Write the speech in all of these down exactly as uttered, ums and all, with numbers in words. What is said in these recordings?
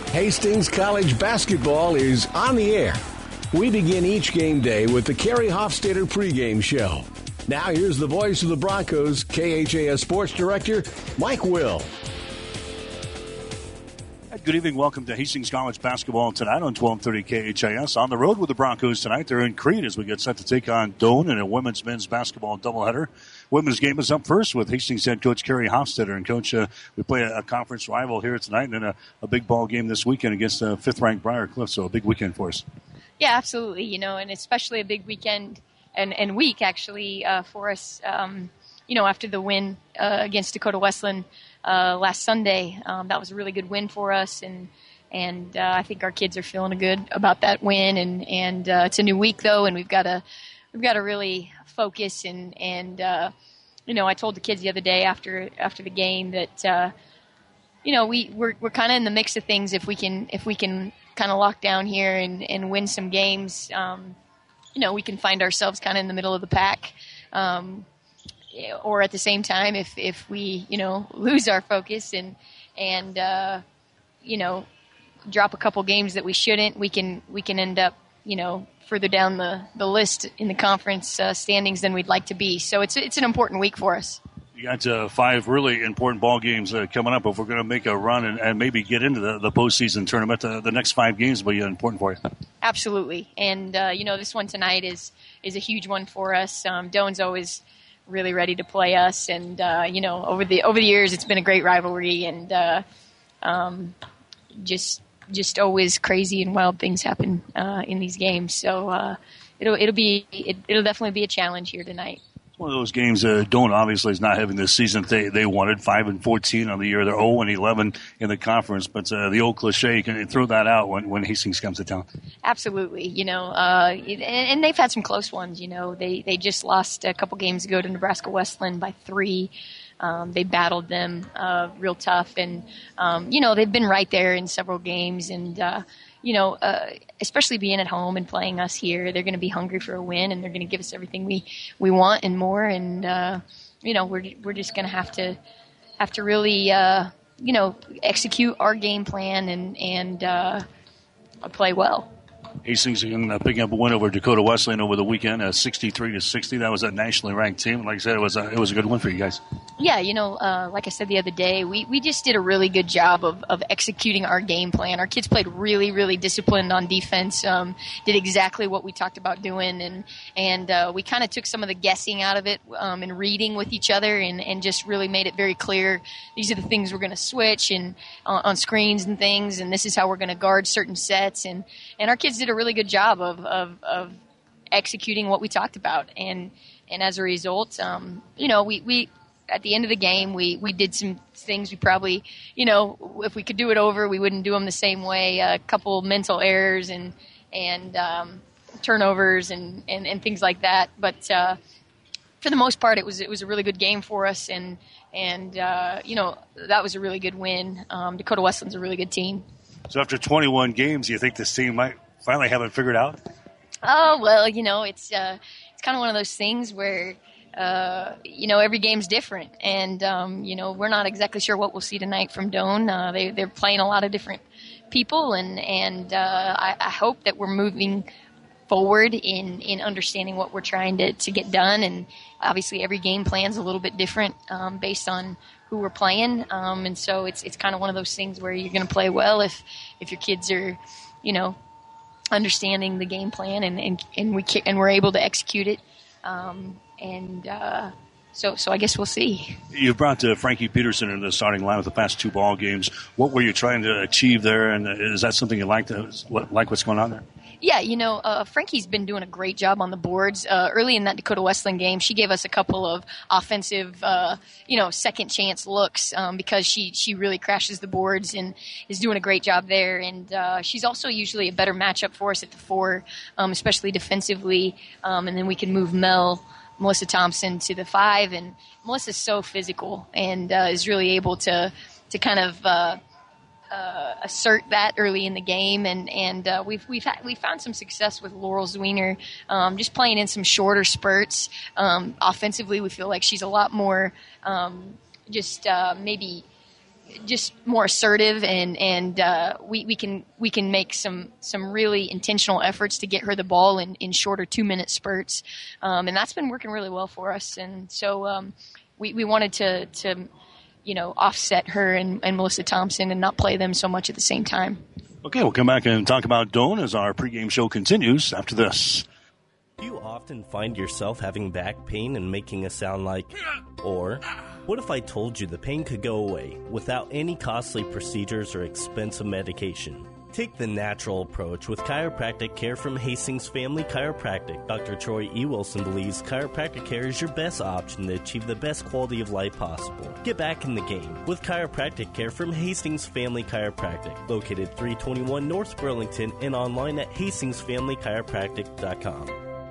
Hastings College basketball is on the air. We begin each game day with the Kerry Hofstadter pregame show. Now here's the voice of the Broncos, K H A S Sports Director, Mike Will. Good evening. Welcome to Hastings College basketball tonight on twelve thirty K H A S. On the road with the Broncos tonight. They're in Crete as we get set to take on Doane in a women's men's basketball doubleheader. Women's game is up first with Hastings head coach Kerry Hofstadter. And, Coach, uh, we play a, a conference rival here tonight and then a, a big ball game this weekend against uh, fifth-ranked Briar Cliff. So a big weekend for us. Yeah, absolutely. You know, and especially a big weekend and, and week, actually, uh, for us, um, you know, after the win uh, against Dakota Wesleyan uh, last Sunday. Um, that was a really good win for us, and and uh, I think our kids are feeling good about that win. And and uh, it's a new week though, and we've got to we've got to really focus. And and uh, you know, I told the kids the other day after after the game that uh, you know we we're we're kind of in the mix of things. If we can if we can kind of lock down here and and win some games, um, you know, we can find ourselves kind of in the middle of the pack. Um, Or at the same time, if, if we, you know, lose our focus and, and uh, you know, drop a couple games that we shouldn't, we can we can end up, you know, further down the, the list in the conference uh, standings than we'd like to be. So it's it's an important week for us. You got uh, five really important ball games uh, coming up. If we're going to make a run and, and maybe get into the, the postseason tournament, uh, the next five games will be important for you. Absolutely. And, uh, you know, this one tonight is, is a huge one for us. Um, Doane's always really ready to play us, and uh, you know, over the over the years, it's been a great rivalry, and uh, um, just just always crazy and wild things happen uh, in these games. So uh, it'll it'll be it, it'll definitely be a challenge here tonight. One of those games, uh, Doane obviously is not having the season they, they wanted, five and fourteen on the year. They're zero and eleven in the conference, but uh, the old cliche, you can throw that out when, when Hastings comes to town. Absolutely. You know, uh, and, and they've had some close ones. You know, they, they just lost a couple games ago to Nebraska Wesleyan by three. Um, they battled them uh, real tough, and, um, you know, they've been right there in several games, and, uh, you know, uh, especially being at home and playing us here, they're going to be hungry for a win, and they're going to give us everything we, we want and more. And, uh, you know, we're, we're just going to have to, have to really, uh, you know, execute our game plan and, and, uh, play well. Hastings again, uh, picking up a win over Dakota Wesleyan over the weekend, uh, sixty-three to sixty. That was a nationally ranked team. Like I said, it was a, it was a good win for you guys. Yeah, you know, uh, like I said the other day, we, we just did a really good job of, of executing our game plan. Our kids played really, really disciplined on defense, um, did exactly what we talked about doing, and and uh, we kind of took some of the guessing out of it um, and reading with each other, and, and just really made it very clear these are the things we're going to switch and uh, on screens and things, and this is how we're going to guard certain sets, and, and our kids did a really good job of, of, of executing what we talked about, and and as a result, um, you know, we, we at the end of the game, we, we did some things we probably, you know, if we could do it over, we wouldn't do them the same way. A couple mental errors and and um, turnovers and, and, and things like that. But uh, for the most part, it was it was a really good game for us, and and uh, you know, that was a really good win. Um, Dakota Wesleyan's a really good team. So after twenty-one games, you think this team might finally have it figured out? Oh well, you know, it's uh, it's kind of one of those things where. Uh, you know, every game's different, and um, you know, we're not exactly sure what we'll see tonight from Doane. Uh, they, they're playing a lot of different people, and and uh, I, I hope that we're moving forward in, in understanding what we're trying to, to get done. And obviously, every game plan's a little bit different um, based on who we're playing, um, and so it's it's kind of one of those things where you're going to play well if if your kids are, you know, understanding the game plan and and, and we can, and we're able to execute it. Um, And uh, so, so I guess we'll see. You've brought uh, Frankie Peterson into the starting line with the past two ball games. What were you trying to achieve there, and is that something you like? To like what's going on there? Yeah, you know, uh, Frankie's been doing a great job on the boards. Uh, early in that Dakota Wesleyan game, she gave us a couple of offensive, uh, you know, second chance looks um, because she, she really crashes the boards and is doing a great job there. And uh, she's also usually a better matchup for us at the four, um, especially defensively. Um, and then we can move Mel, Melissa Thompson to the five. And Melissa's so physical and uh, is really able to to kind of uh, Uh, assert that early in the game, and and uh, we've we've had, we found some success with Laurel Zwiener, um, just playing in some shorter spurts. Um, offensively, we feel like she's a lot more um, just uh, maybe just more assertive, and and uh, we we can we can make some some really intentional efforts to get her the ball in, in shorter two minute spurts, um, and that's been working really well for us. And so um, we we wanted to to you know offset her and, and Melissa Thompson and not play them so much at the same time. Okay, we'll come back and talk about Doane as our pregame show continues after this. Do you often find yourself having back pain and making a sound like, or what if I told you the pain could go away without any costly procedures or expensive medication? Take the natural approach with chiropractic care from Hastings Family Chiropractic. Doctor Troy E. Wilson believes chiropractic care is your best option to achieve the best quality of life possible. Get back in the game with chiropractic care from Hastings Family Chiropractic, located three twenty-one North Burlington and online at hastings family chiropractic dot com.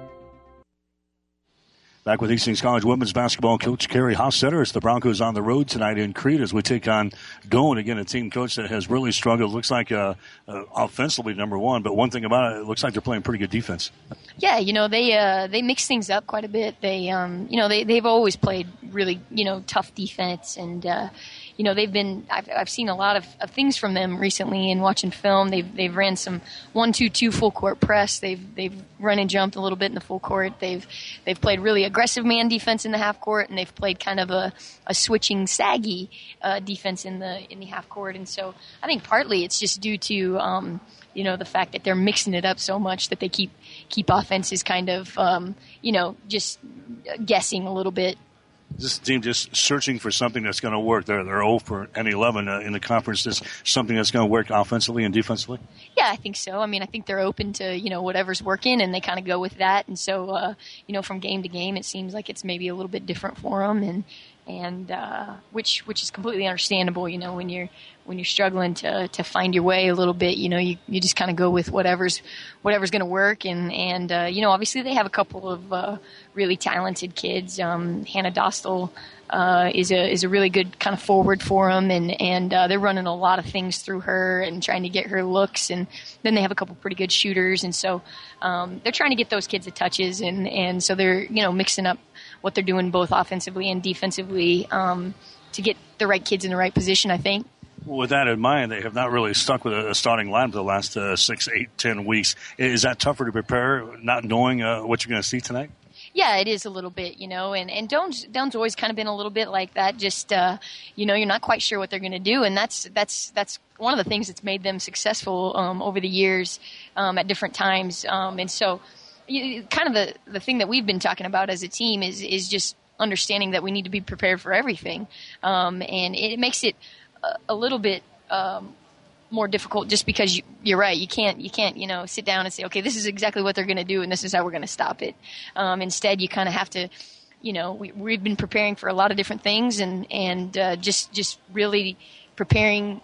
Back with Hastings College women's basketball coach Carrie Hofstetter as the Broncos on the road tonight in Crete as we take on Doane. Again, a team coach that has really struggled. Looks like uh, uh, offensively number one, but one thing about it, it looks like they're playing pretty good defense. Yeah, you know they uh, they mix things up quite a bit. They um, you know they they've always played really you know tough defense, and uh, you know they've been I've I've seen a lot of, of things from them recently in watching film. They've they've ran some one two two full court press. They've they've run and jumped a little bit in the full court. They've they've played really aggressive man defense in the half court, and they've played kind of a, a switching saggy uh, defense in the in the half court. And so I think partly it's just due to um, you know the fact that they're mixing it up so much that they keep keep offenses kind of um, you know just guessing a little bit. This team just searching for something that's going to work. They're they're zero for eleven uh, in the conference. Is something that's going to work offensively and defensively? Yeah, I think so. I mean, I think they're open to you know whatever's working, and they kind of go with that. And so, uh, you know, from game to game, it seems like it's maybe a little bit different for them, and and uh, which which is completely understandable. You know, when you're when you're struggling to to find your way a little bit, you know, you, you just kind of go with whatever's whatever's going to work. And and uh, you know, obviously they have a couple of uh, really talented kids. Um, Hannah Dostal uh, is a is a really good kind of forward for them, and and uh, they're running a lot of things through her and trying to get her looks. And then they have a couple pretty good shooters, and so um, they're trying to get those kids the touches, and and so they're you know mixing up what they're doing both offensively and defensively um, to get the right kids in the right position, I think. With that in mind, they have not really stuck with a starting line for the last uh, six, eight, ten weeks. Is that tougher to prepare, not knowing uh, what you're going to see tonight? Yeah, it is a little bit, you know, and, and Doane's, Doane's always kind of been a little bit like that. Just, uh, you know, you're not quite sure what they're going to do, and that's that's that's one of the things that's made them successful um, over the years um, at different times. Um, and so you, kind of the, the thing that we've been talking about as a team is is just understanding that we need to be prepared for everything. Um, and it makes it a, a little bit um, more difficult just because you, you're right. You can't, you can't, you know, sit down and say, okay, this is exactly what they're going to do and this is how we're going to stop it. Um, instead, you kind of have to, you know, we, we've been preparing for a lot of different things and, and uh, just, just really preparing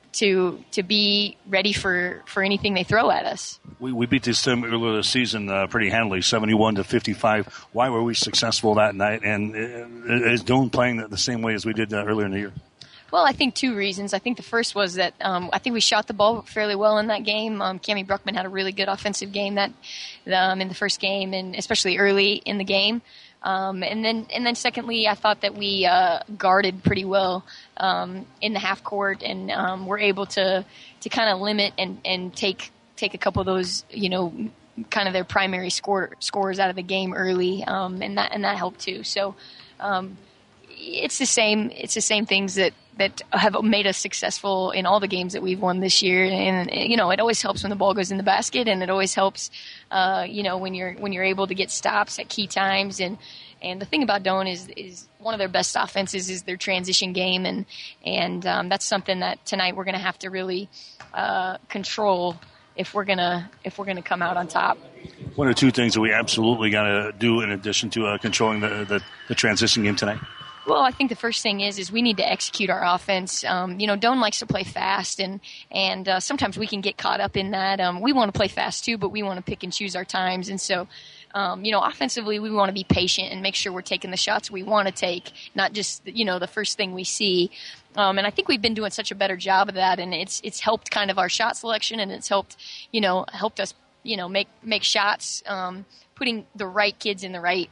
to to be ready for, for anything they throw at us. We we beat this team earlier this season uh, pretty handily, seventy-one to fifty-five. Why were we successful that night? And uh, is Doane playing the same way as we did uh, earlier in the year? Well, I think two reasons. I think the first was that um, I think we shot the ball fairly well in that game. Um, Cammie Bruckman had a really good offensive game that um, in the first game, and especially early in the game. Um, and then, and then, secondly, I thought that we uh, guarded pretty well um, in the half court, and um, were able to to kind of limit and, and take take a couple of those, you know, kind of their primary score, scores out of the game early, um, and that and that helped too. So um, it's the same. It's the same things that. that have made us successful in all the games that we've won this year. And, you know, it always helps when the ball goes in the basket, and it always helps, uh, you know, when you're, when you're able to get stops at key times. And, and the thing about Doane is, is one of their best offenses is their transition game. And, and, um, that's something that tonight we're going to have to really, uh, control if we're going to, if we're going to come out on top. One or two things that we absolutely got to do in addition to uh, controlling the, the, the transition game tonight. Well, I think the first thing is is we need to execute our offense. Um, you know, Doane likes to play fast, and and uh, sometimes we can get caught up in that. Um, we want to play fast too, but we want to pick and choose our times. And so, um, you know, offensively, we want to be patient and make sure we're taking the shots we want to take, not just you know the first thing we see. Um, and I think we've been doing such a better job of that, and it's it's helped kind of our shot selection, and it's helped you know helped us you know make make shots, um, putting the right kids in the right.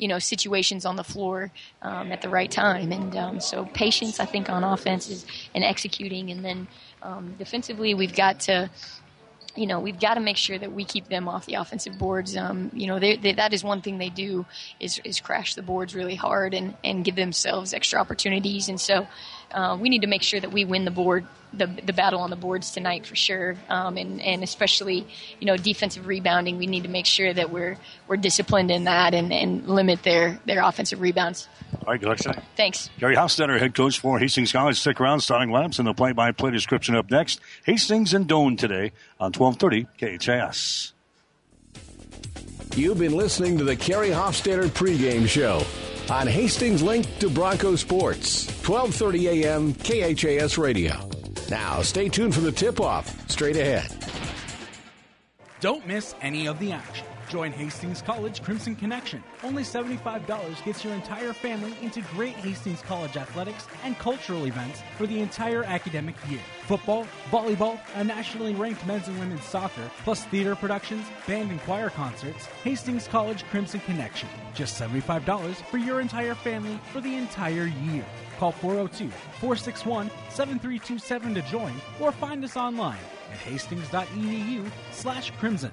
you know, situations on the floor um, at the right time. And um, so patience, I think, on offense is, and executing. And then um, defensively, we've got to, you know, we've got to make sure that we keep them off the offensive boards. Um, you know, they, they, that is one thing they do is, is crash the boards really hard and, and give themselves extra opportunities. And so uh, we need to make sure that we win the board, the the battle on the boards tonight for sure. Um, and, and especially, you know, defensive rebounding, we need to make sure that we're we're disciplined in that and, and limit their, their offensive rebounds. All right, good luck tonight. Thanks. Gary Hofstetter, head coach for Hastings College. Stick around, starting lineups and the play-by-play description up next. Hastings and Doane today on twelve thirty K H A S. You've been listening to the Kerry Hofstetter pregame show on Hastings Link to Bronco Sports, twelve thirty a.m. K H A S Radio. Now, stay tuned for the tip-off straight ahead. Don't miss any of the action. Join Hastings College Crimson Connection. Only seventy-five dollars gets your entire family into great Hastings College athletics and cultural events for the entire academic year. Football, volleyball, a nationally ranked men's and women's soccer, plus theater productions, band and choir concerts. Hastings College Crimson Connection. Just seventy-five dollars for your entire family for the entire year. Call four oh two, four six one, seven three two seven to join or find us online at hastings.edu slash crimson.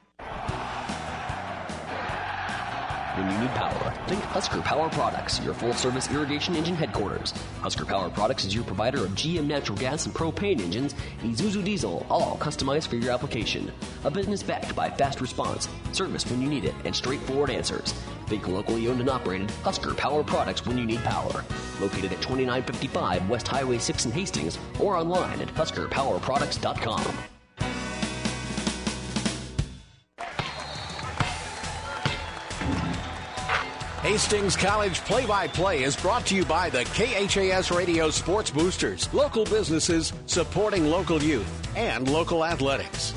When you need power, think Husker Power Products, your full-service irrigation engine headquarters. Husker Power Products is your provider of G M natural gas and propane engines, Isuzu diesel, all customized for your application. A business backed by fast response, service when you need it, and straightforward answers. Think locally owned and operated Husker Power Products when you need power. Located at twenty-nine fifty-five West Highway six in Hastings or online at husker power products dot com. Hastings College play-by-play is brought to you by the K H A S Radio Sports Boosters, local businesses supporting local youth and local athletics.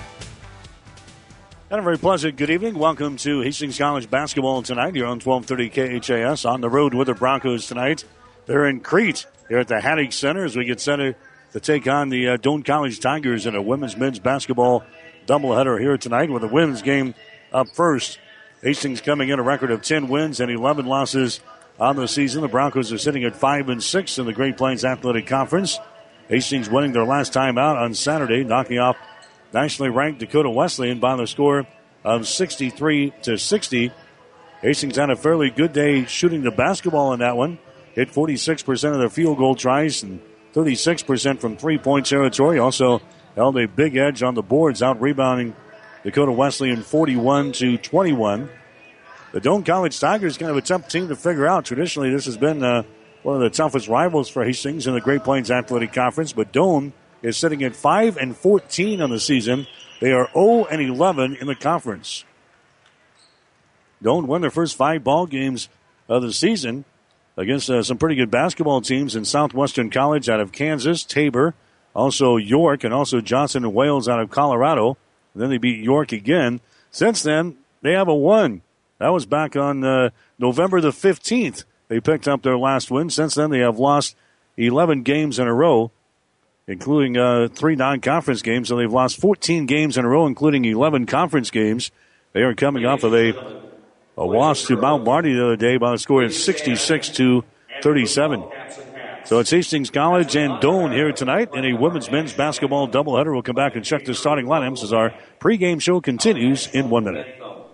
And a very pleasant good evening. Welcome to Hastings College basketball tonight here on twelve thirty K H A S. On the road with the Broncos tonight. They're in Crete here at the Haddock Center as we get set to take on the uh, Doane College Tigers in a women's men's basketball doubleheader here tonight with the women's game up first. Hastings coming in a record of ten wins and eleven losses on the season. The Broncos are sitting at five and six in the Great Plains Athletic Conference. Hastings winning their last time out on Saturday, knocking off nationally ranked Dakota Wesleyan by the score of sixty-three to sixty. Hastings had a fairly good day shooting the basketball in that one. Hit forty-six percent of their field goal tries and thirty-six percent from three-point territory. Also held a big edge on the boards, out-rebounding Dakota Wesleyan forty-one to twenty-one. The Doane College Tigers kind of a tough team to figure out. Traditionally, this has been uh, one of the toughest rivals for Hastings in the Great Plains Athletic Conference, but Doane is sitting at five and fourteen on the season. They are zero and eleven in the conference. Doane won their first five ball games of the season against uh, some pretty good basketball teams in Southwestern College out of Kansas, Tabor, also York, and also Johnson and Wales out of Colorado. And then they beat York again. Since then, they have a one. That was back on uh, November the fifteenth. They picked up their last win. Since then, they have lost eleven games in a row, including uh, three non-conference games. So they've lost fourteen games in a row, including eleven conference games. They are coming off of a, a loss to Mount Marty the other day by the score of sixty-six to thirty-seven. So it's Hastings College and Doane here tonight in a women's men's basketball doubleheader. We'll come back and check the starting lineups as our pregame show continues in one minute.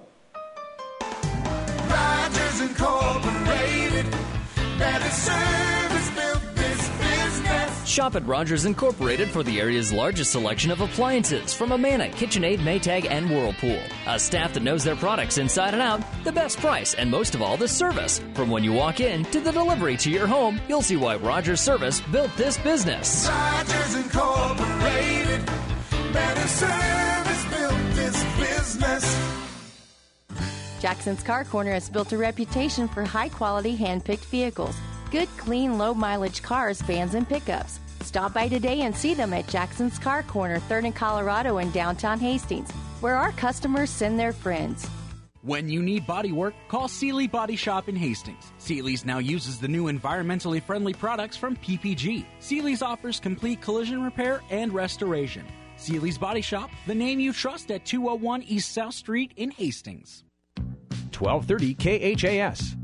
Rogers Incorporated, better service built this business. Shop at Rogers Incorporated for the area's largest selection of appliances from Amana, KitchenAid, Maytag, and Whirlpool. A staff that knows their products inside and out, the best price, and most of all, the service. From when you walk in to the delivery to your home, you'll see why Rogers Service built this business. Rogers Incorporated, better service built this business. Jackson's Car Corner has built a reputation for high-quality hand-picked vehicles. Good, clean, low-mileage cars, vans, and pickups. Stop by today and see them at Jackson's Car Corner, third and Colorado in downtown Hastings, where our customers send their friends. When you need body work, call Seeley Body Shop in Hastings. Seeley's now uses the new environmentally friendly products from P P G. Seeley's offers complete collision repair and restoration. Seeley's Body Shop, the name you trust at two oh one East South Street in Hastings. twelve thirty K H A S.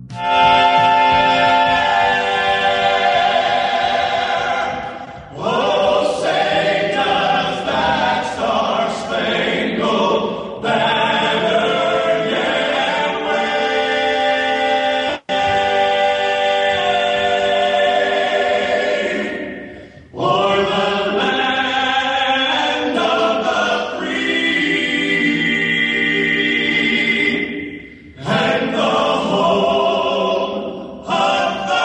Oh, say does that star-spangled banner yet wave o'er the land of the free and the home of the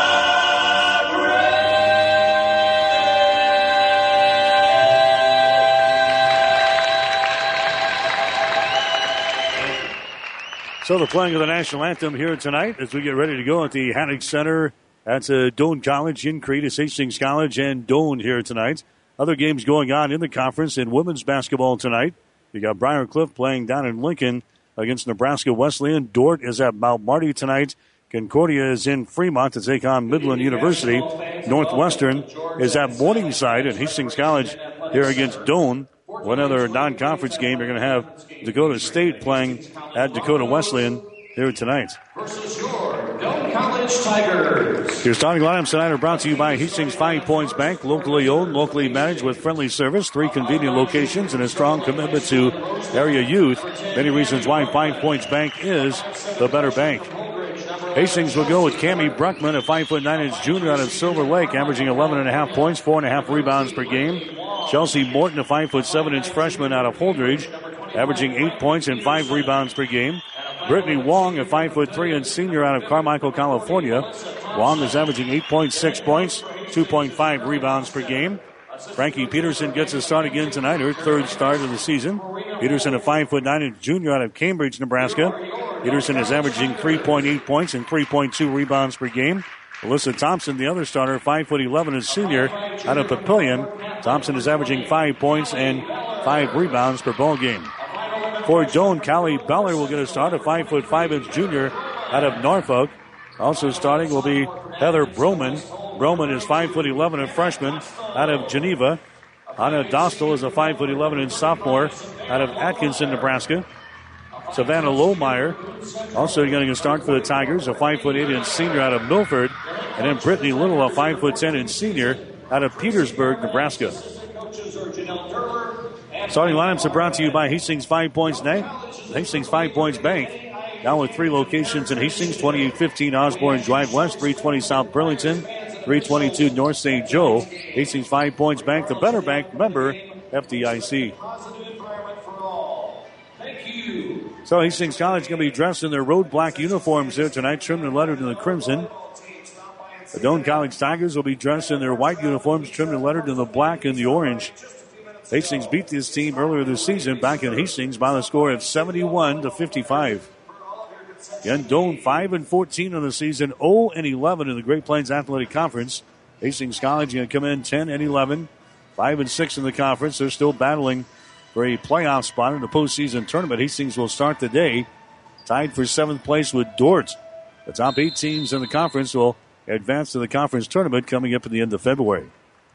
So the playing of the national anthem here tonight as we get ready to go at the Haddock Center. That's uh, Doane College in Crete, it's Hastings College and Doane here tonight. Other games going on in the conference in women's basketball tonight. You got Briar Cliff playing down in Lincoln against Nebraska Wesleyan. Dordt is at Mount Marty tonight. Concordia is in Fremont to take on Midland University. Northwestern is at Morningside, and Hastings College here against Doane. One other non-conference game, you're going to have Dakota State playing at Dakota Wesleyan here tonight. Versus your Doane College Tigers. Your starting lineups tonight are brought to you by Hastings Five Points Bank, locally owned, locally managed with friendly service, three convenient locations, and a strong commitment to area youth. Many reasons why Five Points Bank is the better bank. Hastings will go with Cammie Bruckman, a five foot nine inch junior out of Silver Lake, averaging eleven and a half points, four and a half rebounds per game. Chelsea Morton, a five foot seven inch freshman out of Holdridge, averaging eight points and five rebounds per game. Brittany Wong, a five foot three inch senior out of Carmichael, California. Wong is averaging eight point six points, two point five rebounds per game. Frankie Peterson gets a start again tonight, her third start of the season. Peterson, a five foot nine inch junior out of Cambridge, Nebraska. Peterson is averaging three point eight points and three point two rebounds per game. Alyssa Thompson, the other starter, five foot eleven inch senior out of Papillion. Thompson is averaging five points and five rebounds per ball game. For Doane, Callie Beller will get a start, a five foot five inch junior out of Norfolk. Also starting will be Heather Broman. Broman is five foot eleven, a freshman out of Geneva. Anna Dostal is a five foot eleven inch sophomore out of Atkinson, Nebraska. Savannah Lohmeyer also getting a start for the Tigers, a five foot eight inch senior out of Milford. And then Brittany Little, a five foot ten inch senior out of Petersburg, Nebraska. Starting lineups are brought to you by Hastings Five Points Bank. Hastings Five Points Bank. Now with three locations in Hastings, twenty-eight fifteen Osborne Drive West, three twenty South Burlington, three twenty-two North Saint Joe. Hastings Five Points Bank, the better bank, member F D I C. So Hastings College going to be dressed in their road black uniforms here tonight, trimmed and lettered in the crimson. The Doane College Tigers will be dressed in their white uniforms, trimmed and lettered in the black and the orange. Hastings beat this team earlier this season back in Hastings by the score of seventy-one to fifty-five. Again, Doane five and fourteen on the season, oh and eleven in the Great Plains Athletic Conference. Hastings College going to come in ten and eleven, five and six in the conference. They're still battling for a playoff spot in the postseason tournament. Hastings will start the day tied for seventh place with Dordt. The top eight teams in the conference will advance to the conference tournament coming up at the end of February.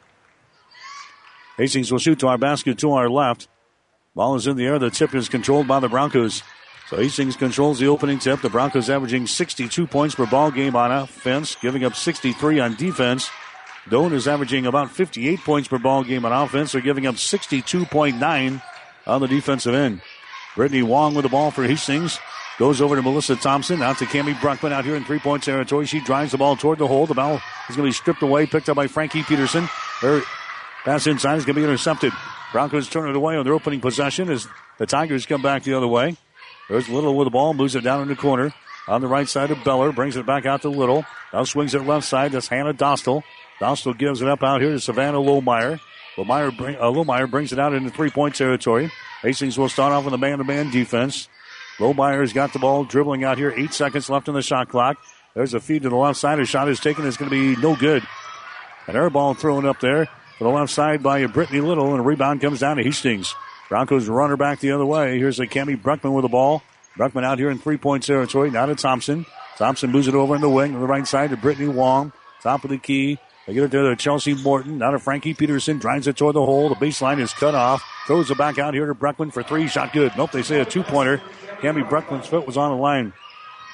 Hastings will shoot to our basket to our left. Ball is in the air. The tip is controlled by the Broncos. So Hastings controls the opening tip. The Broncos averaging sixty-two points per ball game on offense, giving up sixty-three on defense. Doane is averaging about fifty-eight points per ball game on offense. They're giving up sixty-two point nine on the defensive end. Brittany Wong with the ball for Hastings. Goes over to Melissa Thompson. Out to Cammie Bruckman out here in three-point territory. She drives the ball toward the hole. The ball is going to be stripped away, picked up by Frankie Peterson. Her pass inside is going to be intercepted. Broncos turn it away on their opening possession as the Tigers come back the other way. There's Little with the ball, moves it down in the corner. On the right side of Beller, brings it back out to Little. Now swings it left side. That's Hannah Dostal. Dostal gives it up out here to Savannah Lohmeyer. Lohmeyer, bring, uh, Lohmeyer brings it out into three-point territory. Hastings will start off with a man-to-man defense. Lohmeyer's got the ball dribbling out here. Eight seconds left on the shot clock. There's a feed to the left side. A shot is taken. It's going to be no good. An air ball thrown up there to the left side by Brittany Little, and a rebound comes down to Hastings. Broncos run her back the other way. Here's a Cammie Bruckman with the ball. Bruckman out here in three-point territory. Now to Thompson. Thompson moves it over in the wing on the right side to Brittany Wong. Top of the key. They get it there to Chelsea Morton. Now to Frankie Peterson. Drives it toward the hole. The baseline is cut off. Throws it back out here to Bruckman for three. Shot good. Nope, they say a two-pointer. Cammie Bruckman's foot was on the line.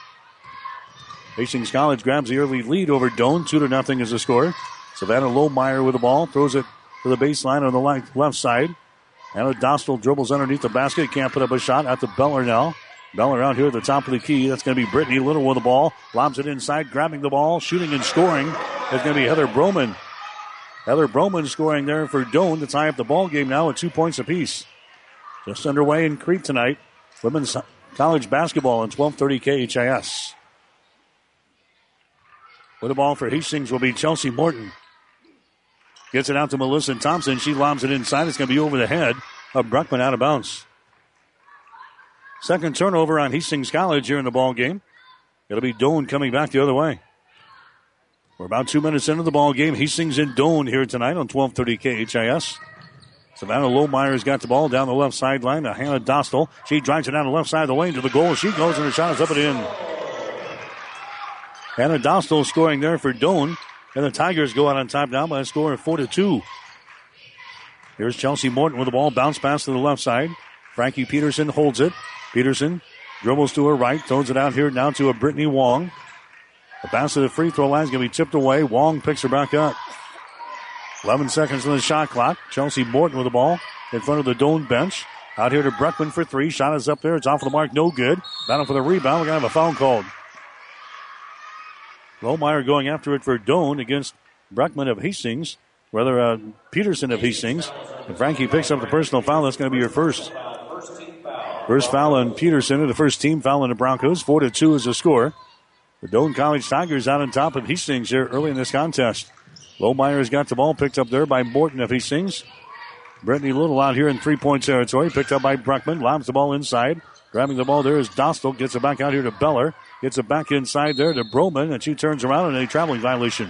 Hastings College grabs the early lead over Doane. Two to nothing is the score. Savannah Lohmeyer with the ball. Throws it to the baseline on the left, left side. Anna Dostal dribbles underneath the basket. Can't put up a shot. At the Beller now. Beller out here at the top of the key. That's going to be Brittany Little with the ball. Lobs it inside. Grabbing the ball. Shooting and scoring is going to be Heather Broman. Heather Broman scoring there for Doane to tie up the ball game now at two points apiece. Just underway in Crete tonight. Women's college basketball on twelve thirty K H I S. With the ball for Hastings will be Chelsea Morton. Gets it out to Melissa Thompson. She lobs it inside. It's going to be over the head of Bruckman, out of bounds. Second turnover on Hastings College here in the ball game. It'll be Doane coming back the other way. We're about two minutes into the ball game. Hastings and Doane here tonight on twelve thirty K H I S. Savannah Lohmeyer's got the ball down the left sideline to Hannah Dostal. She drives it down the left side of the lane to the goal. She goes and her shot is up and in. Hannah Dostal scoring there for Doane. And the Tigers go out on top now by a score of four to two. Here's Chelsea Morton with the ball. Bounce pass to the left side. Frankie Peterson holds it. Peterson dribbles to her right. Throws it out here now to a Brittany Wong. The pass to the free throw line is going to be tipped away. Wong picks her back up. eleven seconds on the shot clock. Chelsea Morton with the ball in front of the Doane bench. Out here to Bruckman for three. Shot is up there. It's off the mark. No good. Battle for the rebound. We're going to have a foul called. Lohmeyer going after it for Doane against Bruckman of Hastings. Rather, uh, Peterson of Hastings. And Frankie picks up the personal foul. That's going to be your first. First foul on Peterson. The first team foul on the Broncos. Four to two is the score. The Doane College Tigers out on top of Hastings here early in this contest. Lohmeyer has got the ball picked up there by Morton of Hastings. Brittany Little out here in three-point territory. Picked up by Bruckman. Lobs the ball inside. Grabbing the ball there is Dostal. Gets it back out here to Beller. Gets it back inside there to Broman. And she turns around and a traveling violation.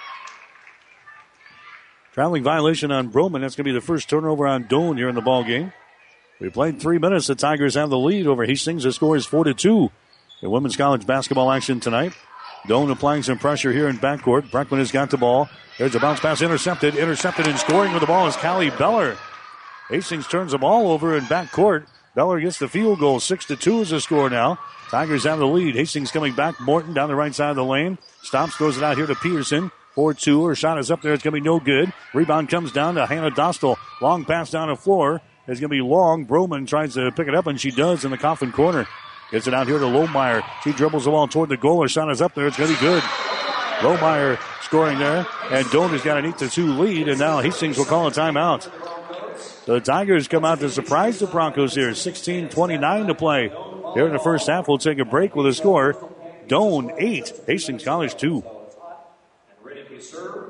Traveling violation on Broman. That's going to be the first turnover on Doane here in the ball game. We played three minutes. The Tigers have the lead over Hastings. The score is four to two. In women's college basketball action tonight. Doane applying some pressure here in backcourt. Bruckman has got the ball. There's a bounce pass intercepted. Intercepted and scoring with the ball is Callie Beller. Hastings turns the ball over in backcourt. Beller gets the field goal. Six to two is the score now. Tigers have the lead. Hastings coming back. Morton down the right side of the lane. Stops, throws it out here to Peterson. four two. Her shot is up there. It's going to be no good. Rebound comes down to Hannah Dostal. Long pass down the floor. It's going to be long. Broman tries to pick it up, and she does in the coffin corner. Gets it out here to Lohmeyer. She dribbles the ball toward the goal. Her shot is up there. It's going to be good. Lohmeyer scoring there. And Doane has got an eight to two lead, and now Hastings will call a timeout. The Tigers come out to surprise the Broncos here. sixteen twenty-nine to play. Here in the first half, we'll take a break with a score. Doane eight, Hastings College two. Ready to serve.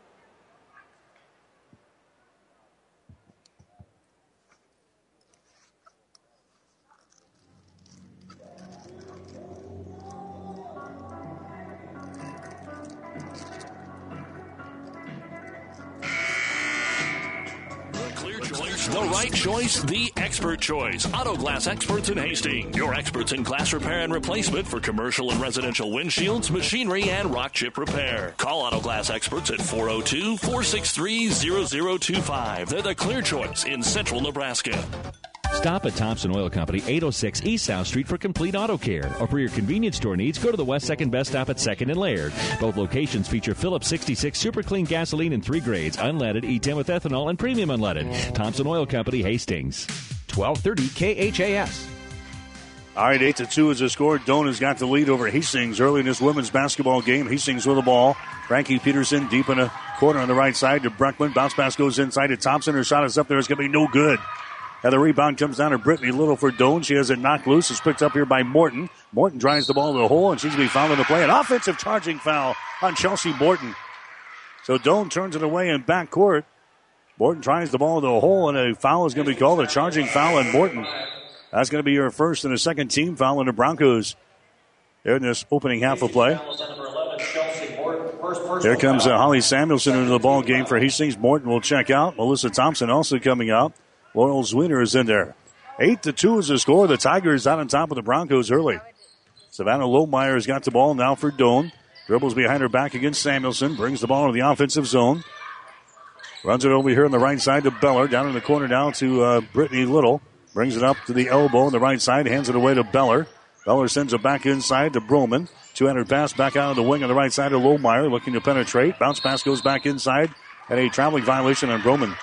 The right choice, the expert choice. Auto Glass Experts in Hastings. Your experts in glass repair and replacement for commercial and residential windshields, machinery, and rock chip repair. Call Auto Glass Experts at four oh two, four six three, zero zero two five. They're the clear choice in central Nebraska. Stop at Thompson Oil Company, eight oh six East South Street for complete auto care. Or for your convenience store needs, go to the West second Best Stop at second and Laird. Both locations feature Phillips sixty-six Super Clean gasoline in three grades, unleaded, E ten with ethanol, and premium unleaded. Thompson Oil Company, Hastings. twelve thirty K H A S. All right, eight to two is the score. Doane has got the lead over Hastings early in this women's basketball game. Hastings with the ball. Frankie Peterson deep in a corner on the right side to Bruckman. Bounce pass goes inside to Thompson. Her shot is up there. It's going to be no good. And the rebound comes down to Brittany Little for Doane. She has it knocked loose. It's picked up here by Morton. Morton drives the ball to the hole, and she's going to be fouled in the play. An offensive charging foul on Chelsea Morton. So Doane turns it away in backcourt. Morton tries the ball to the hole, and a foul is going to be called. A charging foul on Morton. That's going to be your first and a second team foul on the Broncos there in this opening half of play. Here comes uh, Holly Samuelson into the ball game for Hastings. Morton will check out. Melissa Thompson also coming out. Laurel Zwiener is in there. Eight to two is the score. The Tigers out on top of the Broncos early. Savannah Lohmeyer has got the ball now for Doane. Dribbles behind her back against Samuelson. Brings the ball to the offensive zone. Runs it over here on the right side to Beller. Down in the corner now to uh, Brittany Little. Brings it up to the elbow on the right side. Hands it away to Beller. Beller sends it back inside to Broman. Two-handed pass back out of the wing on the right side of Lohmeyer, looking to penetrate. Bounce pass goes back inside, and a traveling violation on Broman.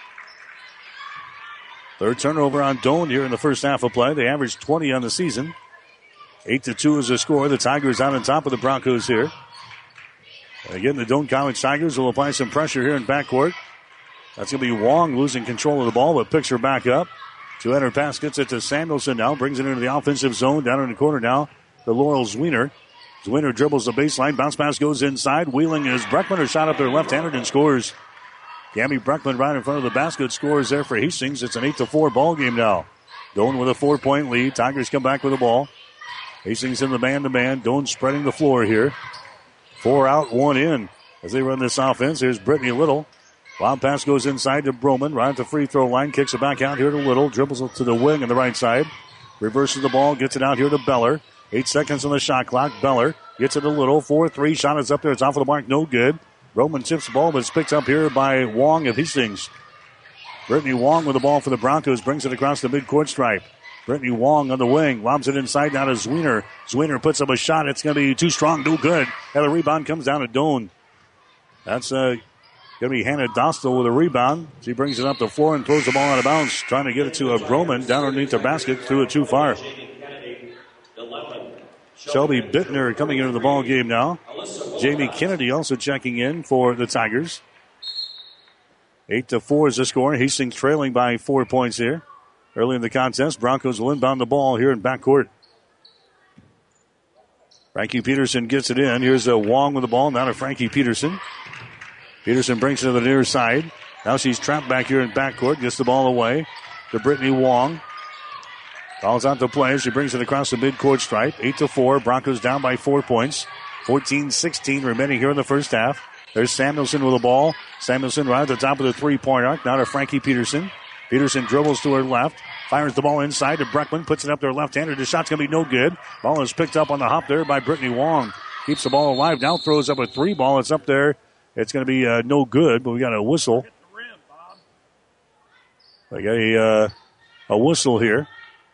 Third turnover on Doane here in the first half of play. They averaged twenty on the season. Eight to two is the score. The Tigers out on top of the Broncos here. And again, the Doane College Tigers will apply some pressure here in backcourt. That's going to be Wong losing control of the ball, but picks her back up. Two-handed pass gets it to Samuelson now, brings it into the offensive zone. Down in the corner now, the Laurel Zwiener. Zwiener dribbles the baseline. Bounce pass goes inside. Wheeling is Breckman. Her shot up there left-handed and scores. Gammy Breckman right in front of the basket scores there for Hastings. It's an eight to four ball game now. Doane with a four-point lead. Tigers come back with the ball. Hastings in the man-to-man. Doane spreading the floor here. Four out, one in as they run this offense. Here's Brittany Little. Wild pass goes inside to Broman. Right at the free throw line. Kicks it back out here to Little. Dribbles it to the wing on the right side. Reverses the ball. Gets it out here to Beller. Eight seconds on the shot clock. Beller gets it a Little. four three. Shot is up there. It's off of the mark. No good. Roman tips the ball, but it's picked up here by Wong of Hastings. Brittany Wong with the ball for the Broncos. Brings it across the midcourt stripe. Brittany Wong on the wing. Lobs it inside now to Zwiener. Zwiener puts up a shot. It's going to be too strong. No good. And the rebound comes down to Doane. That's uh, going to be Hannah Dostal with a rebound. She brings it up the floor and throws the ball out of bounds. Trying to get it to a Broman down underneath the basket. Threw it too far. Shelby Bittner coming into the ball game now. Jamie Kennedy also checking in for the Tigers. Eight to four is the score. Hastings trailing by four points here. Early in the contest, Broncos will inbound the ball here in backcourt. Frankie Peterson gets it in. Here's a Wong with the ball. Now to Frankie Peterson. Peterson brings it to the near side. Now she's trapped back here in backcourt. Gets the ball away to Brittany Wong. Calls out the play. She brings it across the midcourt stripe. Eight to four. Broncos down by four points. fourteen sixteen remaining here in the first half. There's Samuelson with the ball. Samuelson right at the top of the three-point arc. Now to Frankie Peterson. Peterson dribbles to her left. Fires the ball inside to Breckman. Puts it up there left-handed. The shot's going to be no good. Ball is picked up on the hop there by Brittany Wong. Keeps the ball alive. Now throws up a three ball. It's up there. It's going to be uh, no good, but we got a whistle. We got a, uh, a whistle here.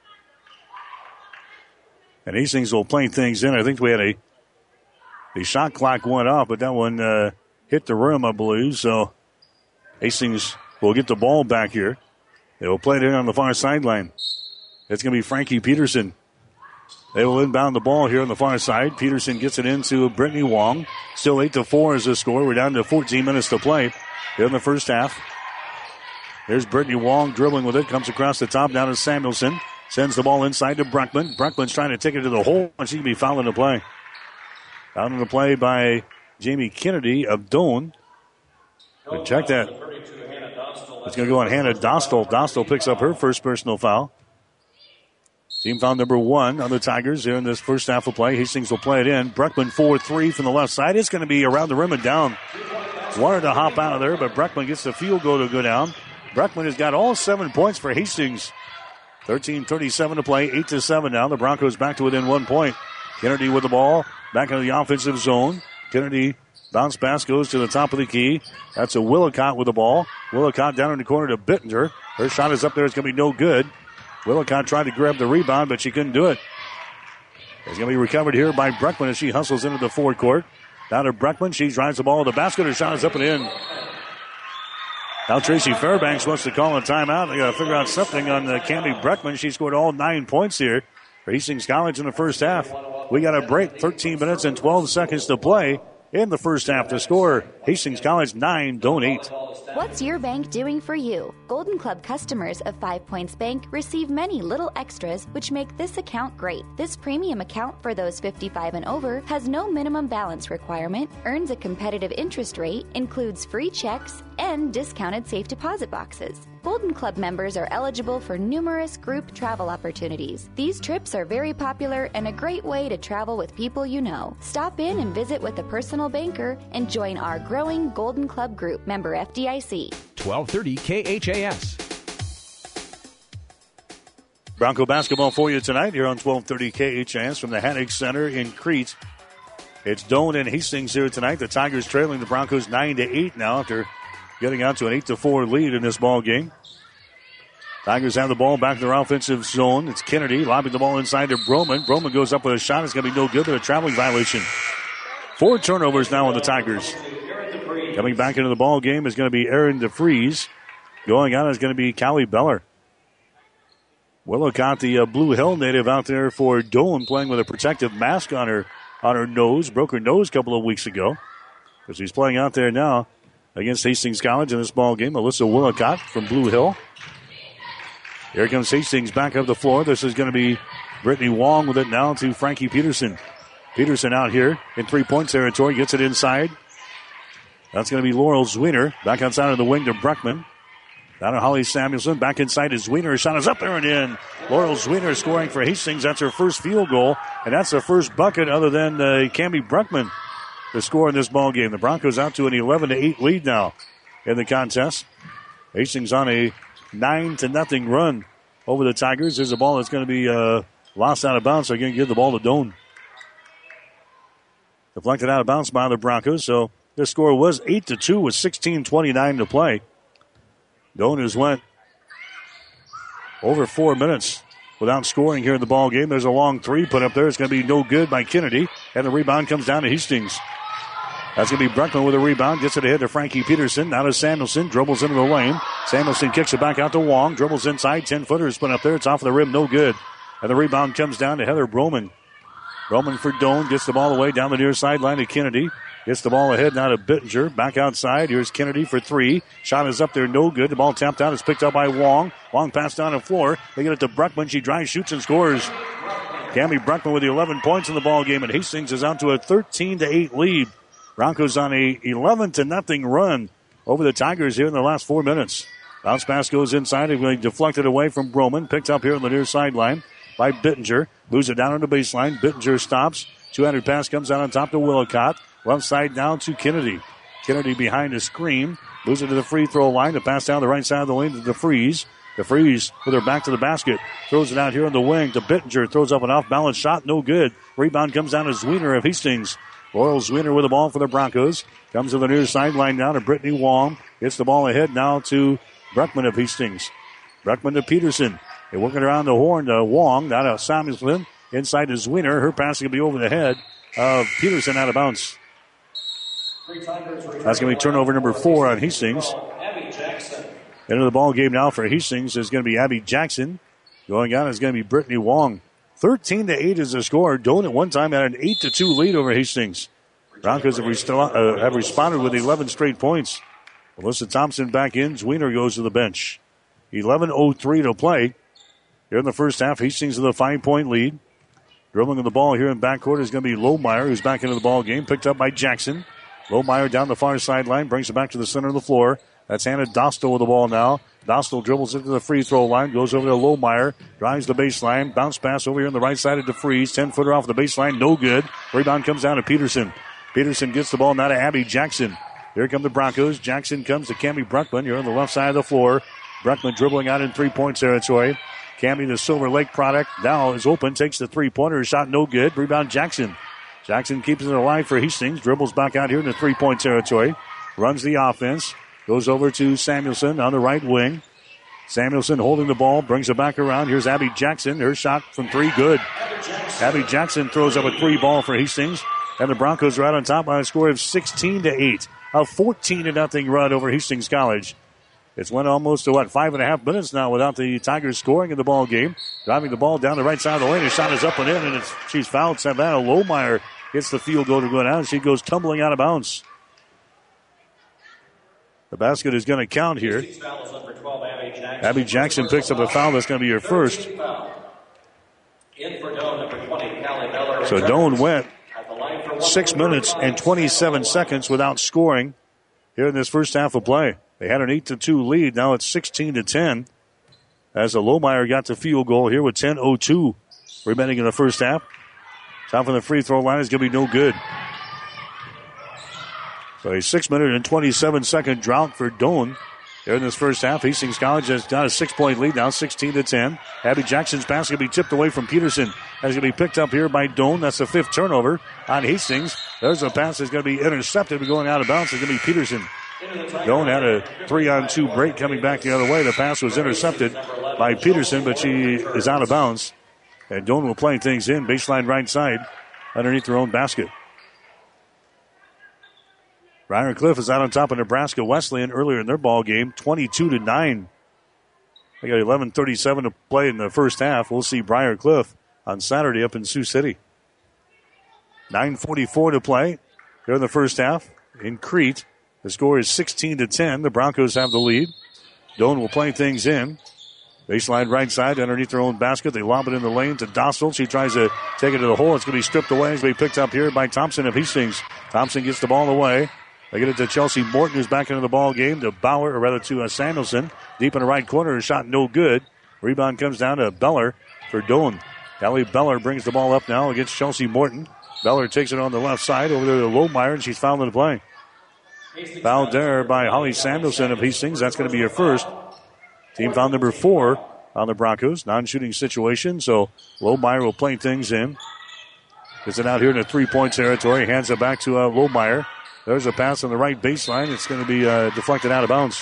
And Hastings will play things in. I think we had a the shot clock went off, but that one uh, hit the rim, I believe. So Hastings will get the ball back here. They will play it in on the far sideline. It's going to be Frankie Peterson. They will inbound the ball here on the far side. Peterson gets it into Brittany Wong. Still eight to four is the score. We're down to fourteen minutes to play here in the first half. There's Brittany Wong dribbling with it. Comes across the top down to Samuelson. Sends the ball inside to Breckman. Breckman's trying to take it to the hole, and she can be fouled in the play. Fouled in the play by Jamie Kennedy of Doane. But check that. It's going to go on Hannah Dostal. Dostal picks up her first personal foul. Team foul number one on the Tigers here in this first half of play. Hastings will play it in. Breckman four three from the left side. It's going to be around the rim and down. Wanted to hop out of there, but Breckman gets the field goal to go down. Breckman has got all seven points for Hastings. thirteen thirty-seven to play, eight to seven now. The Broncos back to within one point. Kennedy with the ball, back into the offensive zone. Kennedy, bounce pass goes to the top of the key. That's a Willicott with the ball. Willicott down in the corner to Bittinger. Her shot is up there. It's going to be no good. Willicott tried to grab the rebound, but she couldn't do it. It's going to be recovered here by Breckman as she hustles into the forecourt. Down to Breckman. She drives the ball to the basket. Her shot is up and in. Now Tracy Fairbanks wants to call a timeout. They got to figure out something on uh, Cammy Breckman. She scored all nine points here for Hastings College in the first half. We got a break. thirteen minutes and twelve seconds to play in the first half. To score, Hastings College nine, Doane eight. What's your bank doing for you? Golden Club customers of Five Points Bank receive many little extras which make this account great. This premium account for those fifty-five and over has no minimum balance requirement, earns a competitive interest rate, includes free checks, and discounted safe deposit boxes. Golden Club members are eligible for numerous group travel opportunities. These trips are very popular and a great way to travel with people you know. Stop in and visit with a personal banker and join our growing Golden Club group, member F D I C. twelve thirty K H A S. Bronco basketball for you tonight here on twelve thirty K H A S from the Haddock Center in Crete. It's Doane and Hastings here tonight. The Tigers trailing the Broncos nine to eight now after getting out to an eight to four lead in this ball game. Tigers have the ball back in their offensive zone. It's Kennedy lobbing the ball inside to Broman. Broman goes up with a shot. It's going to be no good, but a traveling violation. Four turnovers now on the Tigers. Coming back into the ball game is going to be Aaron DeFries. Going out is going to be Callie Beller. Willowcott, the uh, Blue Hill native out there for Doan, playing with a protective mask on her on her nose. Broke her nose a couple of weeks ago. But she's playing out there now against Hastings College in this ball game. Alyssa Willowcott from Blue Hill. Here comes Hastings back up the floor. This is going to be Brittany Wong with it now to Frankie Peterson. Peterson out here in three-point territory. Gets it inside. That's going to be Laurel Zwiener. Back outside of the wing to Bruckman. Down to Holly Samuelson. Back inside to Zwiener. Her shot is up there and in. Laurel Zwiener scoring for Hastings. That's her first field goal. And that's the first bucket other than uh, Cammie Bruckman to score in this ball game. The Broncos out to an eleven to eight lead now in the contest. Hastings on a nine to nothing run over the Tigers. There's a ball that's going to be uh, lost out of bounds. They're going to give the ball to Doan. Deflected out of bounds by the Broncos. So the score was eight to two with sixteen twenty-nine to play. Doan has went over four minutes without scoring here in the ball game. There's a long three put up there. It's going to be no good by Kennedy. And the rebound comes down to Hastings. That's going to be Bruckman with a rebound. Gets it ahead to Frankie Peterson. Now to Samuelson. Dribbles into the lane. Samuelson kicks it back out to Wong. Dribbles inside. ten-footer is put up there. It's off the rim. No good. And the rebound comes down to Heather Broman. Broman for Doan. Gets the ball away down the near sideline to Kennedy. Gets the ball ahead now to Bittinger. Back outside. Here's Kennedy for three. Shot is up there. No good. The ball tapped out. It's picked up by Wong. Wong passed down the floor. They get it to Bruckman. She drives, shoots, and scores. Cammie Bruckman with the eleven points in the ball game. And Hastings is out to a thirteen to eight lead. Broncos on a eleven to nothing run over the Tigers here in the last four minutes. Bounce pass goes inside. It deflected away from Broman. Picked up here on the near sideline by Bittinger. Moves it down on the baseline. Bittinger stops. two-handed pass comes out on top to Willowcott. Left side down to Kennedy. Kennedy behind the screen. Moves it to the free throw line. To pass down the right side of the lane to DeFries. DeFries with her back to the basket. Throws it out here on the wing to Bittinger. Throws up an off-balance shot. No good. Rebound comes down to Zwiener of Hastings. Laurel Zwiener with the ball for the Broncos. Comes to the near sideline now to Brittany Wong. Gets the ball ahead now to Bruckman of Hastings. Bruckman to Peterson. They're working around the horn to Wong. Now to Samuelson. Inside to Zwiener. Her pass will be over the head of Peterson out of bounds. That's going to be turnover number four on Hastings. Into the ball game now for Hastings is going to be Abby Jackson. Going out is going to be Brittany Wong. thirteen to eight is the score. Doan at one time had an eight to two lead over Hastings. Broncos have, rest- uh, have responded with eleven straight points. Alyssa Thompson back in. Zwiener goes to the bench. eleven oh three to play. Here in the first half, Hastings with a five-point lead. Dribbling of the ball here in backcourt is going to be Lohmeyer, who's back into the ball game. Picked up by Jackson. Lohmeyer down the far sideline, brings it back to the center of the floor. That's Hannah Dostal with the ball now. Dostal dribbles into the free throw line, goes over to Lohmeyer, drives the baseline, bounce pass over here on the right side of DeFries. ten-footer off the baseline, no good. Rebound comes down to Peterson. Peterson gets the ball now to Abby Jackson. Here come the Broncos. Jackson comes to Cammie Bruckman. You're on the left side of the floor. Bruckman dribbling out in three-point territory. Cammie, the Silver Lake product, now is open, takes the three-pointer, shot no good. Rebound Jackson. Jackson keeps it alive for Hastings. Dribbles back out here in the three-point territory. Runs the offense. Goes over to Samuelson on the right wing. Samuelson holding the ball. Brings it back around. Here's Abby Jackson. Her shot from three. Good. Abby Jackson throws up a three ball for Hastings. And the Broncos are out on top by a score of sixteen to eight. A fourteen to nothing run over Hastings College. It's went almost to, what, five and a half minutes now without the Tigers scoring in the ball game. Driving the ball down the right side of the lane. Her shot is up and in, and it's, she's fouled. Savannah Lohmeyer gets the field goal to go down. She goes tumbling out of bounds. The basket is going to count here. Abby Jackson picks up a foul. That's going to be her first. So Doan went six minutes and twenty-seven seconds without scoring here in this first half of play. They had an eight to two lead. Now it's sixteen to ten. As the Lohmeyer got the field goal here with ten oh two remaining in the first half. Top of the free throw line is going to be no good. So a six minute and twenty-seven second drought for Doan here in this first half. Hastings College has got a six point lead now, sixteen to ten. Abby Jackson's pass is going to be tipped away from Peterson. That's going to be picked up here by Doan. That's the fifth turnover on Hastings. There's a pass that's going to be intercepted, but going out of bounds. It's going to be Peterson. Doan had a three-on-two break coming back the other way. The pass was intercepted by Peterson, but she is out of bounds. And Doan will play things in, baseline right side, underneath their own basket. Briar Cliff is out on top of Nebraska Wesleyan earlier in their ball game, twenty-two to nine. They got eleven thirty-seven to play in the first half. We'll see Briar Cliff on Saturday up in Sioux City. nine forty-four to play here in the first half in Crete. The score is sixteen to ten. The Broncos have the lead. Doan will play things in. Baseline right side underneath their own basket. They lob it in the lane to Dostal. She tries to take it to the hole. It's going to be stripped away. It's going to be picked up here by Thompson of Hastings. Thompson gets the ball away. They get it to Chelsea Morton, who's back into the ball game, to Bauer, or rather to uh, Samuelson. Deep in the right corner, a shot no good. Rebound comes down to Beller for Doan. Allie Beller brings the ball up now against Chelsea Morton. Beller takes it on the left side over there to Lohmeyer, and she's fouled in the play. Fouled there by Holly Samuelson of Hastings. That's going to be her first. Team foul number four on the Broncos. Non-shooting situation, so Lohmeyer will play things in. Gets it out here in the three-point territory. Hands it back to uh, Lohmeyer. There's a pass on the right baseline. It's going to be uh, deflected out of bounds.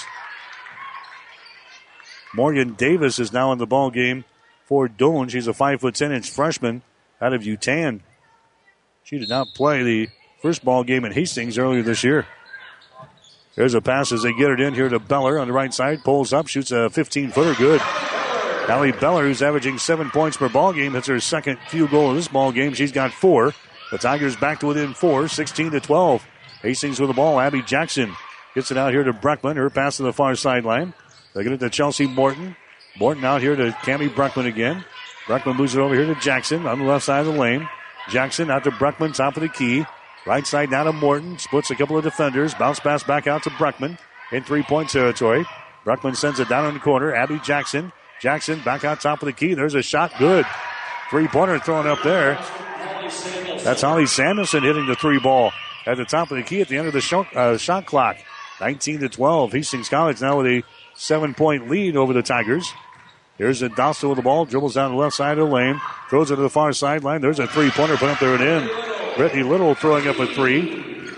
Morgan Davis is now in the ball game for Doan. She's a five foot ten inch freshman out of Utan. She did not play the first ball game in Hastings earlier this year. There's a pass as they get it in here to Beller on the right side. Pulls up, shoots a fifteen-footer. Good. Allie Beller, who's averaging seven points per ball game, hits her second field goal of this ball game. She's got four. The Tigers back to within four, sixteen to twelve. Hastings with the ball. Abby Jackson gets it out here to Breckman. Her pass to the far sideline. They get it to Chelsea Morton. Morton out here to Cammie Breckman again. Breckman moves it over here to Jackson on the left side of the lane. Jackson out to Breckman, top of the key. Right side down to Morton. Splits a couple of defenders. Bounce pass back out to Breckman in three-point territory. Breckman sends it down in the corner. Abby Jackson. Jackson back out top of the key. There's a shot. Good. Three-pointer thrown up there. That's Holly Samuelson hitting the three ball at the top of the key at the end of the shot, uh, shot clock. nineteen to twelve. Hastings College now with a seven-point lead over the Tigers. Here's a Dostal with the ball. Dribbles down the left side of the lane. Throws it to the far sideline. There's a three-pointer put up there and in. Brittany Little throwing up a three.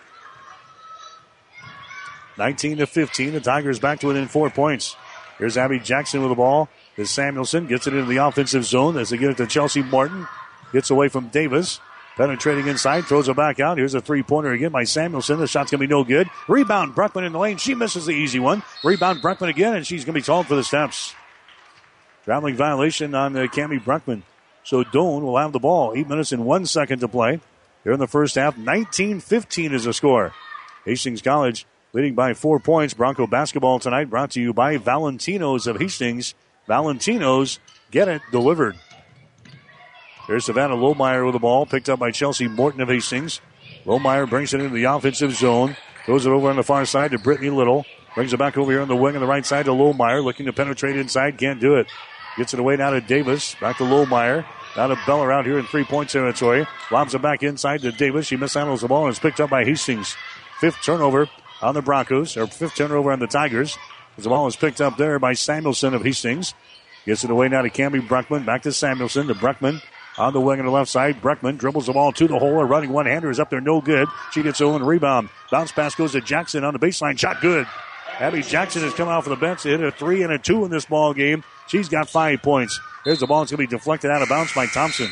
nineteen to fifteen. The Tigers back to within four points. Here's Abby Jackson with the ball. As Samuelson gets it into the offensive zone as they get it to Chelsea Morton. Gets away from Davis. Penetrating inside. Throws it back out. Here's a three-pointer again by Samuelson. The shot's going to be no good. Rebound. Breckman in the lane. She misses the easy one. Rebound. Breckman again, and she's going to be called for the steps. Traveling violation on uh, Cammie Breckman. So Doan will have the ball. Eight minutes and one second to play. Here in the first half, nineteen fifteen is the score. Hastings College leading by four points. Bronco basketball tonight brought to you by Valentino's of Hastings. Valentino's, get it delivered. There's Savannah Lohmeyer with the ball, picked up by Chelsea Morton of Hastings. Lohmeyer brings it into the offensive zone. Throws it over on the far side to Brittany Little. Brings it back over here on the wing on the right side to Lohmeyer. Looking to penetrate inside, can't do it. Gets it away now to Davis. Back to Lohmeyer. Now to Beller out here in three-point territory. Lobs it back inside to Davis. She mishandles the ball and is picked up by Hastings. Fifth turnover on the Broncos, or fifth turnover on the Tigers. As the ball is picked up there by Samuelson of Hastings. Gets it away now to Cammie Breckman. Back to Samuelson. To Breckman on the wing on the left side. Breckman dribbles the ball to the hole. A running one-hander is up there. No good. She gets her own rebound. Bounce pass goes to Jackson on the baseline. Shot good. Abby Jackson has come off of the bench to hit a three and a two in this ball game. She's got five points. Here's the ball. It's going to be deflected out of bounds by Thompson.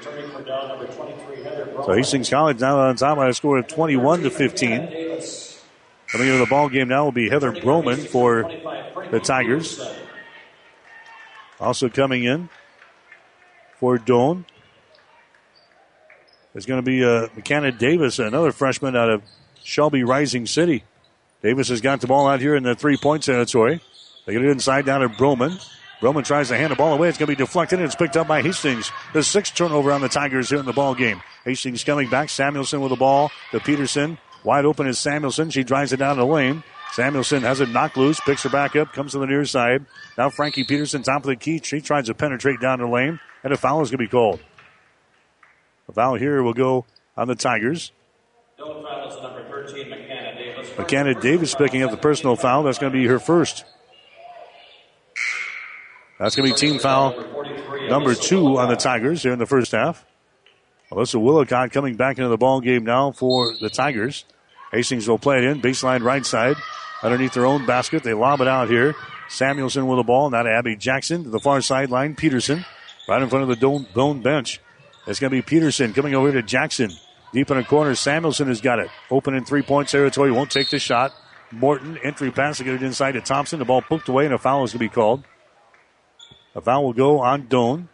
So Hastings College now on top by a score of twenty-one to fifteen. Coming into the ball game now will be Heather Broman for the Tigers. Also coming in for Doan is going to be uh, McKenna Davis, another freshman out of Shelby Rising City. Davis has got the ball out here in the three-point territory. They get it inside down to Broman. Broman tries to hand the ball away. It's going to be deflected, and it's picked up by Hastings. The sixth turnover on the Tigers here in the ball game. Hastings coming back. Samuelson with the ball to Peterson. Wide open is Samuelson. She drives it down the lane. Samuelson has it knocked loose, picks her back up, comes to the near side. Now Frankie Peterson, top of the key. She tries to penetrate down the lane, and a foul is going to be called. A foul here will go on the Tigers. No foul is number thirteen, McKenna Davis. McKenna Davis picking up the personal foul. That's going to be her first. That's going to be team foul number two on the Tigers here in the first half. Alyssa Willicott coming back into the ball game now for the Tigers. Hastings will play it in. Baseline right side. Underneath their own basket. They lob it out here. Samuelson with the ball. Now to Abby Jackson. To the far sideline. Peterson. Right in front of the Doan, Doan bench. It's going to be Peterson coming over to Jackson. Deep in the corner. Samuelson has got it. Open in three-point territory. Won't take the shot. Morton. Entry pass to get it inside to Thompson. The ball poked away and a foul is going to be called. A foul will go on Doan.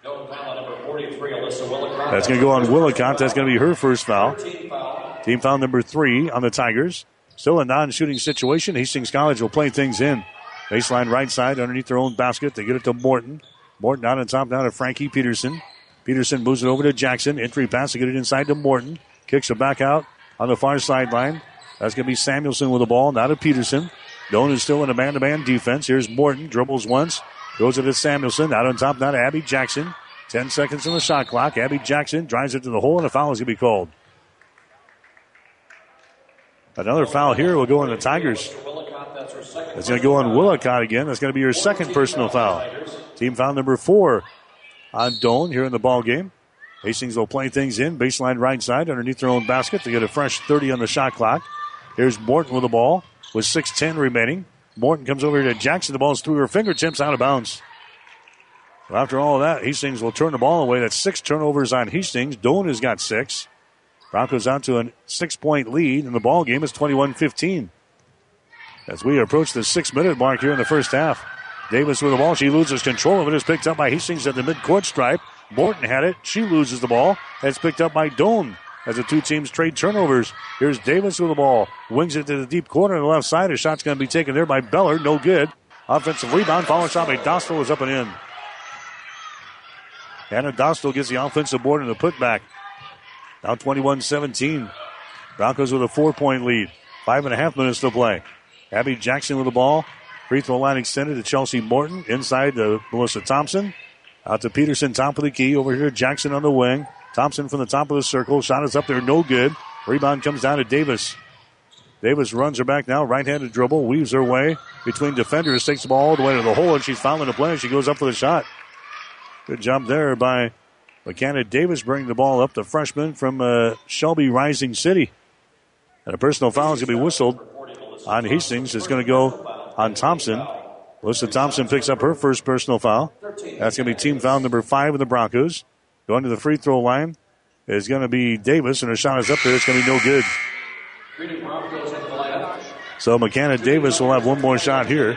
That's going to go on Willicott. That's going to be her first foul. Team foul number three on the Tigers. Still a non-shooting situation. Hastings College will play things in. Baseline right side underneath their own basket. They get it to Morton. Morton out on top now to Frankie Peterson. Peterson moves it over to Jackson. Entry pass to get it inside to Morton. Kicks it back out on the far sideline. That's going to be Samuelson with the ball. Now to Peterson. Doan is still in a man-to-man defense. Here's Morton. Dribbles once. Goes it to Samuelson. Out on top now to Abby Jackson. Ten seconds on the shot clock. Abby Jackson drives it to the hole, and a foul is going to be called. Another foul here will go on the Tigers. It's going to go on Willicott again. That's going to be your second personal foul. Team foul number four on Doan here in the ball game. Hastings will play things in. Baseline right side underneath their own basket to get a fresh thirty on the shot clock. Here's Morton with the ball with six ten remaining. Morton comes over to Jackson. The ball's through her fingertips, out of bounds. Well, after all of that, Hastings will turn the ball away. That's six turnovers on Hastings. Doan has got six. Broncos out to a six-point lead, and the ball game is twenty-one fifteen. As we approach the six-minute mark here in the first half. Davis with the ball. She loses control of it. It's picked up by Hastings at the midcourt stripe. Morton had it. She loses the ball. It's picked up by Doan as the two teams trade turnovers. Here's Davis with the ball. Wings it to the deep corner on the left side. A shot's going to be taken there by Beller. No good. Offensive rebound. Follow shot by Dostal is up and in. Hannah Dostal gets the offensive board and the putback. Now twenty-one seventeen. Broncos with a four-point lead. Five and a half minutes to play. Abby Jackson with the ball. Free throw line extended to Chelsea Morton. Inside to Melissa Thompson. Out to Peterson, top of the key. Over here, Jackson on the wing. Thompson from the top of the circle. Shot is up there, no good. Rebound comes down to Davis. Davis runs her back now. Right-handed dribble. Weaves her way between defenders. Takes the ball all the way to the hole, and she's fouling the play. She goes up for the shot. Good job there by McKenna Davis, bringing the ball up. The freshman from uh, Shelby Rising City. And a personal foul is going to be whistled on Hastings. It's going to go on Thompson. Melissa Thompson picks up her first personal foul. That's going to be team foul number five of the Broncos. Going to the free throw line is going to be Davis, and her shot is up there. It's going to be no good. So McKenna Davis will have one more shot here.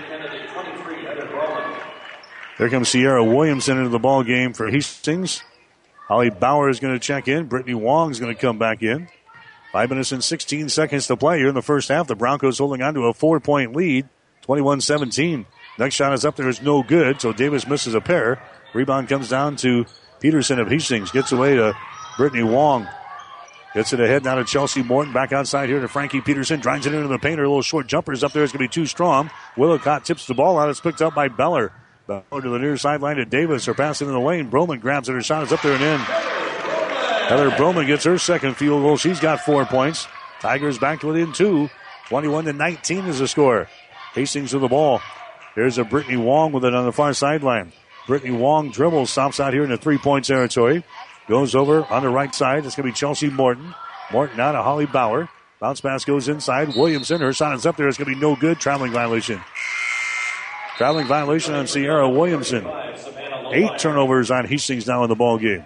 There comes Sierra Williamson into the ball game for Hastings. Holly Bauer is going to check in. Brittany Wong is going to come back in. Five minutes and sixteen seconds to play here in the first half. The Broncos holding on to a four-point lead, twenty-one seventeen. Next shot is up there. It's no good, so Davis misses a pair. Rebound comes down to Peterson of Hastings. Gets away to Brittany Wong. Gets it ahead now to Chelsea Morton. Back outside here to Frankie Peterson. Drives it into the paint. Her little short jumper is up there. It's going to be too strong. Willicott tips the ball out. It's picked up by Beller. Beller to the near sideline to Davis. Her pass into the lane. Broman grabs it. Her shot is up there and in. Heather Broman gets her second field goal. She's got four points. Tigers back to within two. twenty-one to nineteen is the score. Hastings with the ball. There's a Brittany Wong with it on the far sideline. Brittany Wong dribbles, stops out here in the three-point territory. Goes over on the right side. It's going to be Chelsea Morton. Morton now to Holly Bauer. Bounce pass goes inside. Williamson, her shot is up there. It's going to be no good. Traveling violation. Traveling violation on Sierra Williamson. Eight turnovers on Hastings now in the ball game.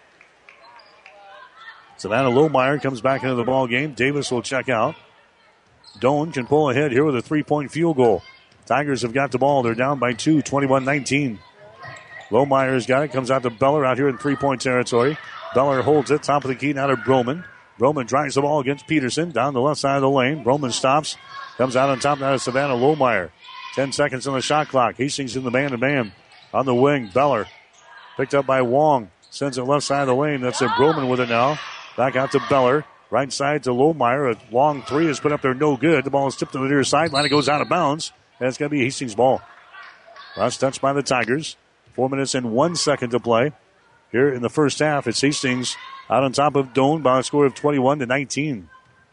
Savannah Lohmeyer comes back into the ball game. Davis will check out. Doan can pull ahead here with a three-point field goal. Tigers have got the ball. They're down by two, twenty-one nineteen. Lohmeyer's got it. Comes out to Beller out here in three-point territory. Beller holds it. Top of the key now to Broman. Broman drives the ball against Peterson down the left side of the lane. Broman stops. Comes out on top now to Savannah Lohmeyer. Ten seconds on the shot clock. Hastings in the man-to-man. On the wing, Beller. Picked up by Wong. Sends it left side of the lane. That's it. Broman with it now. Back out to Beller. Right side to Lohmeyer. A long three is put up there. No good. The ball is tipped to the near sideline. It goes out of bounds. And it's going to be Hastings' ball. Last touch by the Tigers. Four minutes and one second to play. Here in the first half, it's Hastings out on top of Doan by a score of twenty-one to nineteen.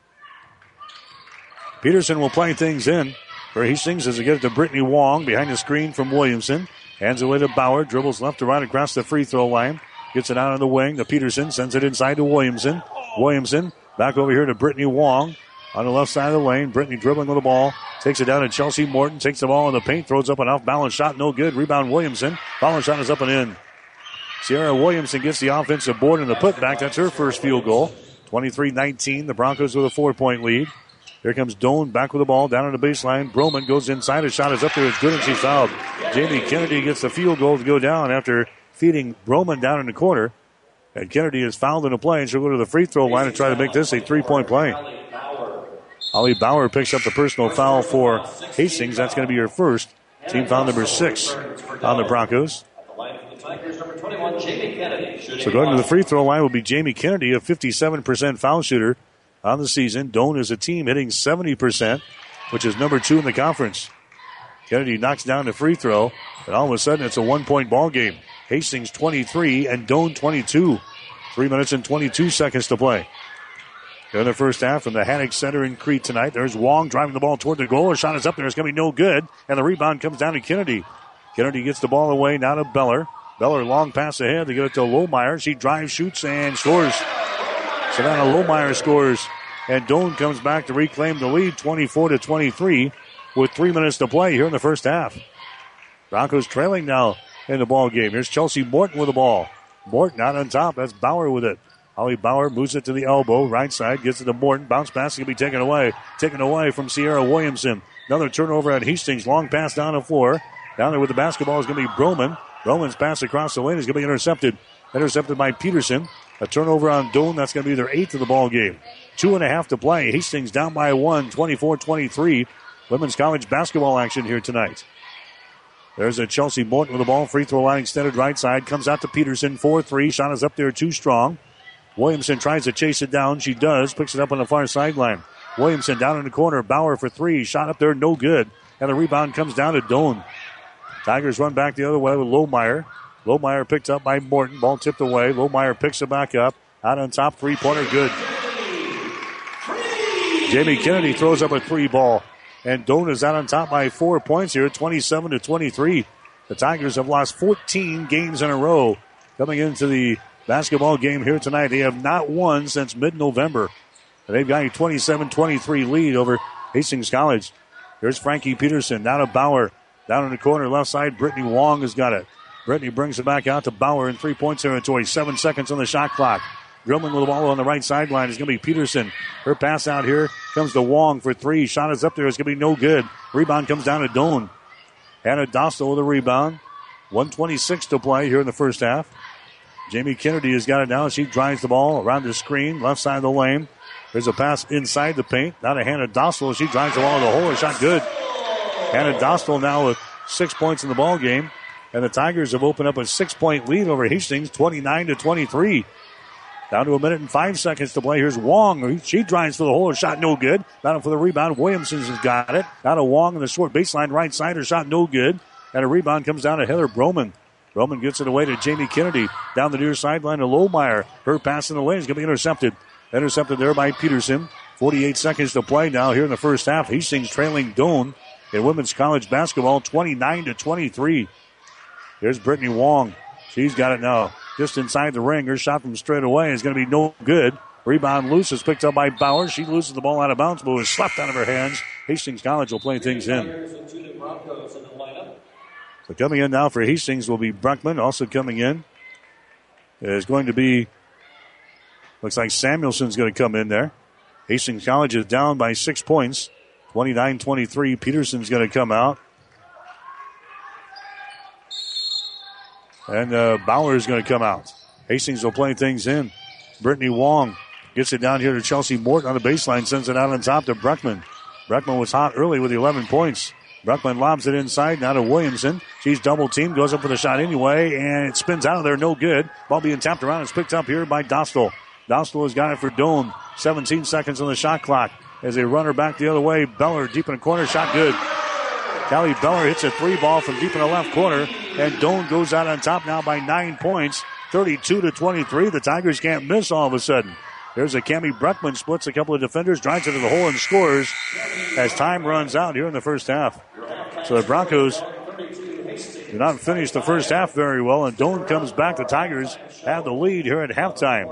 Peterson will play things in for Hastings as they get it to Brittany Wong behind the screen from Williamson. Hands away to Bauer. Dribbles left to right across the free throw line. Gets it out on the wing to Peterson. Sends it inside to Williamson. Williamson back over here to Brittany Wong. on the left side of the lane. Brittany dribbling with the ball. Takes it down to Chelsea Morton. Takes the ball in the paint. Throws up an off-balance shot. No good. Rebound Williamson. Balance shot is up and in. Sierra Williamson gets the offensive board and the putback. That's her first field goal. twenty-three nineteen. The Broncos with a four-point lead. Here comes Doan back with the ball down on the baseline. Broman goes inside. His shot is up there. It's good and she's fouled. Jamie Kennedy gets the field goal to go down after feeding Broman down in the corner. And Kennedy is fouled in the play, and she'll go to the free throw line and try to make this a three-point play. Holly Bauer picks up the personal foul for Hastings. That's going to be her first. Team foul number six on the Broncos. So going to the free throw line will be Jamie Kennedy, a fifty-seven percent foul shooter on the season. Doan is a team hitting seventy percent, which is number two in the conference. Kennedy knocks down the free throw, and all of a sudden it's a one-point ball game. Hastings twenty-three and Doan twenty-two. Three minutes and twenty-two seconds to play. In the first half from the Haddock Center in Crete tonight. There's Wong driving the ball toward the goal. Her shot is up there. It's going to be no good. And the rebound comes down to Kennedy. Kennedy gets the ball away now to Beller. Beller long pass ahead. They get it to Lohmeyer. She drives, shoots, and scores. Savannah Lohmeyer scores. And Doan comes back to reclaim the lead twenty-four to twenty-three with three minutes to play here in the first half. Broncos trailing now in the ball game. Here's Chelsea Morton with the ball. Morton out on top. That's Bauer with it. Holly Bauer moves it to the elbow. Right side gets it to Morton. Bounce pass can be taken away. Taken away from Sierra Williamson. Another turnover at Hastings. Long pass down the floor. Down there with the basketball is going to be Broman. Broman's pass across the lane is going to be intercepted. Intercepted by Peterson. A turnover on Doan. That's going to be their eighth of the ball game. Two and a half to play. Hastings down by one. twenty-four twenty-three. Women's college basketball action here tonight. There's a Chelsea Morton with the ball. Free throw line extended right side. Comes out to Peterson. four three. Shot is up there too strong. Williamson tries to chase it down. She does. Picks it up on the far sideline. Williamson down in the corner. Bauer for three. Shot up there. No good. And the rebound comes down to Doan. Tigers run back the other way with Lohmeyer. Lohmeyer picked up by Morton. Ball tipped away. Lohmeyer picks it back up. Out on top. Three-pointer good. Jamie Kennedy throws up a three ball. And Doan is out on top by four points here, twenty-seven to twenty-three. The Tigers have lost fourteen games in a row coming into the basketball game here tonight. They have not won since mid-November. They've got a twenty-seven twenty-three lead over Hastings College. Here's Frankie Peterson down to Bauer. Down in the corner, left side, Brittany Wong has got it. Brittany brings it back out to Bauer in three-point territory. Seven seconds on the shot clock. Dribbling with the ball on the right sideline is going to be Peterson. Her pass out here comes to Wong for three. Shot is up there. It's going to be no good. Rebound comes down to Doan. Hannah Dostal with a rebound. one twenty-six to play here in the first half. Jamie Kennedy has got it now. She drives the ball around the screen, left side of the lane. There's a pass inside the paint. Now to Hannah Dostal. She drives the ball to the hole. Her shot good. Hannah Dostal now with six points in the ball game. And the Tigers have opened up a six-point lead over Hastings, twenty-nine to twenty-three. Down to a minute and five seconds to play. Here's Wong. She drives for the hole. Her shot no good. Battle for the rebound. Williamson has got it. Now to Wong on the short baseline right side. Her shot no good. And a rebound comes down to Heather Broman. Broman gets it away to Jamie Kennedy. Down the near sideline to Lohmeyer. Her pass in the lane is going to be intercepted. Intercepted there by Peterson. forty-eight seconds to play now here in the first half. Hastings trailing Doan in women's college basketball, twenty-nine to twenty-three. Here's Brittany Wong. She's got it now. Just inside the ring. Her shot from straight away is going to be no good. Rebound loose is picked up by Bauer. She loses the ball out of bounds, but was slapped out of her hands. Hastings College will play things in. So coming in now for Hastings will be Bruckman. Also coming in is going to be, looks like Samuelson's going to come in there. Hastings College is down by six points. twenty-nine twenty-three. Peterson's going to come out. And uh, Bauer is going to come out. Hastings will play things in. Brittany Wong gets it down here to Chelsea Morton on the baseline, sends it out on top to Bruckman. Bruckman was hot early with eleven points. Bruckman lobs it inside, now to Williamson. She's double-teamed, goes up for the shot anyway, and it spins out of there, no good. Ball being tapped around. It's picked up here by Dostal. Dostal has got it for Doan. seventeen seconds on the shot clock. As they run her back the other way, Beller deep in the corner, shot good. Callie Beller hits a three ball from deep in the left corner, and Doan goes out on top now by nine points, thirty-two to twenty-three. The Tigers can't miss all of a sudden. There's a Cammie Bruckman, splits a couple of defenders, drives into the hole and scores as time runs out here in the first half. So the Broncos do not finish the first half very well, and Doan comes back. The Tigers have the lead here at halftime.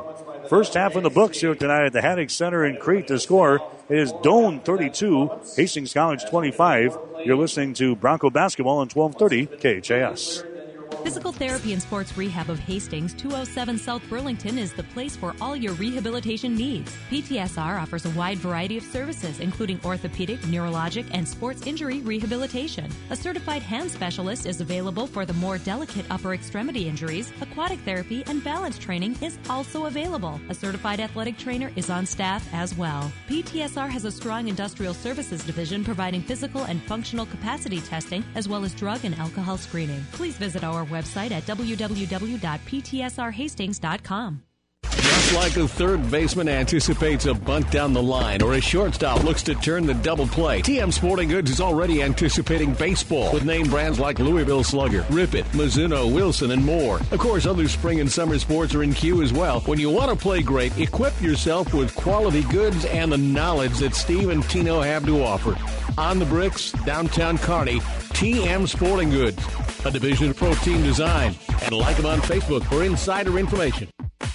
First half in the books here tonight at the Haddock Center in Crete. The score is Doane thirty-two, Hastings College twenty-five. You're listening to Bronco Basketball on twelve thirty K H A S. Physical Therapy and Sports Rehab of Hastings, two oh seven South Burlington, is the place for all your rehabilitation needs. P T S R offers a wide variety of services, including orthopedic, neurologic, and sports injury rehabilitation. A certified hand specialist is available for the more delicate upper extremity injuries. Aquatic therapy and balance training is also available. A certified athletic trainer is on staff as well. P T S R has a strong industrial services division providing physical and functional capacity testing, as well as drug and alcohol screening. Please visit our website at w w w dot p t s r hastings dot com. Just like a third baseman anticipates a bunt down the line or a shortstop looks to turn the double play, T M Sporting Goods is already anticipating baseball with name brands like Louisville Slugger, Rip It, Mizuno, Wilson, and more. Of course, other spring and summer sports are in queue as well. When you want to play great, equip yourself with quality goods and the knowledge that Steve and Tino have to offer. On the Bricks, downtown Kearney, T M Sporting Goods, a division of Pro Team Design. And like them on Facebook for insider information.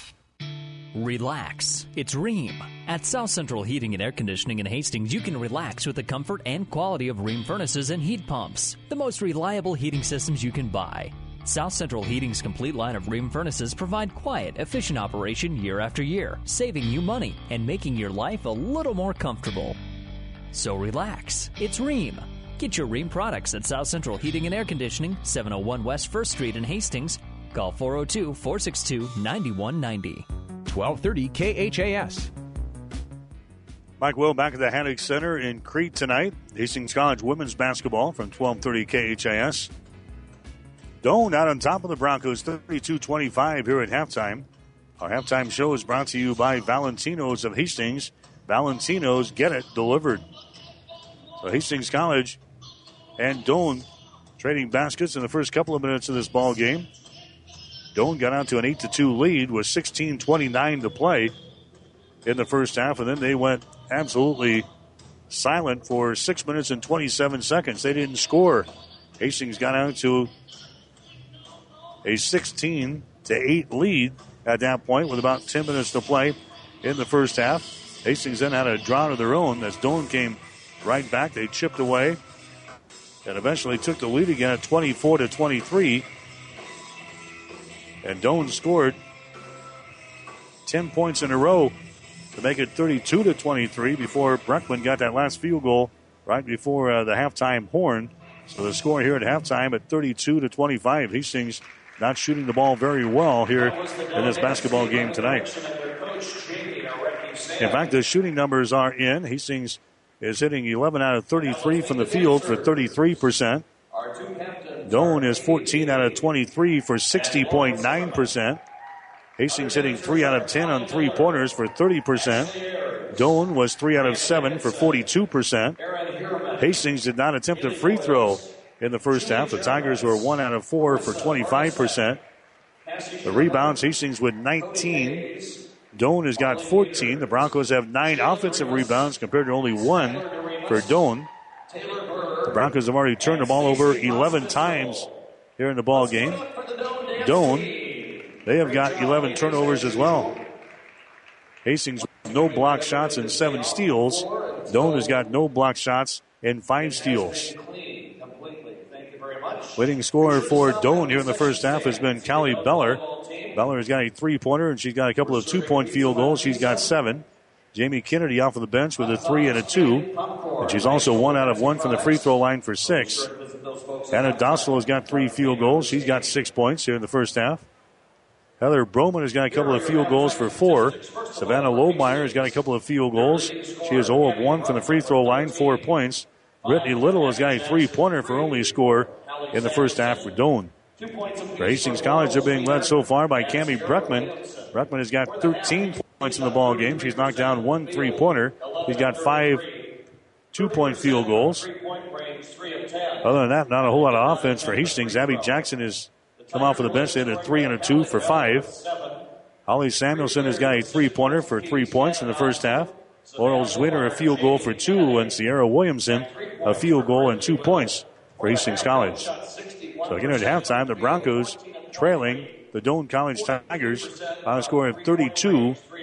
Relax. It's Rheem. At South Central Heating and Air Conditioning in Hastings, you can relax with the comfort and quality of Rheem furnaces and heat pumps, the most reliable heating systems you can buy. South Central Heating's complete line of Rheem furnaces provide quiet, efficient operation year after year, saving you money and making your life a little more comfortable. So relax. It's Rheem. Get your Rheem products at South Central Heating and Air Conditioning, seven oh one West first Street in Hastings. Call four oh two, four six two, nine one nine oh. twelve thirty K H A S. Mike Will back at the Haddock Center in Crete tonight. Hastings College women's basketball from twelve thirty K H A S. Doane out on top of the Broncos, thirty-two twenty-five here at halftime. Our halftime show is brought to you by Valentino's of Hastings. Valentino's, get it delivered. So Hastings College and Doane trading baskets in the first couple of minutes of this ball game. Doane got out to an eight to two lead with sixteen twenty-nine to play in the first half, and then they went absolutely silent for six minutes and twenty-seven seconds. They didn't score. Hastings got out to a sixteen to eight lead at that point with about ten minutes to play in the first half. Hastings then had a drought of their own as Doane came right back. They chipped away and eventually took the lead again at twenty-four to twenty-three. And Doane scored ten points in a row to make it thirty-two to twenty-three before Breckman got that last field goal right before uh, the halftime horn. So the score here at halftime at thirty-two to twenty-five. Hastings not shooting the ball very well here in this basketball game tonight. In fact, the shooting numbers are in. Hastings is hitting eleven out of thirty-three from the field for thirty-three percent. Doane is fourteen out of twenty-three for sixty point nine percent. Hastings hitting three out of ten on three-pointers for thirty percent. Doane was three out of seven for forty-two percent. Hastings did not attempt a free throw in the first half. The Tigers were one out of four for twenty-five percent. The rebounds, Hastings with nineteen. Doane has got fourteen. The Broncos have nine offensive rebounds compared to only one for Doane. The Broncos have already turned the ball over eleven times here in the ball game. Doane, they have got eleven turnovers as well. Hastings no block shots and seven steals. Doane has got no block shots and five steals. Leading scorer for Doane here in the first half has been Callie Beller. Beller has got a three-pointer, and she's got a couple of two-point field goals. She's got seven. Jamie Kennedy off of the bench with a three and a two. And she's also one out of one from the free throw line for six. Hannah Dossel has got three field goals. She's got six points here in the first half. Heather Broman has got a couple of field goals for four. Savannah Lohmeyer has got a couple of field goals. She is zero of one from the free throw line, four points. Brittany Little has got a three-pointer for only a score in the first half for Doane. For Hastings College, they're being led so far by Cammie Breckman. Breckman has got thirteen points in the ball game. She's knocked down one three-pointer. She's got five two-point field goals. Other than that, not a whole lot of offense for Hastings. Abby Jackson has come off of the bench. They had a three and a two for five. Holly Samuelson has got a three-pointer for three points in the first half. Laurel Zwinner a field goal for two, and Sierra Williamson a field goal and two points for Hastings College. So again at halftime, the Broncos trailing the Doane College Tigers on a score of thirty-two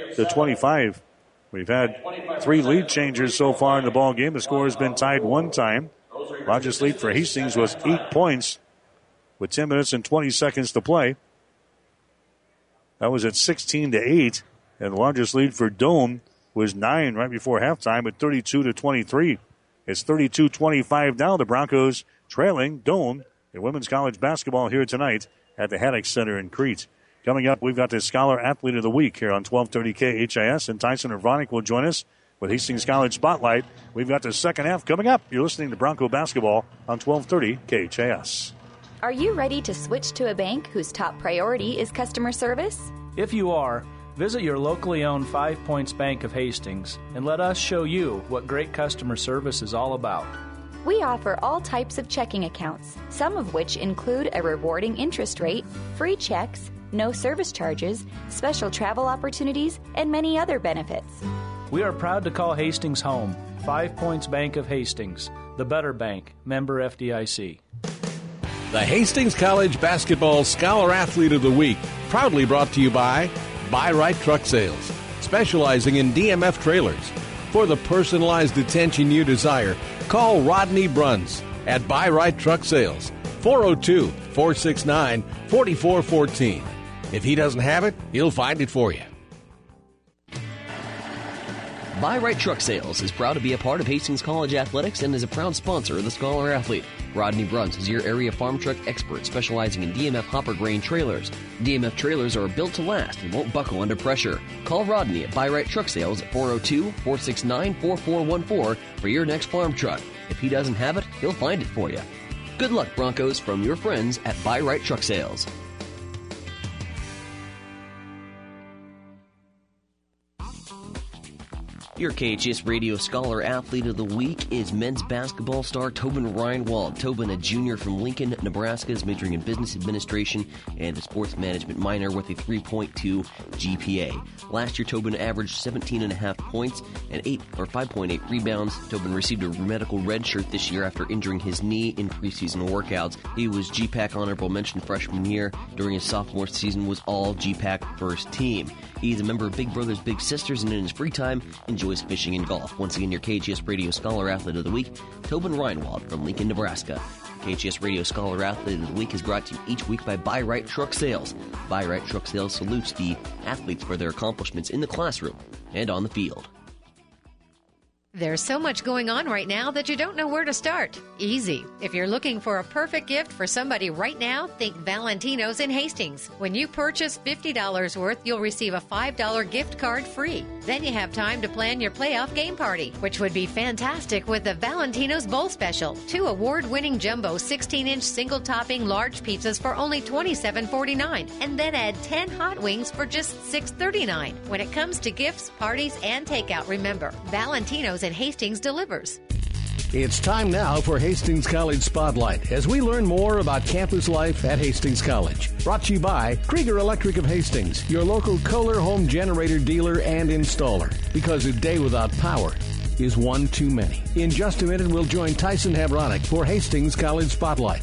to twenty-five. We've had three lead changers so far in the ball game. The score has been tied one time. Largest lead for Hastings was eight points with ten minutes and twenty seconds to play. That was at sixteen to eight. And the largest lead for Doane was nine right before halftime at thirty-two to twenty-three. It's thirty-two twenty-five now. The Broncos trailing Doane in women's college basketball here tonight at the Haddock Center in Crete. Coming up, we've got the Scholar Athlete of the Week here on twelve thirty K H I S, and Tyson Urvonic will join us with Hastings College Spotlight. We've got the second half coming up. You're listening to Bronco Basketball on twelve thirty K H I S. Are you ready to switch to a bank whose top priority is customer service? If you are, visit your locally owned Five Points Bank of Hastings and let us show you what great customer service is all about. We offer all types of checking accounts, some of which include a rewarding interest rate, free checks, no service charges, special travel opportunities, and many other benefits. We are proud to call Hastings home. Five Points Bank of Hastings, the better bank, member F D I C. The Hastings College Basketball Scholar Athlete of the Week, proudly brought to you by Buy Right Truck Sales, specializing in D M F trailers. For the personalized attention you desire, call Rodney Bruns at Buy Right Truck Sales, four oh two, four six nine, four four one four. If he doesn't have it, he'll find it for you. Buy Right Truck Sales is proud to be a part of Hastings College Athletics and is a proud sponsor of the Scholar Athlete. Rodney Bruns is your area farm truck expert specializing in D M F hopper grain trailers. D M F trailers are built to last and won't buckle under pressure. Call Rodney at Buy Right Truck Sales at four oh two, four six nine, four four one four for your next farm truck. If he doesn't have it, he'll find it for you. Good luck, Broncos, from your friends at Buy Right Truck Sales. Your K H S Radio Scholar Athlete of the Week is men's basketball star Tobin Reinwald. Tobin, a junior from Lincoln, Nebraska, is majoring in business administration and a sports management minor with a three point two G P A. Last year, Tobin averaged seventeen point five points and eight or five point eight rebounds. Tobin received a medical red shirt this year after injuring his knee in preseason workouts. He was G PAC honorable mention freshman year. During his sophomore season, was all G PAC first team. He's a member of Big Brothers Big Sisters, and in his free time enjoys fishing and golf. Once again, your K H S Radio Scholar Athlete of the Week, Tobin Reinwald from Lincoln, Nebraska. K H S Radio Scholar Athlete of the Week is brought to you each week by Buy Right Truck Sales. Buy Right Truck Sales salutes the athletes for their accomplishments in the classroom and on the field. There's so much going on right now that you don't know where to start. Easy. If you're looking for a perfect gift for somebody right now, think Valentino's in Hastings. When you purchase fifty dollars worth, you'll receive a five dollars gift card free. Then you have time to plan your playoff game party, which would be fantastic with the Valentino's Bowl Special. Two award-winning jumbo sixteen-inch single-topping large pizzas for only twenty-seven forty-nine, and then add ten hot wings for just six thirty-nine. When it comes to gifts, parties, and takeout, remember, Valentino's in Hastings delivers. It's time now for Hastings College Spotlight as we learn more about campus life at Hastings College. Brought to you by Krieger Electric of Hastings, your local Kohler home generator dealer and installer. Because a day without power is one too many. In just a minute, we'll join Tyson Habronic for Hastings College Spotlight.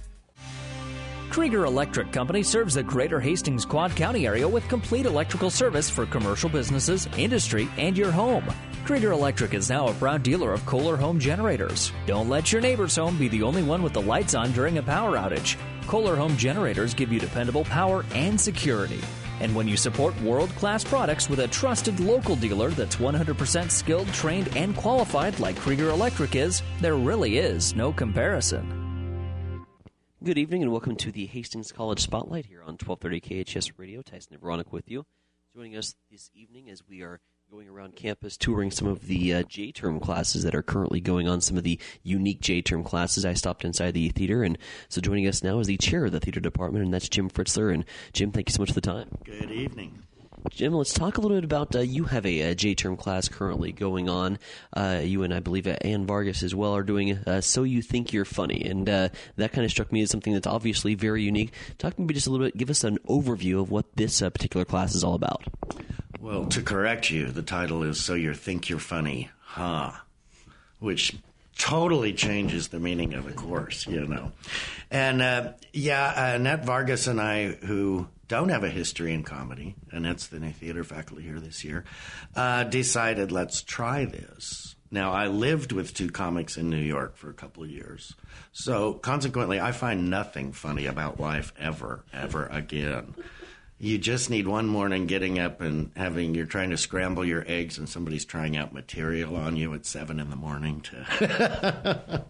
Krieger Electric Company serves the greater Hastings Quad County area with complete electrical service for commercial businesses, industry, and your home. Krieger Electric is now a proud dealer of Kohler home generators. Don't let your neighbor's home be the only one with the lights on during a power outage. Kohler home generators give you dependable power and security. And when you support world-class products with a trusted local dealer that's one hundred percent skilled, trained, and qualified like Krieger Electric is, there really is no comparison. Good evening and welcome to the Hastings College Spotlight here on twelve thirty K H S Radio. Tyson Habronic with you. Joining us this evening as we are going around campus touring some of the uh, J-term classes that are currently going on, some of the unique J-term classes. I stopped inside the theater, and so joining us now is the chair of the theater department, and that's Jim Fritzler. And Jim, thank you so much for the time. Good evening. Jim, let's talk a little bit about, uh, you have a, a J-term class currently going on. Uh, you and I believe uh, Ann Vargas as well are doing uh, So You Think You're Funny, and uh, that kind of struck me as something that's obviously very unique. Talk to me just a little bit, give us an overview of what this uh, particular class is all about. Well, to correct you, the title is So You Think You're Funny, huh? Which totally changes the meaning of a course, you know. And, uh, yeah, Annette Vargas and I, who don't have a history in comedy, Annette's the theater faculty here this year, uh, decided, let's try this. Now, I lived with two comics in New York for a couple of years. So, consequently, I find nothing funny about life ever, ever again. You just need one morning getting up and having, you're trying to scramble your eggs and somebody's trying out material on you at seven in the morning. To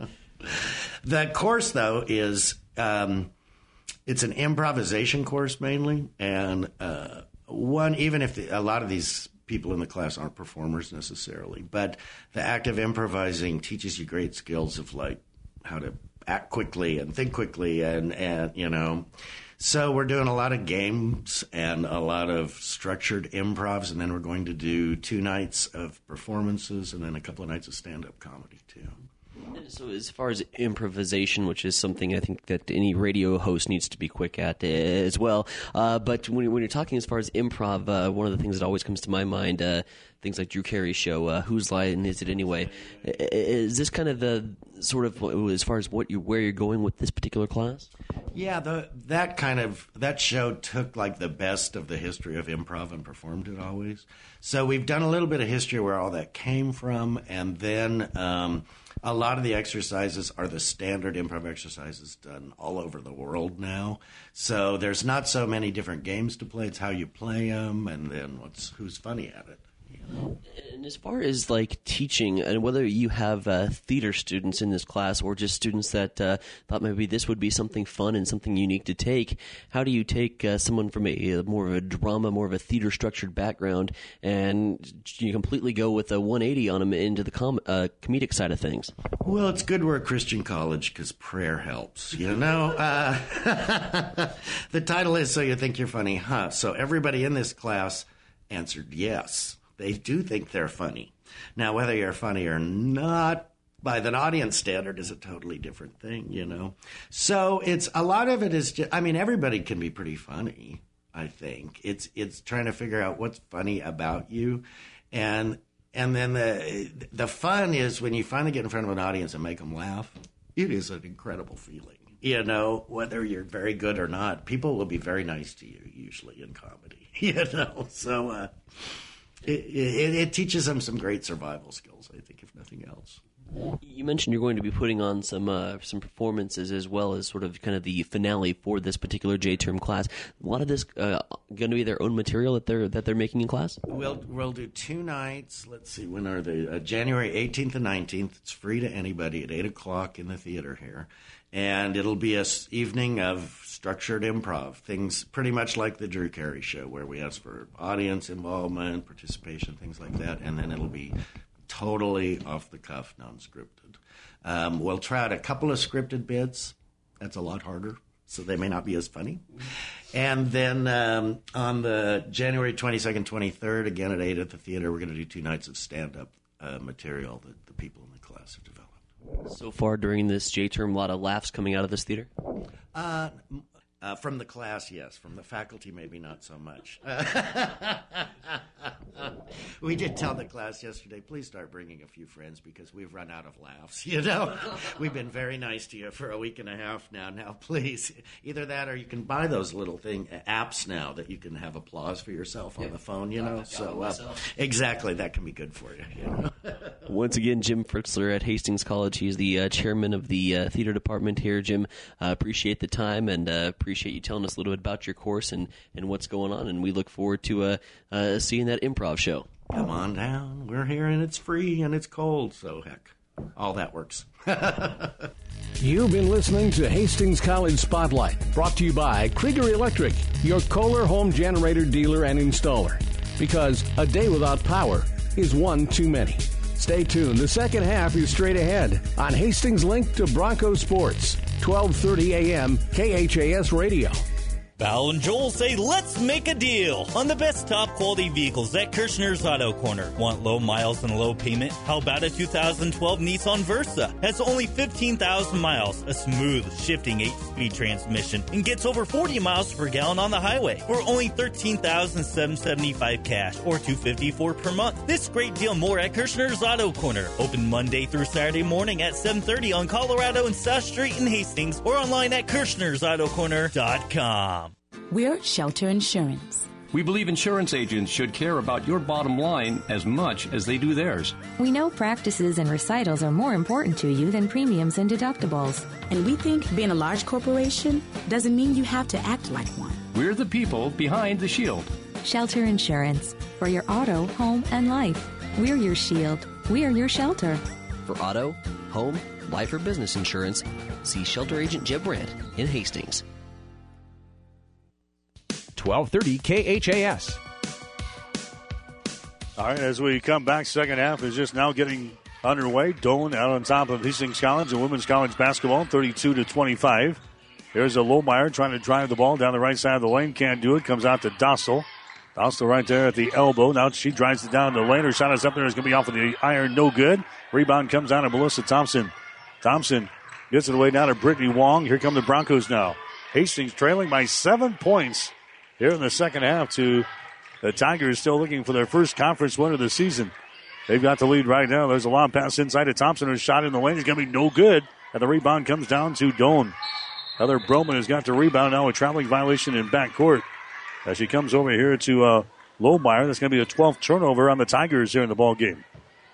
The course, though, is, um, it's an improvisation course mainly. And uh, one, even if the, a lot of these people in the class aren't performers necessarily, but the act of improvising teaches you great skills of like how to act quickly and think quickly and, and you know. So we're doing a lot of games and a lot of structured improvs, and then we're going to do two nights of performances and then a couple of nights of stand-up comedy, too. So as far as improvisation, which is something I think that any radio host needs to be quick at as well, uh, but when, when you're talking as far as improv, uh, one of the things that always comes to my mind, uh, things like Drew Carey's show, uh, Whose Line Is It Anyway? Is this kind of the sort of as far as what you where you're going with this particular class? Yeah, the that kind of that show took like the best of the history of improv and performed it always. So we've done a little bit of history where all that came from, and then um, a lot of the exercises are the standard improv exercises done all over the world now. So there's not so many different games to play. It's how you play them, and then what's who's funny at it. And as far as like teaching, and whether you have uh, theater students in this class or just students that uh, thought maybe this would be something fun and something unique to take, how do you take uh, someone from a, a more of a drama, more of a theater structured background, and you completely go with a one eighty on them into the com- uh, comedic side of things? Well, it's good we're a Christian college because prayer helps, you know. Uh, the title is So You Think You're Funny, Huh? So everybody in this class answered yes. They do think they're funny. Now, whether you're funny or not, by the audience standard, is a totally different thing, you know. So it's a lot of it is just, I mean, everybody can be pretty funny, I think. It's it's trying to figure out what's funny about you. And and then the the fun is when you finally get in front of an audience and make them laugh. It is an incredible feeling. You know, whether you're very good or not, people will be very nice to you, usually, in comedy, you know. So, uh It, it, it teaches them some great survival skills, I think, if nothing else. You mentioned you're going to be putting on some uh, some performances as well as sort of kind of the finale for this particular J-term class. A lot of this uh, going to be their own material that they're that they're making in class? We'll we'll do two nights. Let's see, when are they? Uh, January eighteenth and nineteenth. It's free to anybody at eight o'clock in the theater here. And it'll be an evening of structured improv, things pretty much like the Drew Carey show, where we ask for audience involvement, participation, things like that. And then it'll be totally off the cuff, non-scripted. Um, we'll try out a couple of scripted bits. That's a lot harder, so they may not be as funny. And then um, on the January twenty-second, twenty-third, again at eight at the theater, we're going to do two nights of stand-up uh, material that the people in the class have developed. So far during this J-term, a lot of laughs coming out of this theater? Uh, uh, from the class, yes. From the faculty, maybe not so much. We did tell the class yesterday, please start bringing a few friends because we've run out of laughs, you know. We've been very nice to you for a week and a half now. Now, please, either that or you can buy those little thing apps now that you can have applause for yourself on yeah. the phone, you know. So uh, exactly, that can be good for you, you know. Once again, Jim Fritzler at Hastings College. He's the uh, chairman of the uh, theater department here. Jim, uh, appreciate the time and uh, appreciate you telling us a little bit about your course and, and what's going on. And we look forward to uh, uh, seeing that improv show. Come on down. We're here and it's free and it's cold. So, heck, all that works. You've been listening to Hastings College Spotlight, brought to you by Krieger Electric, your Kohler home generator dealer and installer. Because a day without power is one too many. Stay tuned. The second half is straight ahead on Hastings Link to Bronco Sports, twelve thirty a.m. K H A S Radio. Val and Joel say let's make a deal on the best top quality vehicles at Kirshner's Auto Corner. Want low miles and low payment? How about a two thousand twelve Nissan Versa? Has only fifteen thousand miles, a smooth shifting eight-speed transmission, and gets over forty miles per gallon on the highway for only thirteen thousand seven hundred seventy-five dollars cash or two hundred fifty-four dollars per month. This great deal more at Kirshner's Auto Corner. Open Monday through Saturday morning at seven thirty on Colorado and South Street in Hastings or online at kirschners auto corner dot com. We're Shelter Insurance. We believe insurance agents should care about your bottom line as much as they do theirs. We know practices and recitals are more important to you than premiums and deductibles. And we think being a large corporation doesn't mean you have to act like one. We're the people behind the shield. Shelter Insurance. For your auto, home, and life. We're your shield. We're your shelter. For auto, home, life, or business insurance, see Shelter Agent Jeb Brandt in Hastings. twelve thirty K H A S. All right, as we come back, second half is just now getting underway. Doan out on top of Hastings College and Women's College basketball, thirty-two to twenty-five. There's a Lohmeyer trying to drive the ball down the right side of the lane. Can't do it. Comes out to Dostal. Dostal right there at the elbow. Now she drives it down the lane. Her shot is up there. It's going to be off of the iron. No good. Rebound comes down to Melissa Thompson. Thompson gets it away now to Brittany Wong. Here come the Broncos now. Hastings trailing by seven points here in the second half to the Tigers, still looking for their first conference win of the season. They've got the lead right now. There's a long pass inside to Thompson. Her shot in the lane is going to be no good. And the rebound comes down to Doan. Heather Broman has got the rebound now, a traveling violation in backcourt. As she comes over here to uh, Lohmeyer, that's going to be a twelfth turnover on the Tigers here in the ball game.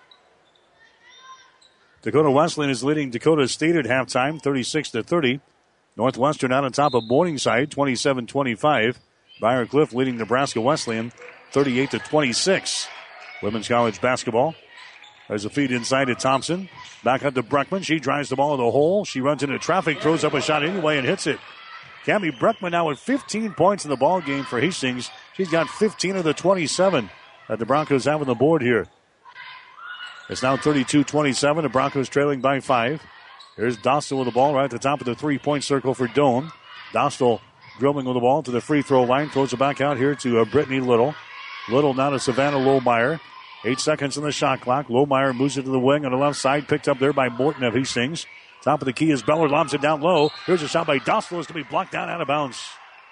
Dakota Wesleyan is leading Dakota State at halftime, thirty-six to thirty. Northwestern out on top of Morningside, twenty-seven twenty-five. Briar Cliff leading Nebraska Wesleyan, thirty-eight to twenty-six. Women's college basketball. There's a feed inside to Thompson. Back up to Breckman. She drives the ball in the hole. She runs into traffic, throws up a shot anyway, and hits it. Cammie Breckman now with fifteen points in the ball game for Hastings. She's got fifteen of the twenty-seven that the Broncos have on the board here. It's now thirty-two twenty-seven. The Broncos trailing by five. Here's Dostal with the ball right at the top of the three-point circle for Doan. Dostal dribbling with the ball to the free throw line. Throws it back out here to uh, Brittany Little. Little now to Savannah Lohmeyer. Eight seconds on the shot clock. Lohmeyer moves it to the wing on the left side. Picked up there by Morton of Hastings. Top of the key is Beller. Lobs it down low. Here's a shot by Dostal. It's going to be blocked down out of bounds.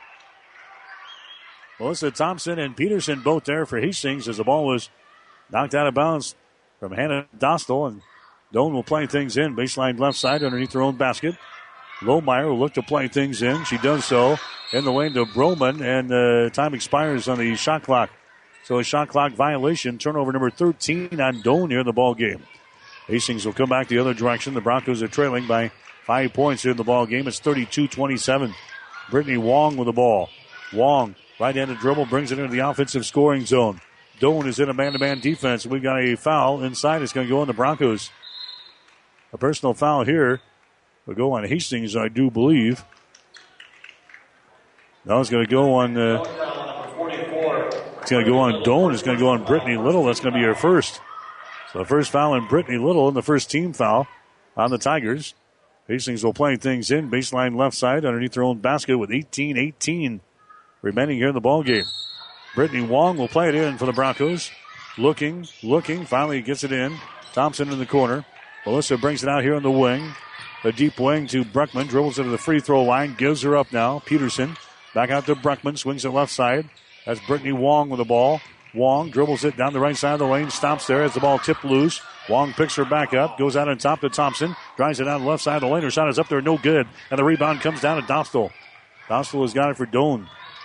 Melissa Thompson and Peterson both there for Hastings as the ball was knocked out of bounds from Hannah Dostal. And Doan will play things in. Baseline left side underneath their own basket. Lohmeyer will look to play things in. She does so in the lane to Broman. And uh, time expires on the shot clock. So a shot clock violation. Turnover number thirteen on Doan here in the ball game. Hastings will come back the other direction. The Broncos are trailing by five points here in the ball game. It's thirty-two twenty-seven. Brittany Wong with the ball. Wong, right-handed dribble, brings it into the offensive scoring zone. Doan is in a man-to-man defense. We've got a foul inside. It's going to go on the Broncos. A personal foul here will go on Hastings, I do believe. Now it's going to go on... Uh, it's going to go on Doan. It's going to go on Brittany Little. That's going to be her first. So the first foul on Brittany Little and the first team foul on the Tigers. Hastings will play things in. Baseline left side underneath their own basket with eighteen eighteen remaining here in the ball game. Brittany Wong will play it in for the Broncos. Looking, looking, finally gets it in. Thompson in the corner. Melissa brings it out here on the wing. The deep wing to Breckman. Dribbles into the free throw line. Gives her up now. Peterson back out to Breckman. Swings it left side. That's Brittany Wong with the ball. Wong dribbles it down the right side of the lane. Stops there as the ball tipped loose. Wong picks her back up. Goes out on top to Thompson. Drives it down the left side of the lane. Her shot is up there. No good. And the rebound comes down to Dostal. Dostal has got it for Doan.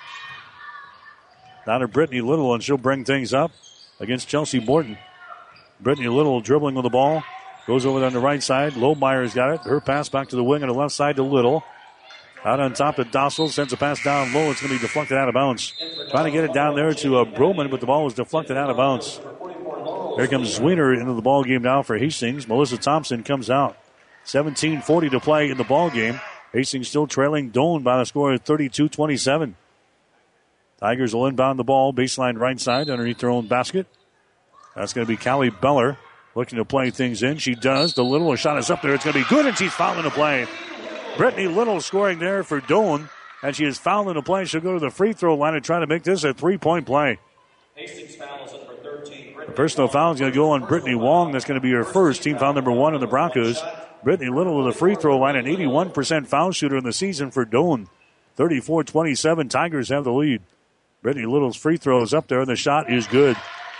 Down to Brittany Little, and she'll bring things up against Chelsea Morton. Brittany Little dribbling with the ball. Goes over on the right side. Lohmeyer's got it. Her pass back to the wing on the left side to Little. Out on top to Dostal. Sends a pass down low. It's going to be deflected out of bounds. Trying to get it down there to uh, Broman, but the ball was deflected out of bounds. Here comes Zwiener into the ball game now for Hastings. Melissa Thompson comes out. seventeen forty to play in the ball game. Hastings still trailing Doan by the score of thirty-two twenty-seven. Tigers will inbound the ball. Baseline right side underneath their own basket. That's going to be Callie Beller looking to play things in. She does. The Little shot is up there. It's going to be good, and she's fouling the play. Brittany Little scoring there for Doan and she is fouled in the play. She'll go to the free throw line and try to make this a three-point play. Hastings fouls at number thirteen. The personal foul is going to go on Brittany Wong. That's going to be her first. Team foul number one on the Broncos. Brittany Little with the free throw line, an eighty-one percent foul shooter in the season for Doane. thirty-four twenty-seven, Tigers have the lead. Brittany Little's free throw is up there, and the shot is good.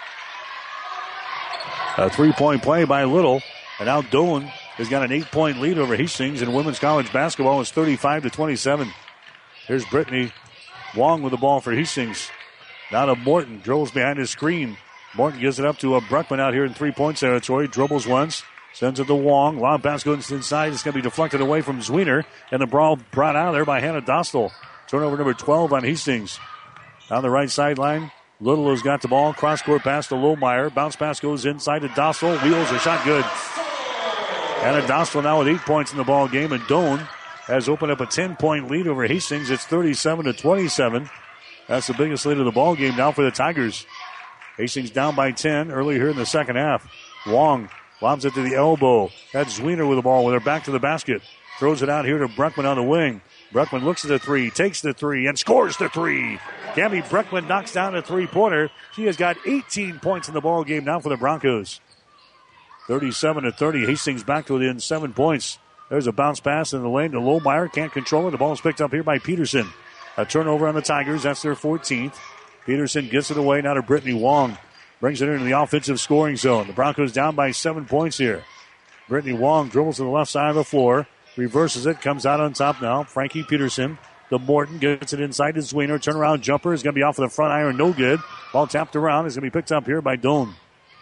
A three-point play by Little, and now Doane has got an eight-point lead over Hastings in women's college basketball. It's thirty-five to twenty-seven. Here's Brittany Wong with the ball for Hastings. Now to Morton, dribbles behind his screen. Morton gives it up to a Bruckman out here in three-point territory. Dribbles once, sends it to Wong. Long pass goes inside. It's going to be deflected away from Zwiener, and the ball brought out there by Hannah Dostal. Turnover number twelve on Hastings. On the right sideline, Little has got the ball. Cross-court pass to Lohmeyer. Bounce pass goes inside to Dostal. Wheels a shot good. Hannah Dostal now with eight points in the ball game, and Doane has opened up a ten-point lead over Hastings. It's thirty-seven to twenty-seven. That's the biggest lead of the ball game now for the Tigers. Hastings down by ten early here in the second half. Wong lobs it to the elbow. That's Zwiener with the ball with her back to the basket. Throws it out here to Bruckman on the wing. Bruckman looks at the three, takes the three, and scores the three. Gabby Bruckman knocks down a three-pointer. She has got eighteen points in the ball game now for the Broncos. thirty-seven to thirty. Hastings back to within seven points. There's a bounce pass in the lane to Lohmeyer. Can't control it. The ball is picked up here by Peterson. A turnover on the Tigers. That's their fourteenth. Peterson gets it away now to Brittany Wong. Brings it into the offensive scoring zone. The Broncos down by seven points here. Brittany Wong dribbles to the left side of the floor. Reverses it. Comes out on top now. Frankie Peterson. The Morton gets it inside to Zwiener. Turnaround jumper is going to be off of the front iron. No good. Ball tapped around. Is going to be picked up here by Doane.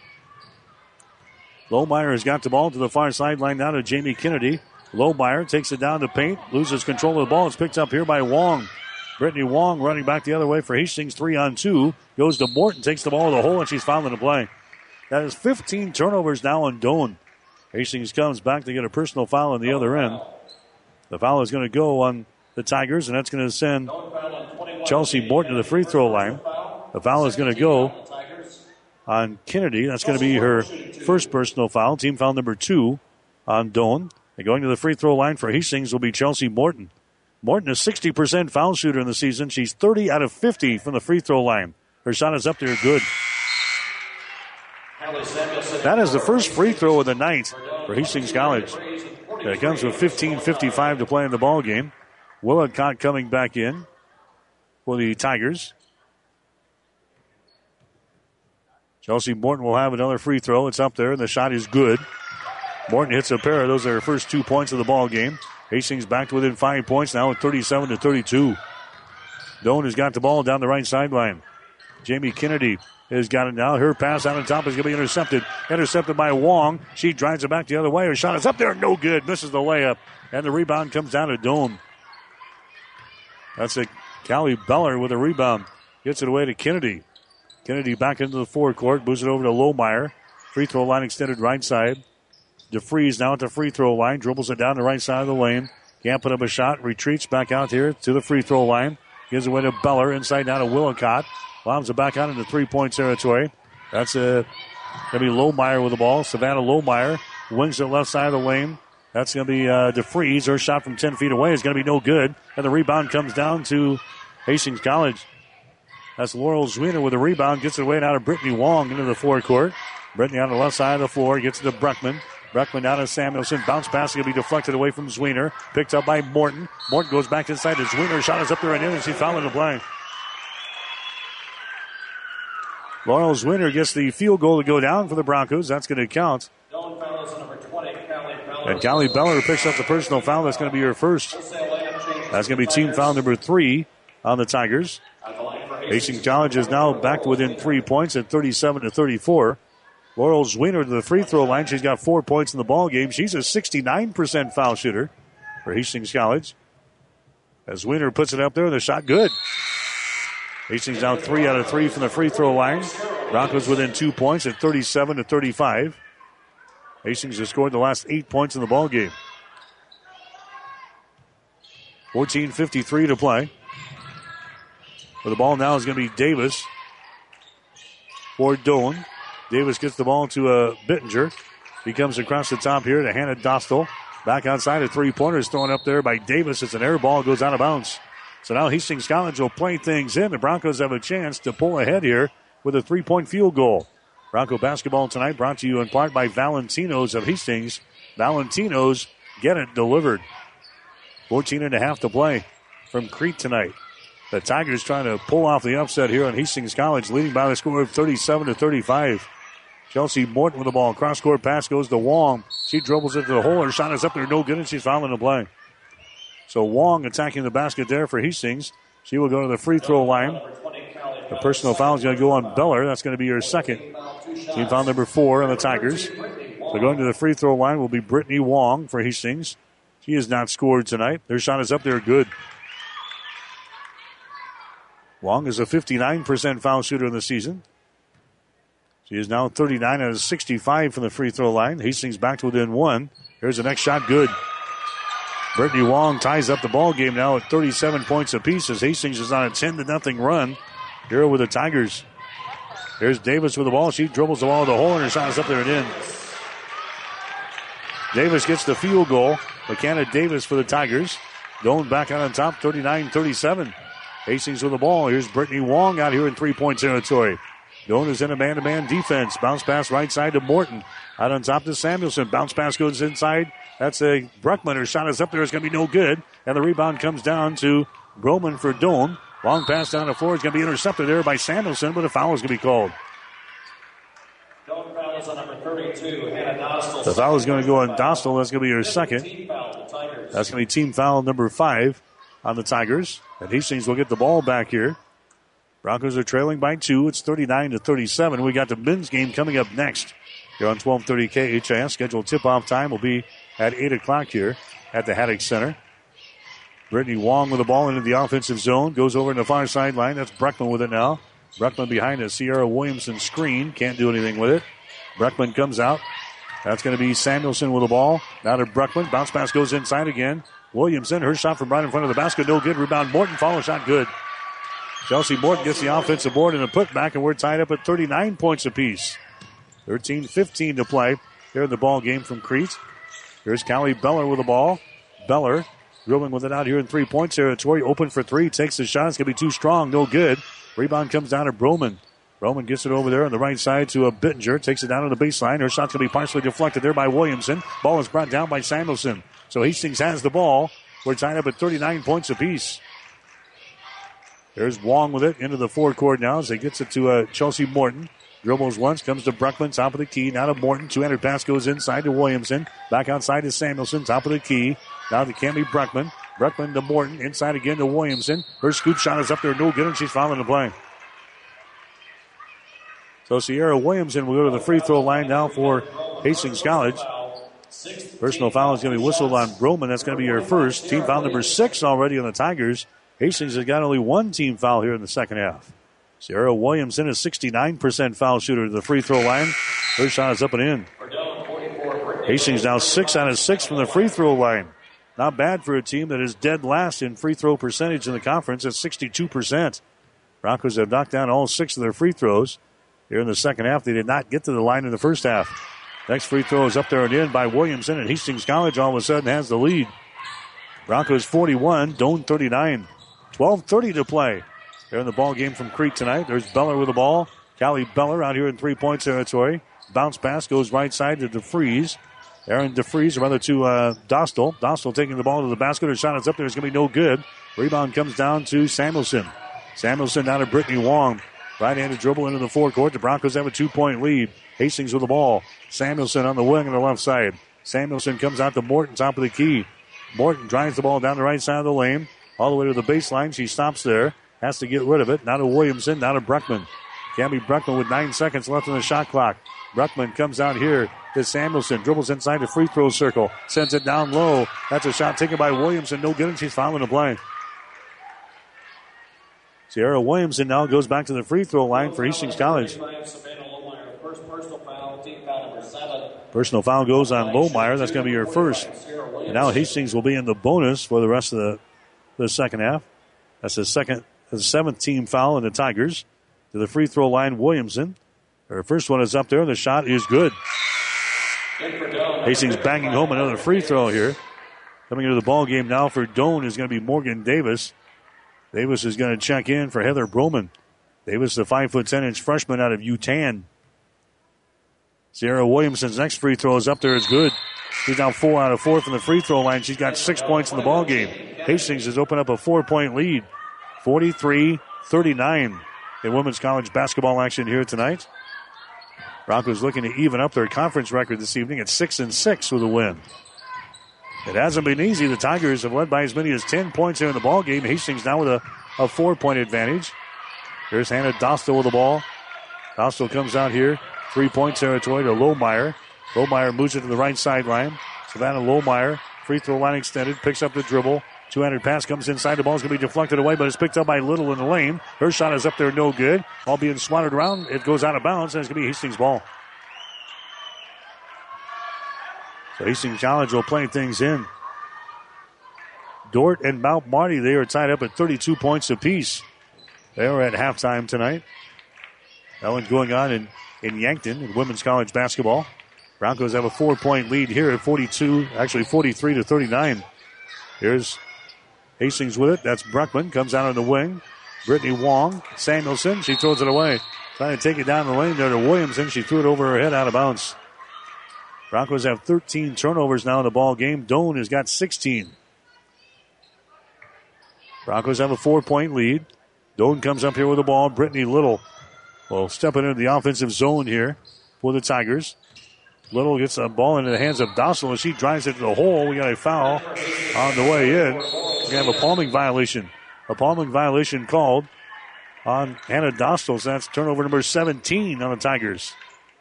Lohmeyer has got the ball to the far sideline now to Jamie Kennedy. Lohmeyer takes it down to paint. Loses control of the ball. It's picked up here by Wong. Brittany Wong running back the other way for Hastings. Three on two. Goes to Morton. Takes the ball to the hole, and she's fouling the play. That is fifteen turnovers now on Doane. Hastings comes back to get a personal foul on the other end. The foul is going to go on the Tigers, and that's going to send Chelsea Morton to the free throw line. The foul is going to go on Kennedy. That's going to be her first personal foul. Team foul number two on Doane. And going to the free throw line for Hastings will be Chelsea Morton. Morton is sixty percent foul shooter in the season. She's thirty out of fifty from the free throw line. Her shot is up there good. That is the first free throw of the night for Hastings College. And it comes with fifteen fifty-five to play in the ball game. Willicott coming back in for the Tigers. Chelsea Morton will have another free throw. It's up there, and the shot is good. Morton hits a pair. Those are her first two points of the ball game. Hastings back to within five points now at thirty-seven to thirty-two. Doane has got the ball down the right sideline. Jamie Kennedy has got it now. Her pass out on top is going to be intercepted. Intercepted by Wong. She drives it back the other way. Her shot is up there. No good. Misses the layup. And the rebound comes down to Doane. That's a Callie Beller with a rebound. Gets it away to Kennedy. Kennedy back into the forecourt. Moves it over to Lohmeyer. Free throw line extended right side. DeFries now at the free throw line. Dribbles it down the right side of the lane. Can't put up a shot. Retreats back out here to the free throw line. Gives it away to Beller. Inside now to Willicott. Bombs it back out into three-point territory. That's a, going to be Lohmeyer with the ball. Savannah Lohmeyer wings it left side of the lane. That's going to be uh, DeFries. Her shot from ten feet away is going to be no good. And the rebound comes down to Hastings College. That's Laurel Zwiener with the rebound. Gets it away now to Brittany Wong into the forecourt. Brittany on the left side of the floor. Gets it to Bruckman. Bruckman down to Samuelson. Bounce pass is going to be deflected away from Zwiener. Picked up by Morton. Morton goes back inside to Zwiener. Shot is up there and in, and she's fouling the play. Laurel Zwiener gets the field goal to go down for the Broncos. That's going to count. And Callie Beller picks up the personal foul. That's going to be her first. That's going to be team foul number three on the Tigers. Hastings College is now back to within three points at thirty-seven to thirty-four. Laurel Zwiener to the free throw line. She's got four points in the ball game. She's a sixty-nine percent foul shooter for Hastings College. As Zwiener puts it up there, the shot good. Hastings now three out of three from the free throw line. Broncos within two points at thirty-seven to thirty-five. Hastings has scored the last eight points in the ball game. fourteen fifty-three to play. For the ball now is going to be Davis for Doane. Davis gets the ball to uh, Bittinger. He comes across the top here to Hannah Dostal. Back outside, a three-pointer is thrown up there by Davis. It's an air ball, goes out of bounds. So now Hastings College will play things in. The Broncos have a chance to pull ahead here with a three-point field goal. Bronco basketball tonight brought to you in part by Valentino's of Hastings. Valentino's, get it delivered. fourteen and a half to play from Crete tonight. The Tigers trying to pull off the upset here on Hastings College, leading by the score of thirty-seven to thirty-five. Chelsea Morton with the ball. Cross-court pass goes to Wong. She dribbles into the hole. Her shot is up there, no good, and she's fouling the play. So Wong attacking the basket there for Hastings. She will go to the free throw line. The personal foul is going to go on Beller. That's going to be her second. Team foul number four on the Tigers. So going to the free throw line will be Brittany Wong for Hastings. She has not scored tonight. Their shot is up there, good. Wong is a fifty-nine percent foul shooter in the season. She is now thirty-nine out of sixty-five from the free throw line. Hastings back to within one. Here's the next shot, good. Brittany Wong ties up the ball game now at thirty-seven points apiece as Hastings is on a ten to nothing run here with the Tigers. Here's Davis with the ball. She dribbles the ball to the hole, and her shot is up there and in. Davis gets the field goal. McKenna Davis for the Tigers. Doan back out on top, thirty-nine thirty-seven. Hastings with the ball. Here's Brittany Wong out here in three-point territory. Doan is in a man-to-man defense. Bounce pass right side to Morton. Out on top to Samuelson. Bounce pass goes inside. That's a Bruckman. Her shot is up there. It's going to be no good. And the rebound comes down to Broman for Doan. Long pass down the floor is going to be intercepted there by Samuelson, but a foul is going to be called. The foul is going to go on Dostal. That's going to be her second. That's going to be team foul number five on the Tigers. And Hastings will get the ball back here. Broncos are trailing by two. It's thirty-nine to thirty-seven. We got the men's game coming up next here on twelve thirty K H A S. Scheduled tip-off time will be at eight o'clock here at the Haddock Center. Brittany Wong with the ball into the offensive zone. Goes over in the far sideline. That's Breckman with it now. Breckman behind a Sierra Williamson screen. Can't do anything with it. Breckman comes out. That's going to be Samuelson with the ball. Now to Breckman. Bounce pass goes inside again. Williamson, her shot from right in front of the basket. No good. Rebound Morton. Follow shot good. Chelsea Morton gets the offensive board and a putback, and we're tied up at thirty-nine points apiece. thirteen fifteen to play here in the ball game from Crete. Here's Callie Beller with the ball. Beller dribbling with it out here in three-point territory. Open for three. Takes the shot. It's going to be too strong. No good. Rebound comes down to Broman. Broman gets it over there on the right side to a Bittinger. Takes it down on the baseline. Her shot's going to be partially deflected there by Williamson. Ball is brought down by Samuelson. So Hastings has the ball. We're tied up at thirty-nine points apiece. There's Wong with it into the forecourt now as he gets it to uh, Chelsea Morton. Dribbles once, comes to Breckman, top of the key. Now to Morton. Two-handed pass goes inside to Williamson. Back outside to Samuelson, top of the key. Now to Cammie Breckman. Breckman to Morton. Inside again to Williamson. Her scoop shot is up there, no good, and she's fouling the play. So Sierra Williamson will go to the free throw line now for Hastings College. Personal foul is going to be whistled on Broman. That's going to be her first. Team foul number six already on the Tigers. Hastings has got only one team foul here in the second half. Sierra Williamson is sixty-nine percent foul shooter to the free throw line. Her shot is up and in. Hastings now six out of six from the free throw line. Not bad for a team that is dead last in free throw percentage in the conference at sixty-two percent. Broncos have knocked down all six of their free throws here in the second half. They did not get to the line in the first half. Next free throw is up there and in by Williamson, and Hastings College all of a sudden has the lead. Broncos forty-one, Doan thirty-nine. twelve thirty to play. They're in the ball game from Crete tonight. There's Beller with the ball. Callie Beller out here in three-point territory. Bounce pass goes right side to DeFries. Aaron DeFries, or rather to uh, Dostal. Dostal taking the ball to the basket. Her shot is up there. It's going to be no good. Rebound comes down to Samuelson. Samuelson down to Brittany Wong. Right-handed dribble into the forecourt. The Broncos have a two-point lead. Hastings with the ball. Samuelson on the wing on the left side. Samuelson comes out to Morton, top of the key. Morton drives the ball down the right side of the lane. All the way to the baseline. She stops there. Has to get rid of it. Now to Williamson. Now to Breckman. Cammie Breckman with nine seconds left on the shot clock. Breckman comes out here to Samuelson. Dribbles inside the free throw circle. Sends it down low. That's a shot taken by Williamson. No good, and she's fouling the play. Sierra Williamson now goes back to the free throw line for Hastings College. Personal foul goes on Lohmeyer. That's going to be her first. And now Hastings will be in the bonus for the rest of the, the second half. That's the second, the seventh team foul in the Tigers. To the free throw line, Williamson. Her first one is up there. The shot is good. Hastings banging home another free throw here. Coming into the ball game now for Doan is going to be Morgan Davis. Davis is going to check in for Heather Broman. Davis, the five foot ten inch freshman out of Utan. Sierra Williamson's next free throw is up there. It's good. She's now four out of four from the free throw line. She's got six points in the ball game. Hastings has opened up a four-point lead, forty-three thirty-nine in women's college basketball action here tonight. Broncos looking to even up their conference record this evening at six and six with a win. It hasn't been easy. The Tigers have led by as many as ten points here in the ball game. Hastings now with a, a four-point advantage. Here's Hannah Dostal with the ball. Dostal comes out here, three-point territory to Lohmeyer. Lohmeyer moves it to the right sideline. Savannah Lohmeyer, free throw line extended, picks up the dribble. Two-handed pass comes inside. The ball's going to be deflected away, but it's picked up by Little in the lane. Her shot is up there, no good. Ball being swatted around. It goes out of bounds, and it's going to be Hastings' ball. So Hastings College will play things in. Dordt and Mount Marty, they are tied up at thirty-two points apiece. They are at halftime tonight. That one's going on in, in Yankton in women's college basketball. Broncos have a four-point lead here at forty-two, actually forty-three to thirty-nine. Here's Hastings with it. That's Bruckman. Comes out on the wing. Brittany Wong. Samuelson. She throws it away. Trying to take it down the lane there to Williamson. She threw it over her head out of bounds. Broncos have thirteen turnovers now in the ball game. Doan has got sixteen. Broncos have a four-point lead. Doan comes up here with the ball. Brittany Little will step into the offensive zone here for the Tigers. Little gets the ball into the hands of Dostal as she drives it to the hole. We got a foul on the way in. We have a palming violation. A palming violation called on Hannah Dostal. So that's turnover number seventeen on the Tigers.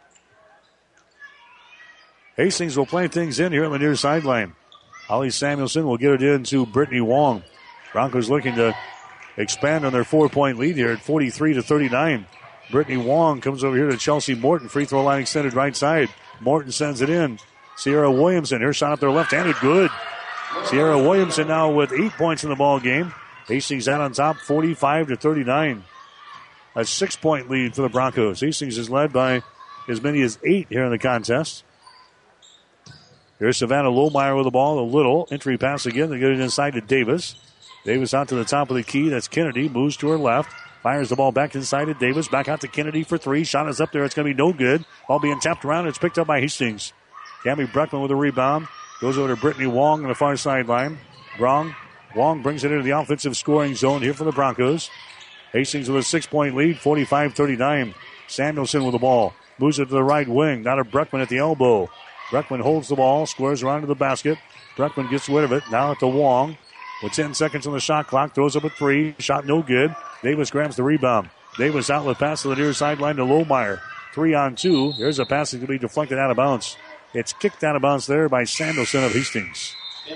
Hastings will play things in here on the near sideline. Holly Samuelson will get it in to Brittany Wong. Broncos looking to expand on their four-point lead here at forty-three to thirty-nine. Brittany Wong comes over here to Chelsea Morton. Free throw line extended right side. Morton sends it in. Sierra Williamson, her shot up there left-handed, good. Sierra Williamson now with eight points in the ball game. Hastings out on top, forty-five to thirty-nine. A six-point lead for the Broncos. Hastings is led by as many as eight here in the contest. Here's Savannah Lohmeyer with the ball. A little entry pass again. They get it inside to Davis. Davis out to the top of the key. That's Kennedy. Moves to her left. Fires the ball back inside to Davis. Back out to Kennedy for three. Shot is up there. It's going to be no good. Ball being tapped around. It's picked up by Hastings. Cammie Bruckman with a rebound. Goes over to Brittany Wong on the far sideline. Wrong. Wong brings it into the offensive scoring zone here for the Broncos. Hastings with a six-point lead, forty-five thirty-nine. Samuelson with the ball. Moves it to the right wing. Now to Bruckman at the elbow. Bruckman holds the ball. Squares around to the basket. Bruckman gets rid of it. Now to Wong. With ten seconds on the shot clock. Throws up a three. Shot no good. Davis grabs the rebound. Davis outlet pass to the near sideline to Lohmeyer. Three on two. There's a pass that can be deflected out of bounds. It's kicked out of bounds there by Samuelson of Hastings.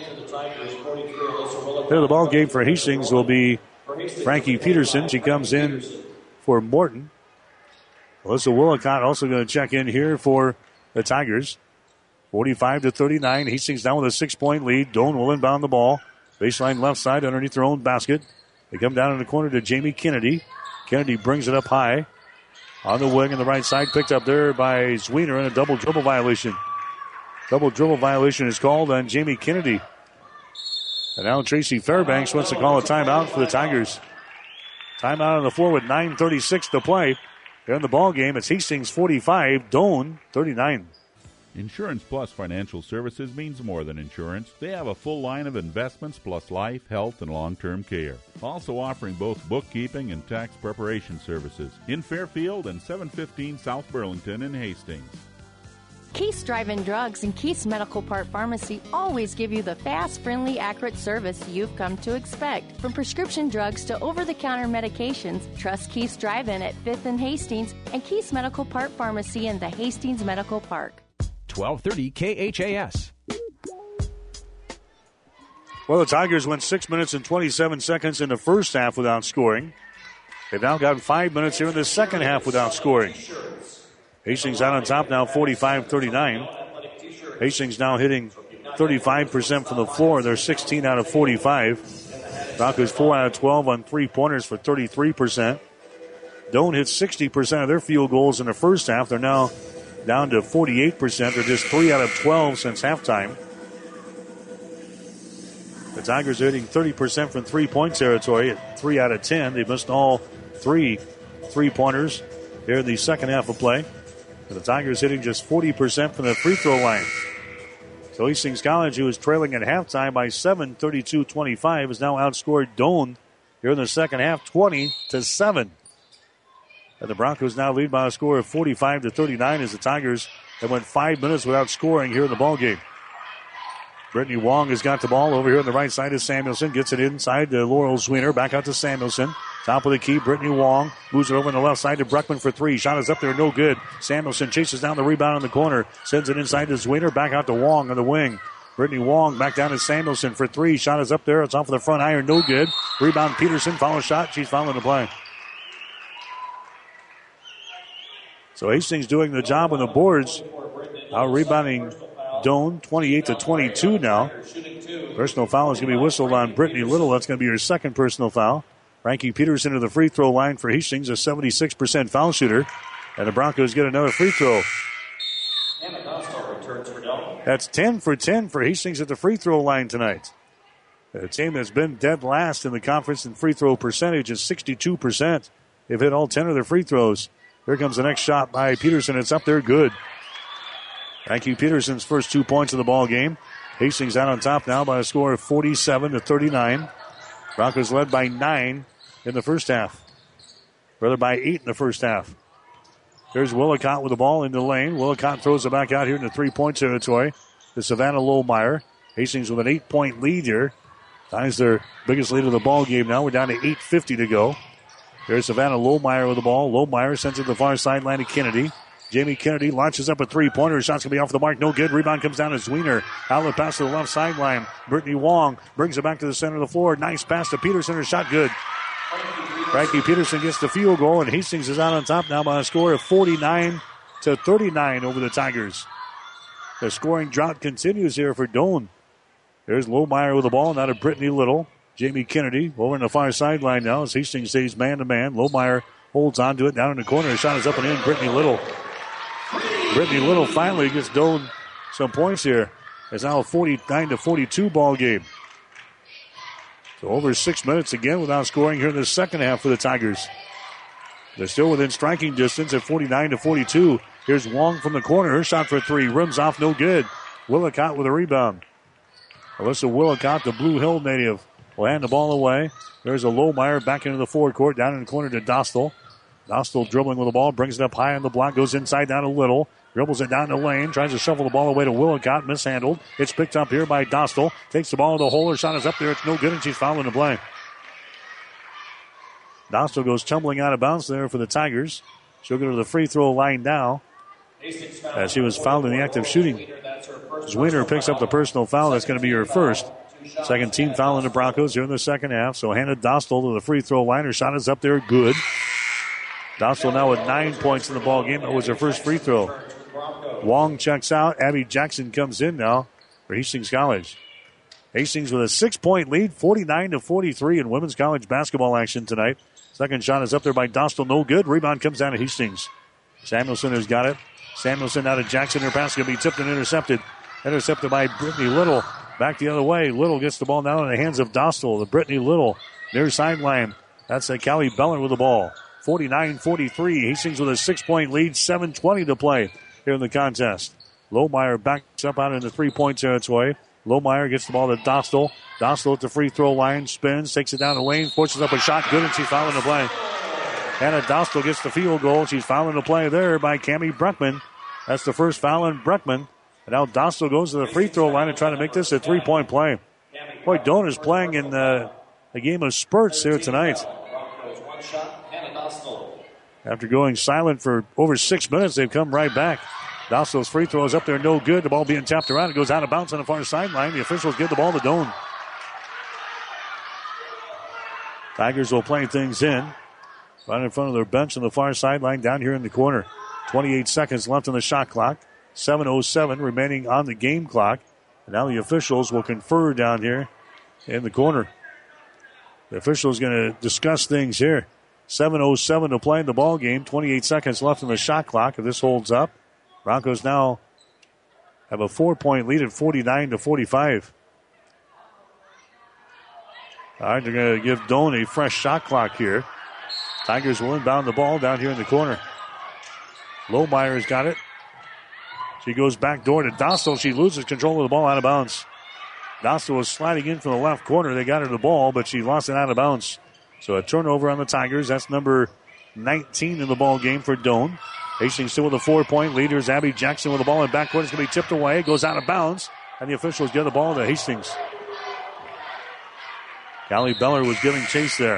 There, the ball game for Hastings will be Frankie Peterson. She comes in for Morton. Alyssa Willicott also going to check in here for the Tigers. forty-five to thirty-nine. Hastings down with a six-point lead. Doan will inbound the ball. Baseline left side underneath their own basket. They come down in the corner to Jamie Kennedy. Kennedy brings it up high. On the wing on the right side, picked up there by Zwiener in a double dribble violation. Double dribble violation is called on Jamie Kennedy. And now Tracy Fairbanks wants to call a timeout for the Tigers. Timeout on the floor with nine thirty-six to play. Here in the ball game, it's Hastings forty-five, Doan thirty-nine. Insurance Plus Financial Services means more than insurance. They have a full line of investments plus life, health, and long-term care. Also offering both bookkeeping and tax preparation services in Fairfield and seven fifteen South Burlington in Hastings. Keith's Drive-In Drugs and Keith's Medical Part Pharmacy always give you the fast, friendly, accurate service you've come to expect. From prescription drugs to over-the-counter medications, trust Keith's Drive-In at fifth and Hastings and Keith's Medical Part Pharmacy in the Hastings Medical Park. twelve thirty K H A S. Well, the Tigers went six minutes and twenty-seven seconds in the first half without scoring. They've now got five minutes here in the second half without scoring. Hastings out on top now, forty-five thirty-nine. Hastings now hitting thirty-five percent from the floor. They're sixteen out of forty-five. Broncos four out of twelve on three-pointers for thirty-three percent. Doan hit sixty percent of their field goals in the first half. They're now down to forty-eight percent. They're just three out of twelve since halftime. The Tigers are hitting thirty percent from three-point territory at three out of ten. They missed all three three-pointers here in the second half of play. And the Tigers hitting just forty percent from the free throw line. So Hastings College, who was trailing at halftime by seven, thirty-two twenty-five, has now outscored Doane here in the second half, twenty to seven. And the Broncos now lead by a score of forty-five to thirty-nine as the Tigers have went five minutes without scoring here in the ballgame. Brittany Wong has got the ball over here on the right side of Samuelson. Gets it inside to Laurel Zwiener. Back out to Samuelson. Top of the key, Brittany Wong moves it over on the left side to Breckman for three. Shot is up there, no good. Samuelson chases down the rebound in the corner. Sends it inside to Zwiener. Back out to Wong on the wing. Brittany Wong back down to Samuelson for three. Shot is up there. It's off of the front iron, no good. Rebound Peterson. Follow shot. She's fouling the play. So Hastings doing the job on the boards. Out rebounding Doane, twenty-eight to twenty-two now. Personal foul is going to be whistled on Brittany Little. That's going to be her second personal foul. Frankie Peterson to the free throw line for Hastings, a seventy-six percent foul shooter. And the Broncos get another free throw. That's ten for ten for Hastings at the free throw line tonight. A team that's been dead last in the conference in free throw percentage is sixty-two percent. They've hit all ten of their free throws. Here comes the next shot by Peterson. It's up there, good. Frankie Peterson's first two points of the ball game. Hastings out on top now by a score of forty-seven to thirty-nine. Broncos led by nine in the first half. Rather by eight in the first half. There's Willicott with the ball in the lane. Willicott throws it back out here in the three-point territory to Savannah Lohmeyer. Hastings with an eight-point lead here. Ties their biggest lead of the ball game now. We're down to eight fifty to go. There's Savannah Lohmeyer with the ball. Lohmeyer sends it to the far sideline to Kennedy. Jamie Kennedy launches up a three-pointer. Shot's going to be off the mark. No good. Rebound comes down to Zwiener. Outlet pass to the left sideline. Brittany Wong brings it back to the center of the floor. Nice pass to Peterson. Her shot good. Frankie Peterson gets the field goal, and Hastings is out on top now by a score of forty-nine to thirty-nine over the Tigers. The scoring drought continues here for Doane. There's Lohmeyer with the ball. Now to Brittany Little. Jamie Kennedy over on the far sideline now as Hastings stays man-to-man. Lohmeyer holds on to it down in the corner. The shot is up and in. Brittany Little. Brittany Little finally gets Doane some points here. It's now a forty-nine to forty-two ball game. So over six minutes again without scoring here in the second half for the Tigers. They're still within striking distance at forty-nine to forty-two. Here's Wong from the corner. Her shot for three. Rims off, no good. Willicott with a rebound. Alyssa Willicott, the Blue Hill native, will hand the ball away. There's a Lohmeyer back into the forward court, down in the corner to Dostal. Dostal dribbling with the ball, brings it up high on the block, goes inside down to Little. Dribbles it down the lane, tries to shuffle the ball away to Willicott, mishandled. It's picked up here by Dostal. Takes the ball to the hole, her shot is up there, it's no good, and she's fouling the play. Dostal goes tumbling out of bounds there for the Tigers. She'll go to the free throw line now as she was fouled in the act of shooting. Zwiener picks up the personal foul. That's going to be her first. Second team foul in the Broncos here in the second half. So Hannah Dostal to the free throw line. Her shot is up there, good. Dostal now with nine points in the ball game. That was her first free throw. Wong checks out. Abby Jackson comes in now for Hastings College. Hastings with a six-point lead, forty-nine to forty-three in women's college basketball action tonight. Second shot is up there by Dostal, no good. Rebound comes down to Hastings. Samuelson has got it. Samuelson out of Jackson. Her pass going to be tipped and intercepted. Intercepted by Brittany Little. Back the other way. Little gets the ball now in the hands of Dostal. The Brittany Little near sideline. That's a Callie Beller with the ball. forty-nine forty-three. Hastings with a six-point lead. seven twenty to play here in the contest. Lohmeyer backs up out in the three-point territory. Lohmeyer gets the ball to Dostal. Dostal at the free throw line. Spins. Takes it down the lane. Forces up a shot. Good, and she's fouling the play. Hannah Dostal gets the field goal. She's fouling the play there by Cammie Breckman. That's the first foul on Breckman. And now Dostal goes to the free throw line and trying to make this a three-point play. Boy, Doane is playing in uh, a game of spurts here tonight. After going silent for over six minutes, they've come right back. Dostal's free throw is up there, no good. The ball being tapped around. It goes out of bounds on the far sideline. The officials give the ball to Doane. Tigers will play things in. Right in front of their bench on the far sideline down here in the corner. twenty-eight seconds left on the shot clock. seven oh seven remaining on the game clock. And now the officials will confer down here in the corner. The officials going to discuss things here. seven oh seven to play in the ball game. twenty-eight seconds left on the shot clock. If this holds up, Broncos now have a four-point lead at forty-nine to forty-five. All right, they're going to give Doan a fresh shot clock here. Tigers will inbound the ball down here in the corner. Lohmeyer's got it. She goes back door to Dostal. She loses control of the ball out of bounds. Dostal was sliding in from the left corner. They got her the ball, but she lost it out of bounds. So a turnover on the Tigers. That's number nineteen in the ball game for Doan. Hastings still with a four-point lead. Here's Abby Jackson with the ball in backcourt. It's going to be tipped away. It goes out of bounds, and the officials give the ball to Hastings. Callie Beller was giving chase there.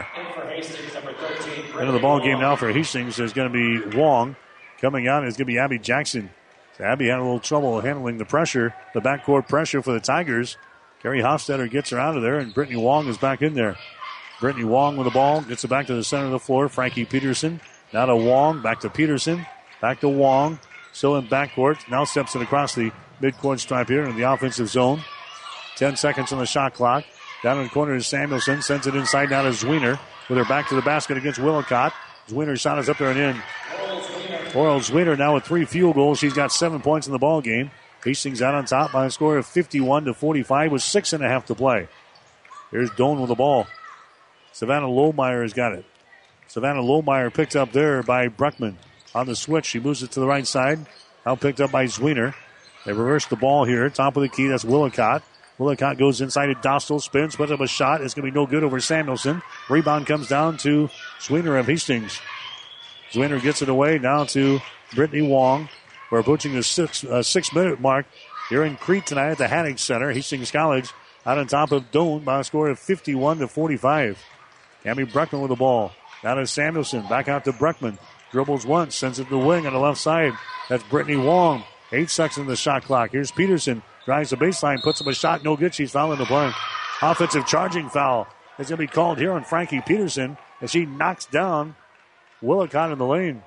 Into the ball game now for Hastings. There's going to be Wong. Coming out is going to be Abby Jackson. So Abby had a little trouble handling the pressure, the backcourt pressure for the Tigers. Carrie Hofstetter gets her out of there, and Brittany Wong is back in there. Brittany Wong with the ball, gets it back to the center of the floor. Frankie Peterson, now to Wong, back to Peterson, back to Wong. Still in backcourt, now steps it across the midcourt stripe here in the offensive zone. Ten seconds on the shot clock. Down in the corner is Samuelson, sends it inside now to Zwiener with her back to the basket against Willicott. Zwiener's shot is up there and in. Laurel Zwiener now with three field goals. She's got seven points in the ball game. Hastings out on top by a score of fifty-one to forty-five with six and a half to play. Here's Doan with the ball. Savannah Lohmeyer has got it. Savannah Lohmeyer picked up there by Bruckman. On the switch, she moves it to the right side. Now picked up by Zwiener. They reverse the ball here. Top of the key, that's Willicott. Willicott goes inside to Dostal, spins, puts up a shot. It's going to be no good over Samuelson. Rebound comes down to Zwiener of Hastings. Zwiener gets it away now to Brittany Wong. We're approaching the six, uh, six-minute mark here in Crete tonight at the Haddock Center. Hastings College out on top of Doan by a score of fifty-one to forty-five. Cami Bruckman with the ball. Now to Samuelson. Back out to Bruckman. Dribbles once, sends it to the wing on the left side. That's Brittany Wong. Eight seconds on the shot clock. Here's Peterson. Drives the baseline, puts up a shot. No good. She's fouling the play. Offensive charging foul is going to be called here on Frankie Peterson as she knocks down Willicott in the lane.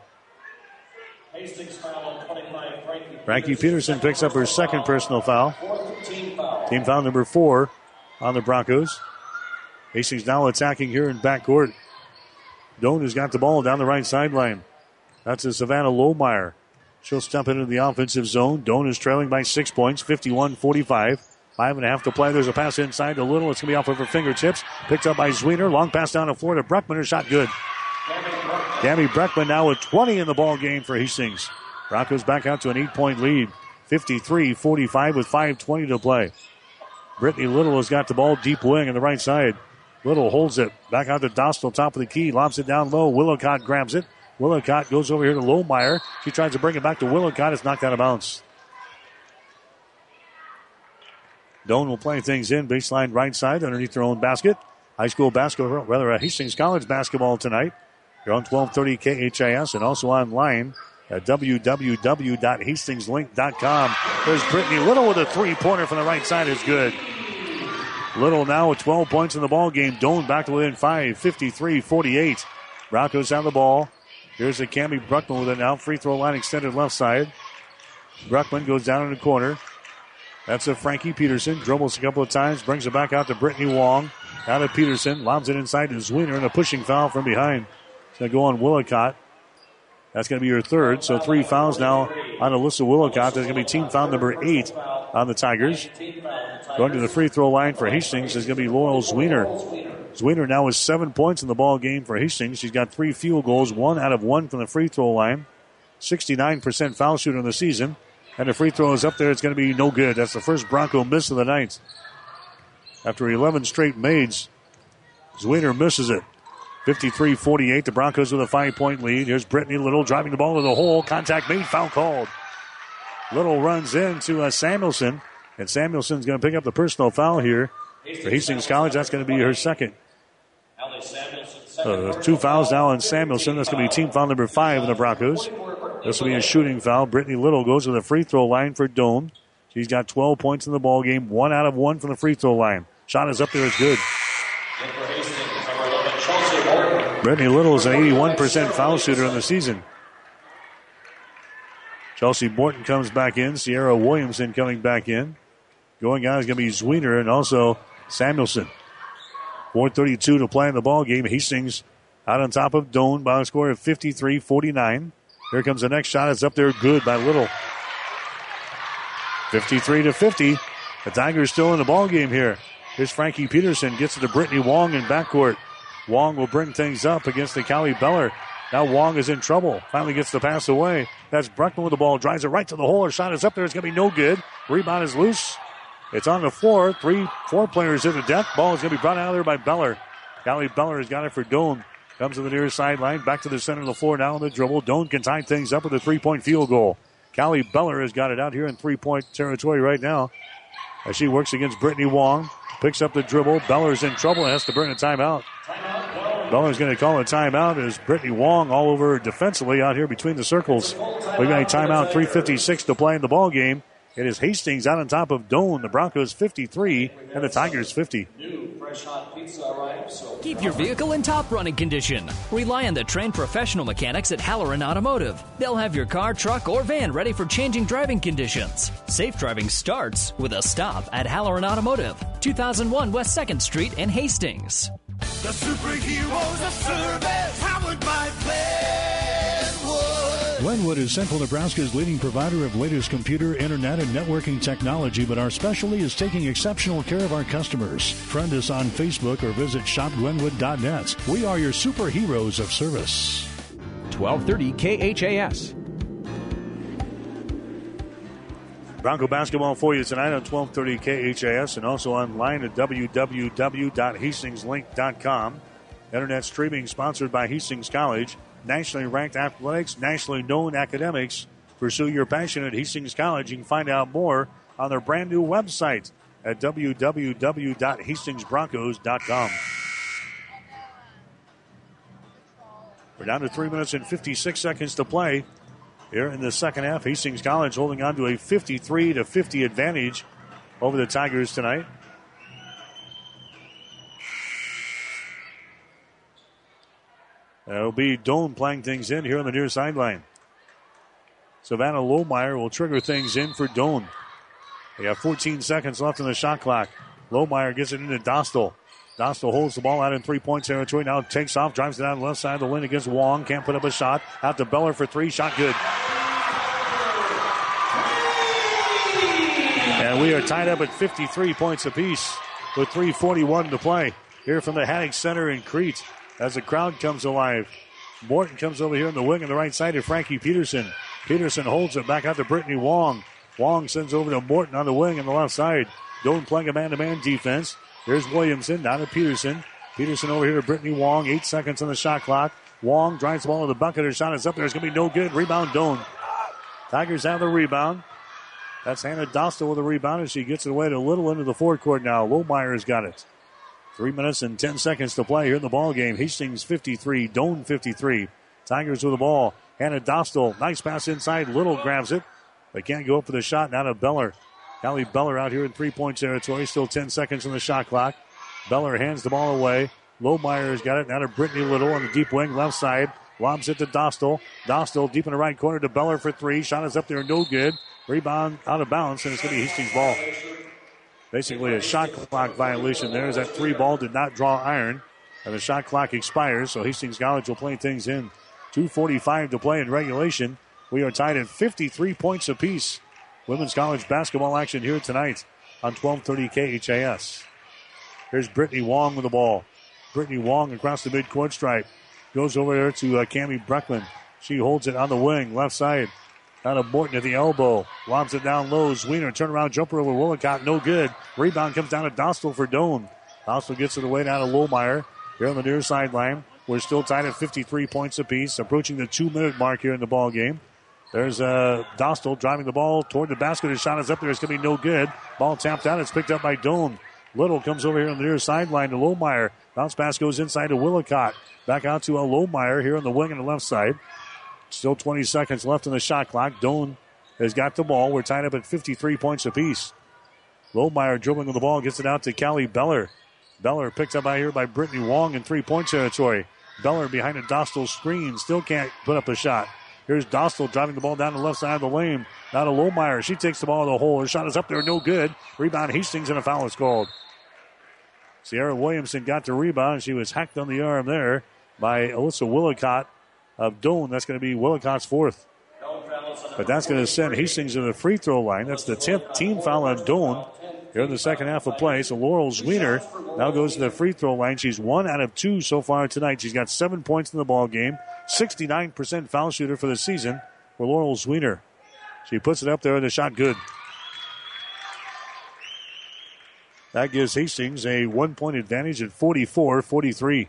Hastings foul twenty-five. Frankie, Frankie Peterson picks up her second personal foul. Team foul. Team foul number four on the Broncos. Hastings now attacking here in backcourt. Doan has got the ball down the right sideline. That's a Savannah Lohmeyer. She'll step into the offensive zone. Doan is trailing by six points, fifty-one forty-five. Five and a half to play. There's a pass inside to Little. It's going to be off of her fingertips. Picked up by Zwiener. Long pass down the floor to Bruckman. Her shot good. Tammy Bruckman now with twenty in the ball game for Hastings. Broncos back out to an eight-point lead. fifty-three forty-five with five twenty to play. Brittany Little has got the ball deep wing on the right side. Little holds it. Back out to Dostal, top of the key. Lobs it down low. Willicott grabs it. Willicott goes over here to Lohmeyer. She tries to bring it back to Willicott. It's knocked out of bounds. Doan will play things in. Baseline right side underneath their own basket. High school basketball, rather, Hastings College basketball tonight. You're on twelve thirty K H I S and also online at w w w dot hastings link dot com. There's Brittany Little with a three-pointer from the right side. Is good. Little now with twelve points in the ball game. Doan back to within five, fifty-three forty-eight. Broncos have the ball. Here's a Cami Bruckman with it now. Free throw line extended left side. Bruckman goes down in the corner. That's a Frankie Peterson. Dribbles a couple of times. Brings it back out to Brittany Wong. Out of Peterson. Lobs it inside to Zwiener and a pushing foul from behind. It's going to go on Willicott. That's going to be your third. So three fouls now on Alyssa Willicott. There's going to be team foul number eight on the Tigers. Going to the free throw line for Hastings is going to be Laurel Zwiener. Zwiener now with seven points in the ball game for Hastings. She's got three field goals, one out of one from the free throw line. sixty-nine percent foul shooter in the season. And the free throw is up there. It's going to be no good. That's the first Bronco miss of the night. After eleven straight mades, Zwiener misses it. fifty-three forty-eight. The Broncos with a five-point lead. Here's Brittany Little driving the ball to the hole. Contact made. Foul called. Little runs into uh, Samuelson. And Samuelson's going to pick up the personal foul here for Hastings College. That's going to be her second. Uh, two fouls now on Samuelson. That's going to be team foul number five in the Broncos. This will be a shooting foul. Brittany Little goes to the free throw line for Doan. She's got twelve points in the ball game. One out of one from the free throw line. Shot is up there. It's good. Brittany Little is an eighty-one percent foul shooter in the season. Chelsea Morton comes back in. Sierra Williamson coming back in. Going out is going to be Zwiener and also Samuelson. four thirty-two to play in the ball game. Hastings out on top of Doan by a score of fifty-three forty-nine. Here comes the next shot. It's up there good by Little. fifty-three to fifty. The Tigers still in the ball game here. Here's Frankie Peterson. Gets it to Brittany Wong in backcourt. Wong will bring things up against the Callie Beller. Now Wong is in trouble. Finally gets the pass away. That's Bruckman with the ball. Drives it right to the hole. Her shot is up there. It's going to be no good. Rebound is loose. It's on the floor. Three, four players in the deck. Ball is going to be brought out of there by Beller. Callie Beller has got it for Doan. Comes to the near sideline. Back to the center of the floor now on the dribble. Doan can tie things up with a three-point field goal. Callie Beller has got it out here in three-point territory right now as she works against Brittany Wong. Picks up the dribble. Beller's in trouble and has to burn a timeout. Beller's going to call a timeout as Brittany Wong all over defensively out here between the circles. We got a timeout, three fifty-six to play in the ball game. It is Hastings out on top of Doan. The Broncos fifty-three and the Tigers fifty. Keep your vehicle in top running condition. Rely on the trained professional mechanics at Halloran Automotive. They'll have your car, truck, or van ready for changing driving conditions. Safe driving starts with a stop at Halloran Automotive, two thousand one West second Street in Hastings. The superheroes of service, powered by Glenwood. Glenwood is Central Nebraska's leading provider of latest computer, internet, and networking technology, but our specialty is taking exceptional care of our customers. Friend us on Facebook or visit shop glenwood dot net. We are your superheroes of service. twelve thirty K H A S. Bronco basketball for you tonight on twelve thirty K H A S and also online at w w w dot hastings link dot com. Internet streaming sponsored by Hastings College. Nationally ranked athletics, nationally known academics. Pursue your passion at Hastings College. You can find out more on their brand new website at w w w dot hastings broncos dot com. We're down to three minutes and fifty-six seconds to play here in the second half. Hastings College holding on to a fifty-three to fifty advantage over the Tigers tonight. It'll be Doan playing things in here on the near sideline. Savannah Lohmeyer will trigger things in for Doan. They have fourteen seconds left in the shot clock. Lohmeyer gets it into Dostal. Dostal holds the ball out in three-point territory. Now takes off, drives it down the left side of the lane against Wong. Can't put up a shot. Out to Beller for three. Shot good. And we are tied up at fifty-three points apiece with three forty-one to play here from the Haddock Center in Crete as the crowd comes alive. Morton comes over here on the wing on the right side to Frankie Peterson. Peterson holds it back out to Brittany Wong. Wong sends over to Morton on the wing on the left side. Doan playing a man-to-man defense. There's Williamson down to Peterson. Peterson over here to Brittany Wong. Eight seconds on the shot clock. Wong drives the ball to the bucket. Her shot is up there. It's going to be no good. Rebound Doan. Tigers have the rebound. That's Hannah Dostal with the rebound as she gets it away to a little into the forecourt now. Lohmeyer's got it. Three minutes and ten seconds to play here in the ball game. Hastings fifty-three, Doan fifty-three. Tigers with the ball. Hannah Dostal, nice pass inside. Little grabs it. They can't go up for the shot. Now to Beller. Callie Beller out here in three-point territory. Still ten seconds on the shot clock. Beller hands the ball away. Lohmeyer's got it. Now to Brittany Little on the deep wing left side. Lobs it to Dostal. Dostal deep in the right corner to Beller for three. Shot is up there, no good. Rebound out of bounds, and it's going to be Hastings ball. Basically a shot clock violation there as that three ball did not draw iron. And the shot clock expires, so Hastings College will play things in. two forty-five to play in regulation. We are tied at fifty-three points apiece. Women's college basketball action here tonight on twelve thirty K H A S. Here's Brittany Wong with the ball. Brittany Wong across the midcourt stripe. Goes over there to uh, Cammie Breckman. She holds it on the wing, left side. Out of Morton at the elbow. Lobs it down low. Zwiener, turnaround jumper over Willicott. No good. Rebound comes down to Dostal for Doan. Dostal gets it away down to Lohmeyer. Here on the near sideline. We're still tied at fifty-three points apiece. Approaching the two-minute mark here in the ball game. There's uh, Dostal driving the ball toward the basket. His shot is up there. It's going to be no good. Ball tapped out. It's picked up by Doan. Little comes over here on the near sideline to Lohmeyer. Bounce pass goes inside to Willicott. Back out to uh, Lohmeyer here on the wing on the left side. Still twenty seconds left in the shot clock. Doan has got the ball. We're tied up at fifty-three points apiece. Lohmeyer dribbling with the ball. Gets it out to Callie Beller. Beller picked up out here by Brittany Wong in three-point territory. Beller behind a Dostal screen. Still can't put up a shot. Here's Dostal driving the ball down the left side of the lane. Now to Lohmeyer. She takes the ball to the hole. Her shot is up there. No good. Rebound Hastings and a foul is called. Sierra Williamson got the rebound. She was hacked on the arm there by Alyssa Willicott of Doan. That's going to be Willicott's fourth. But that's going to send Hastings to the free throw line. That's the tenth team foul on Doan. here in the second half of play. So Laurel Zwiener now goes to the free throw line. She's one out of two so far tonight. She's got seven points in the ball game. sixty-nine percent foul shooter for the season for Laurel Zwiener. She puts it up there and the shot good. That gives Hastings a one-point advantage at forty-four forty-three.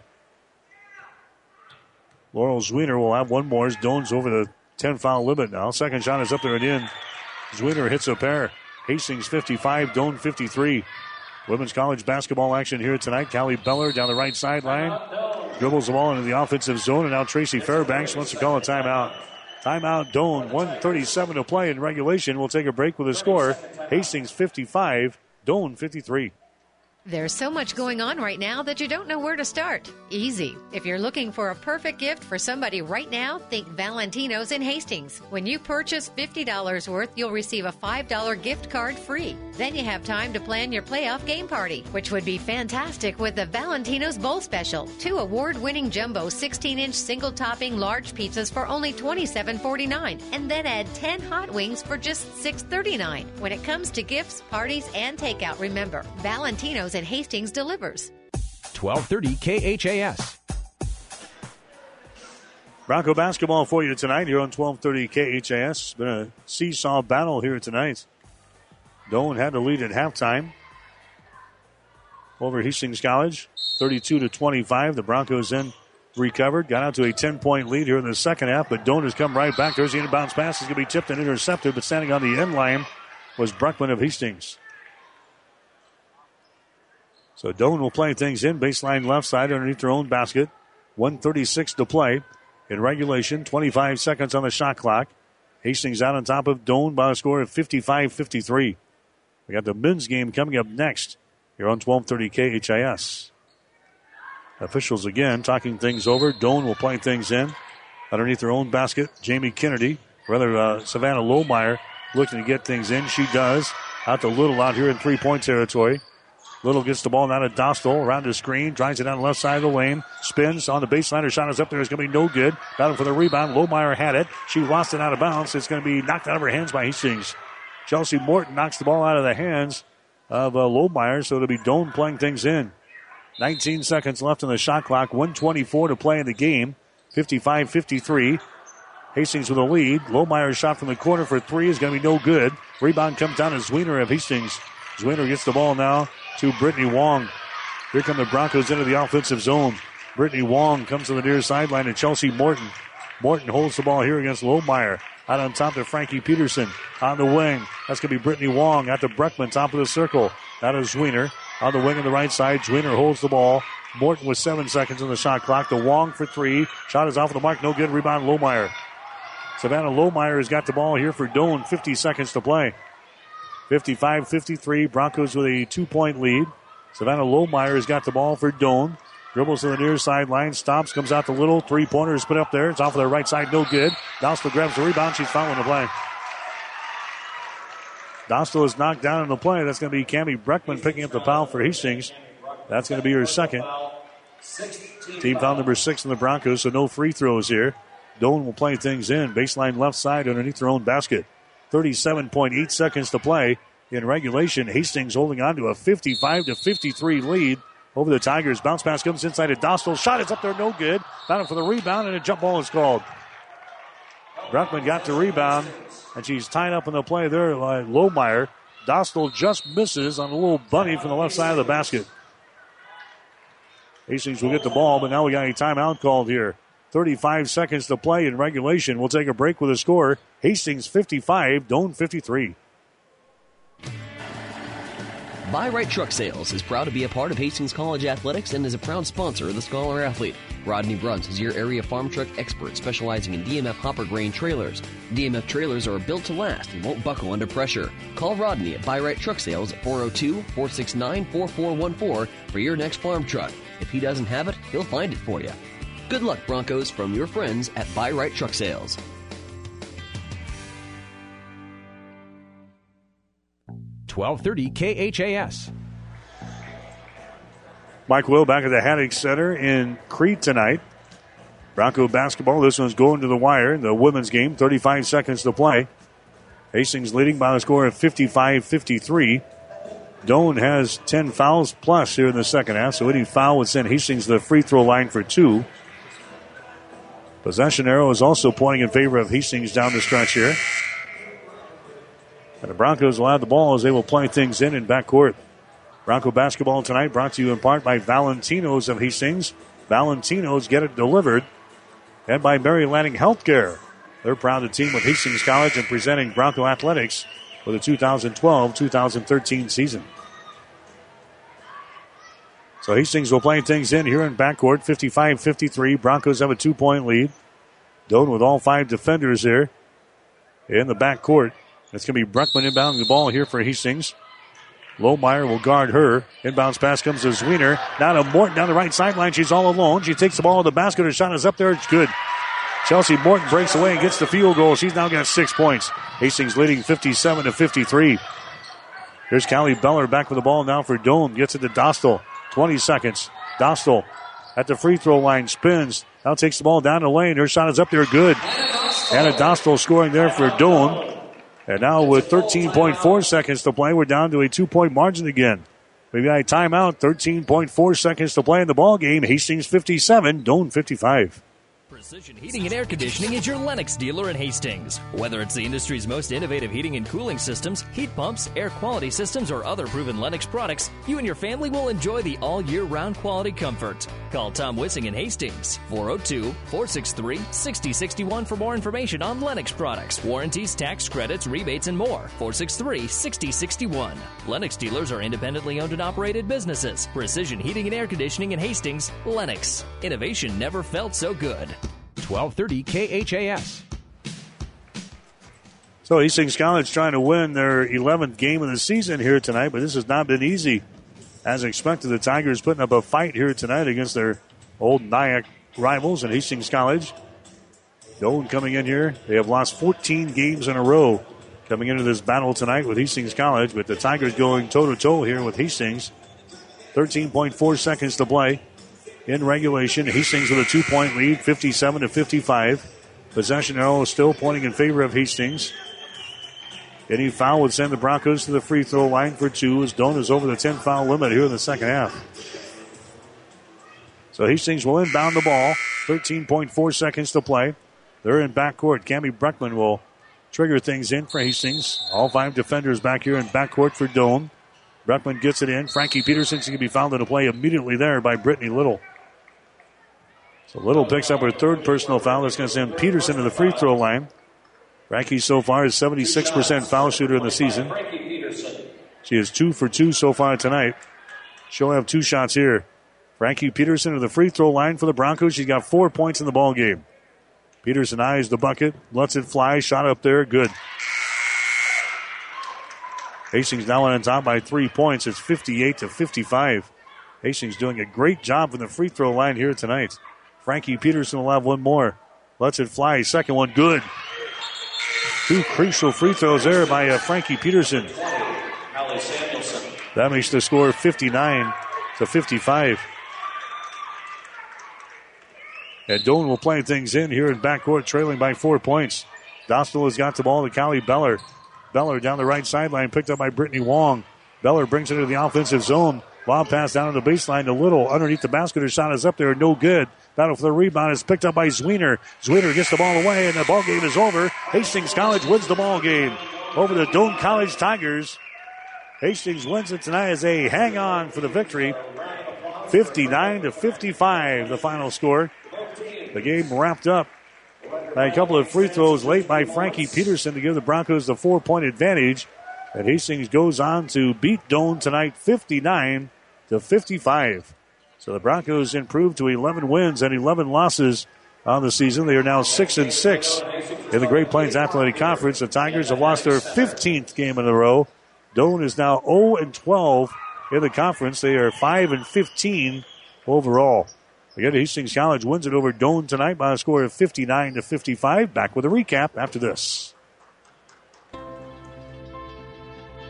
Laurel Zwiener will have one more as Doan's over the ten-foul limit now. Second shot is up there and in. Zwiener hits a pair. Hastings fifty-five, Doan fifty-three. Women's college basketball action here tonight. Callie Beller down the right sideline. Dribbles the ball into the offensive zone, and now Tracy Fairbanks wants to call a timeout. Timeout, Doan. one thirty-seven to play in regulation. We'll take a break with a score. Hastings fifty-five, Doan fifty-three. There's so much going on right now that you don't know where to start. Easy. If you're looking for a perfect gift for somebody right now, think Valentino's in Hastings. When you purchase fifty dollars worth, you'll receive a five dollars gift card free. Then you have time to plan your playoff game party, which would be fantastic with the Valentino's Bowl Special. Two award-winning jumbo sixteen-inch single-topping large pizzas for only twenty-seven forty-nine, and then add ten hot wings for just six thirty-nine. When it comes to gifts, parties, and takeout, remember, Valentino's and Hastings delivers. twelve thirty K H A S. Bronco basketball for you tonight here on twelve thirty K H A S. It's been a seesaw battle here tonight. Doan had the lead at halftime over Hastings College, thirty-two to twenty-five. The Broncos then recovered, got out to a ten-point lead here in the second half, but Doan has come right back. There's the inbounds pass. It's going to be tipped and intercepted, but standing on the end line was Bruckman of Hastings. So Doan will play things in, baseline left side underneath their own basket. one thirty-six to play in regulation, twenty-five seconds on the shot clock. Hastings out on top of Doan by a score of fifty-five fifty-three. We got the men's game coming up next here on twelve thirty K H A S. Officials again talking things over. Doan will play things in underneath their own basket. Jamie Kennedy, rather uh, Savannah Lohmeyer looking to get things in. She does. Out to Little out here in three-point territory. Little gets the ball now to Dostal around the screen, drives it down the left side of the lane, spins on the baseline. Her shot is up there. It's going to be no good. Battle for the rebound. Lohmeyer had it. She lost it out of bounds. It's going to be knocked out of her hands by Hastings. Chelsea Morton knocks the ball out of the hands of uh, Lohmeyer, so it'll be Doan playing things in. nineteen seconds left on the shot clock. one twenty-four to play in the game. fifty-five fifty-three. Hastings with a lead. Lohmeyer's shot from the corner for three is going to be no good. Rebound comes down to Zwiener of Hastings. Zwiener gets the ball now to Brittany Wong. Here come the Broncos into the offensive zone. Brittany Wong comes to the near sideline to Chelsea Morton. Morton holds the ball here against Lohmeyer. Out on top to Frankie Peterson on the wing. That's going to be Brittany Wong out to Bruckman, top of the circle. Out of Zwiener on the wing on the right side. Zwiener holds the ball. Morton with seven seconds on the shot clock. To Wong for three. Shot is off of the mark. No good. Rebound Lohmeyer. Savannah Lohmeyer has got the ball here for Doan. fifty seconds to play. fifty-five fifty-three. Broncos with a two-point lead. Savannah Lohmeyer has got the ball for Doan. Dribbles to the near sideline. Stops. Comes out to Little. Three-pointer is put up there. It's off of the right side. No good. Dostal grabs the rebound. She's fouling the play. Dostal is knocked down in the play. That's going to be Cammie Bruckman picking up the foul for Hastings. That's going to be her second. Team foul number six in the Broncos, so no free throws here. Doan will play things in. Baseline left side underneath their own basket. thirty-seven point eight seconds to play in regulation. Hastings holding on to a fifty-five to fifty-three lead over the Tigers. Bounce pass comes inside to Dostal. Shot is up there, no good. Battle for the rebound, and a jump ball is called. Bruckman got the rebound, and she's tied up in the play there by Lohmeyer. Dostal just misses on a little bunny from the left side of the basket. Hastings will get the ball, but now we got a timeout called here. thirty-five seconds to play in regulation. We'll take a break with a score. Hastings fifty-five, Doan fifty-three. Buy Right Truck Sales is proud to be a part of Hastings College Athletics and is a proud sponsor of the Scholar Athlete. Rodney Bruns is your area farm truck expert specializing in D M F hopper grain trailers. D M F trailers are built to last and won't buckle under pressure. Call Rodney at Buy Right Truck Sales at four oh two, four six nine, four four one four for your next farm truck. If he doesn't have it, he'll find it for you. Good luck, Broncos, from your friends at Buy Right Truck Sales. twelve thirty K H A S. Mike Will back at the Haddock Center in Crete tonight. Bronco basketball. This one's going to the wire. The women's game, thirty-five seconds to play. Hastings leading by a score of fifty-five fifty-three. Doan has ten fouls plus here in the second half, so any foul would send Hastings to the free throw line for two. Possession arrow is also pointing in favor of Hastings down the stretch here. And the Broncos will have the ball as they will play things in in backcourt. Bronco basketball tonight brought to you in part by Valentino's of Hastings. Valentino's, get it delivered. And by Mary Lanning Healthcare. They're proud to team with Hastings College and presenting Bronco Athletics for the two thousand twelve two thousand thirteen season. So Hastings will play things in here in backcourt, fifty-five fifty-three. Broncos have a two-point lead. Doan with all five defenders here in the backcourt. It's going to be Bruckman inbounding the ball here for Hastings. Lohmeyer will guard her. Inbounds pass comes to Zwiener. Now to Morton down the right sideline. She's all alone. She takes the ball to the basket. Her shot is up there. It's good. Chelsea Morton breaks away and gets the field goal. She's now got six points. Hastings leading fifty-seven to fifty-three. Here's Callie Beller back with the ball now for Doan. Gets it to Dostal. twenty seconds. Dostal at the free throw line. Spins. Now takes the ball down the lane. Her shot is up there. Good. Anna Dostal scoring there for Doan. And now with thirteen point four seconds to play, we're down to a two-point margin again. We've got a timeout. thirteen point four seconds to play in the ball game. Hastings fifty-seven, Doan fifty-five. Precision Heating and Air Conditioning is your Lennox dealer in Hastings. Whether it's the industry's most innovative heating and cooling systems, heat pumps, air quality systems, or other proven Lennox products, you and your family will enjoy the all-year-round quality comfort. Call Tom Wissing in Hastings, four oh two, four six three, six oh six one for more information on Lennox products, warranties, tax credits, rebates, and more. four six three, six oh six one. Lennox dealers are independently owned and operated businesses. Precision Heating and Air Conditioning in Hastings, Lennox. Innovation never felt so good. twelve thirty K H A S. So Hastings College trying to win their eleventh game of the season here tonight, but this has not been easy. As expected, the Tigers putting up a fight here tonight against their old Nyack rivals at Hastings College. Doan coming in here. They have lost fourteen games in a row coming into this battle tonight with Hastings College, but the Tigers going toe-to-toe here with Hastings. thirteen point four seconds to play in regulation. Hastings with a two-point lead, fifty-seven to fifty-five. Possession arrow is still pointing in favor of Hastings. Any foul would send the Broncos to the free throw line for two as Doan is over the ten-foul limit here in the second half. So Hastings will inbound the ball. thirteen point four seconds to play. They're in backcourt. Cammie Bruckman will trigger things in for Hastings. All five defenders back here in backcourt for Doan. Bruckman gets it in. Frankie Peterson's going to be fouled in a play immediately there by Brittany Little. So Little picks up her third personal foul. That's going to send Peterson to the free throw line. Frankie so far is seventy-six percent foul shooter in the season. She is two for two so far tonight. She'll have two shots here. Frankie Peterson to the free throw line for the Broncos. She's got four points in the ball game. Peterson eyes the bucket, lets it fly, shot up there, good. Hastings now on top by three points. It's fifty-eight to fifty-five. Hastings doing a great job from the free throw line here tonight. Frankie Peterson will have one more. Lets it fly. Second one, good. Two crucial free throws there by uh, Frankie Peterson. That makes the score fifty-nine to fifty-five. And Doan will play things in here in backcourt, trailing by four points. Dostal has got the ball to Callie Beller. Beller down the right sideline, picked up by Brittany Wong. Beller brings it into the offensive zone. Lob pass down to the baseline to Little. Underneath the basket, her shot is up there, no good. Battle for the rebound is picked up by Zwiener. Zwiener gets the ball away, and the ball game is over. Hastings College wins the ball game over the Doan College Tigers. Hastings wins it tonight as they hang on for the victory. fifty-nine to fifty-five, the final score. The game wrapped up by a couple of free throws late by Frankie Peterson to give the Broncos the four-point advantage. And Hastings goes on to beat Doan tonight fifty-nine to fifty-five. So the Broncos improved to eleven wins and eleven losses on the season. They are now six and six in the Great Plains Athletic Conference. The Tigers have lost their fifteenth game in a row. Doan is now oh and twelve in the conference. They are five and fifteen overall. Again, Hastings College wins it over Doan tonight by a score of fifty-nine to fifty-five. Back with a recap after this.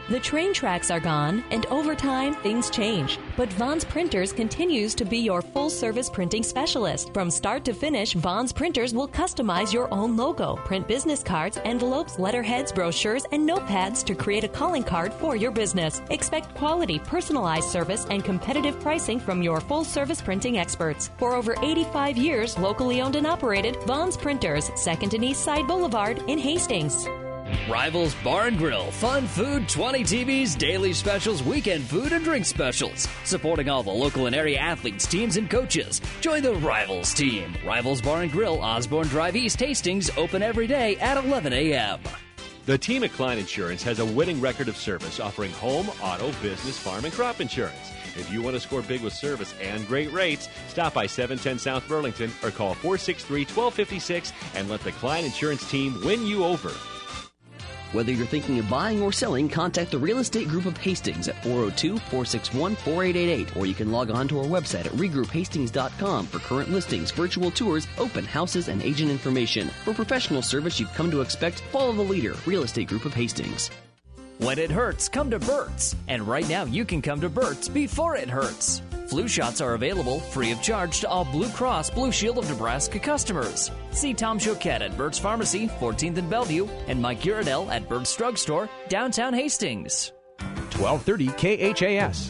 The train tracks are gone, and over time, things change. But Vaughn's Printers continues to be your full-service printing specialist. From start to finish, Vaughn's Printers will customize your own logo, print business cards, envelopes, letterheads, brochures, and notepads to create a calling card for your business. Expect quality, personalized service and competitive pricing from your full-service printing experts. For over eighty-five years, locally owned and operated, Vaughn's Printers, second and East Side Boulevard in Hastings. Rivals Bar and Grill, fun food, twenty T Vs, daily specials, weekend food and drink specials. Supporting all the local and area athletes, teams, and coaches. Join the Rivals team. Rivals Bar and Grill, Osborne Drive East, Hastings, open every day at eleven a.m. The team at Klein Insurance has a winning record of service, offering home, auto, business, farm, and crop insurance. If you want to score big with service and great rates, stop by seven ten South Burlington or call four six three, one two five six and let the Klein Insurance team win you over. Whether you're thinking of buying or selling, contact the Real Estate Group of Hastings at four oh two, four six one, four eight eight eight, or you can log on to our website at regroup hastings dot com for current listings, virtual tours, open houses, and agent information. For professional service you've come to expect, follow the leader, Real Estate Group of Hastings. When it hurts, come to Burt's. And right now, you can come to Burt's before it hurts. Flu shots are available free of charge to all Blue Cross Blue Shield of Nebraska customers. See Tom Choquette at Burt's Pharmacy, fourteenth and Bellevue, and Mike Uradell at Burt's Drug Store, downtown Hastings. twelve thirty K H A S.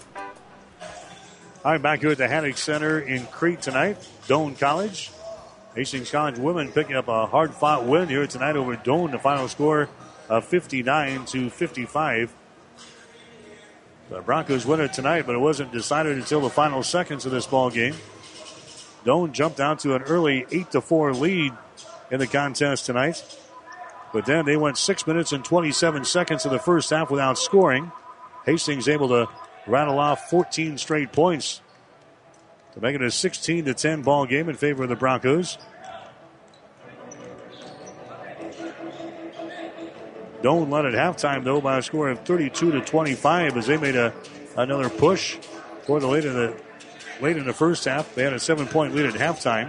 All right, back here at the Haddock Center in Crete tonight. Doane College. Hastings College women picking up a hard-fought win here tonight over Doane. The final score of fifty-nine to fifty-five. The Broncos win it tonight, but it wasn't decided until the final seconds of this ball game. Doane jumped out to an early eight to four lead in the contest tonight. But then they went six minutes and twenty-seven seconds of the first half without scoring. Hastings able to rattle off fourteen straight points to make it a sixteen to ten ball game in favor of the Broncos. Doane led at halftime, though, by a score of thirty-two to twenty-five as they made a another push for the late in the late in the first half. They had a seven-point lead at halftime.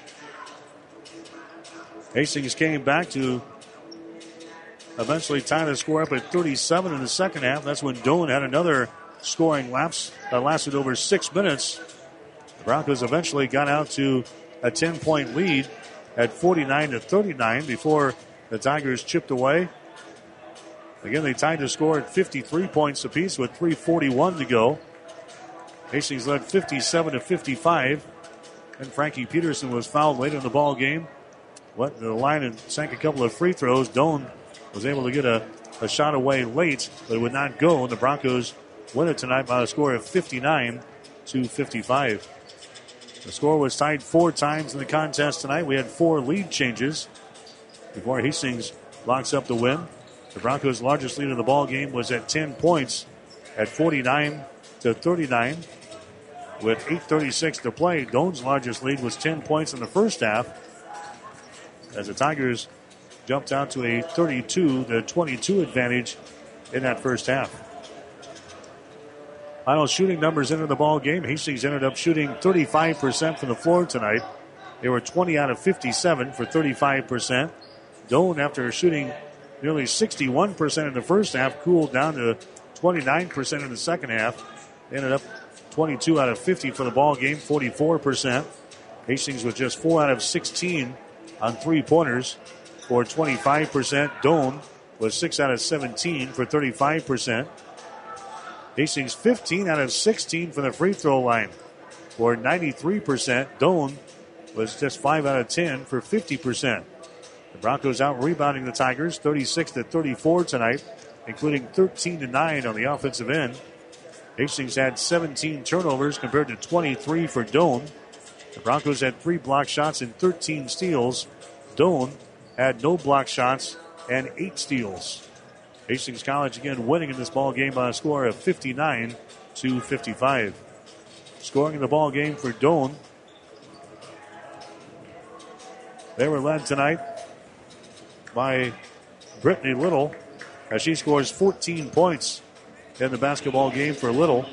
Hastings came back to eventually tie the score up at thirty-seven in the second half. That's when Doane had another scoring lapse that lasted over six minutes. The Broncos eventually got out to a ten-point lead at forty-nine to thirty-nine before the Tigers chipped away. Again, they tied the score at fifty-three points apiece with three forty-one to go. Hastings led fifty-seven to fifty-five. And Frankie Peterson was fouled late in the ball game. Went to the line and sank a couple of free throws. Doane was able to get a, a shot away late, but it would not go. And the Broncos win it tonight by a score of fifty-nine to fifty-five. The score was tied four times in the contest tonight. We had four lead changes before Hastings locks up the win. The Broncos' largest lead in the ball game was at ten points at forty-nine to thirty-nine. With eight thirty-six to play, Doane's largest lead was ten points in the first half as the Tigers jumped out to a thirty-two to twenty-two advantage in that first half. Final shooting numbers into the ball game. Hastings ended up shooting thirty-five percent from the floor tonight. They were twenty out of fifty-seven for thirty-five percent. Doane, after shooting nearly sixty-one percent in the first half, cooled down to twenty-nine percent in the second half. They ended up twenty-two out of fifty for the ball game, forty-four percent. Hastings was just four out of sixteen on three-pointers for twenty-five percent. Doane was six out of seventeen for thirty-five percent. Hastings fifteen out of sixteen from the free throw line for ninety-three percent. Doane was just five out of ten for fifty percent. The Broncos out rebounding the Tigers thirty-six to thirty-four tonight, including thirteen to nine on the offensive end. Hastings had seventeen turnovers compared to twenty-three for Doane. The Broncos had three block shots and thirteen steals. Doane had no block shots and eight steals. Hastings College again winning in this ball game by a score of fifty-nine to fifty-five. Scoring in the ball game for Doane. They were led tonight by Brittany Little as she scores fourteen points in the basketball game for Little.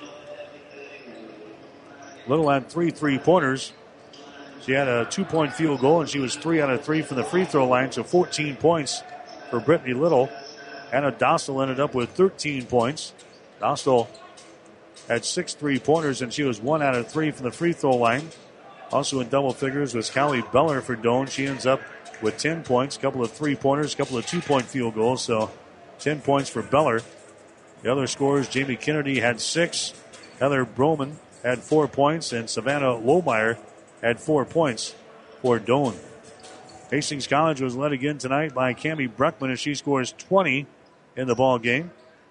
Little had three three-pointers. She had a two-point field goal, and she was three out of three from the free throw line, so fourteen points for Brittany Little. Anna Dostal ended up with thirteen points. Dostal had six three-pointers, and she was one out of three from the free throw line. Also in double figures was Callie Beller for Doane. She ends up with ten points, a couple of three-pointers, a couple of two-point field goals, so ten points for Beller. The other scorers, Jamie Kennedy had six, Heather Broman had four points, and Savannah Lohmeyer had four points for Doane. Hastings College was led again tonight by Cammie Bruckman as she scores twenty in the ball game.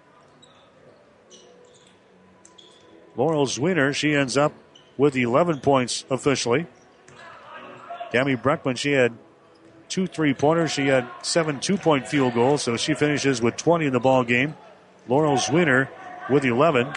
Laurel Zwiener, she ends up with eleven points officially. Cammie Bruckman, she had two three-pointers. She had seven two-point field goals, so she finishes with twenty in the ball game. Laurel Zwiener with eleven.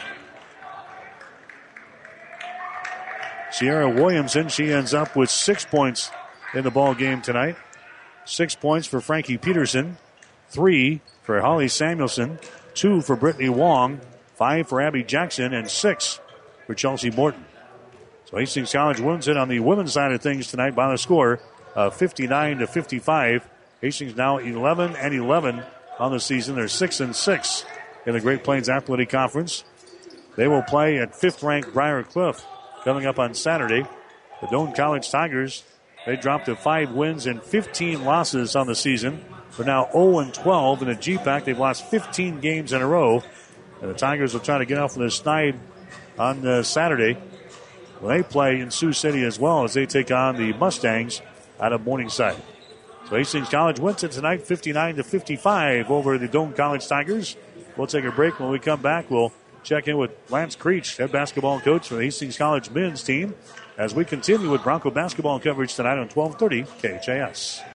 Sierra Williamson, she ends up with six points in the ball game tonight. Six points for Frankie Peterson. Three for Holly Samuelson. Two for Brittany Wong. Five for Abby Jackson. And six for Chelsea Morton. So Hastings College wins it on the women's side of things tonight by the score of fifty-nine to fifty-five. Hastings now eleven and eleven on the season. They're six and six in the Great Plains Athletic Conference. They will play at fifth-ranked Briar Cliff coming up on Saturday. The Doane College Tigers, they dropped to five wins and fifteen losses on the season. They're now oh and twelve in the G PAC. They've lost fifteen games in a row. And the Tigers will try to get off of the snide on uh, Saturday. Well, they play in Sioux City as well as they take on the Mustangs out of Morningside. So Hastings College wins it tonight fifty-nine to fifty-five over the Doane College Tigers. We'll take a break. When we come back, we'll check in with Lance Creech, head basketball coach for the Hastings College men's team, as we continue with Bronco basketball coverage tonight on twelve thirty K H A S.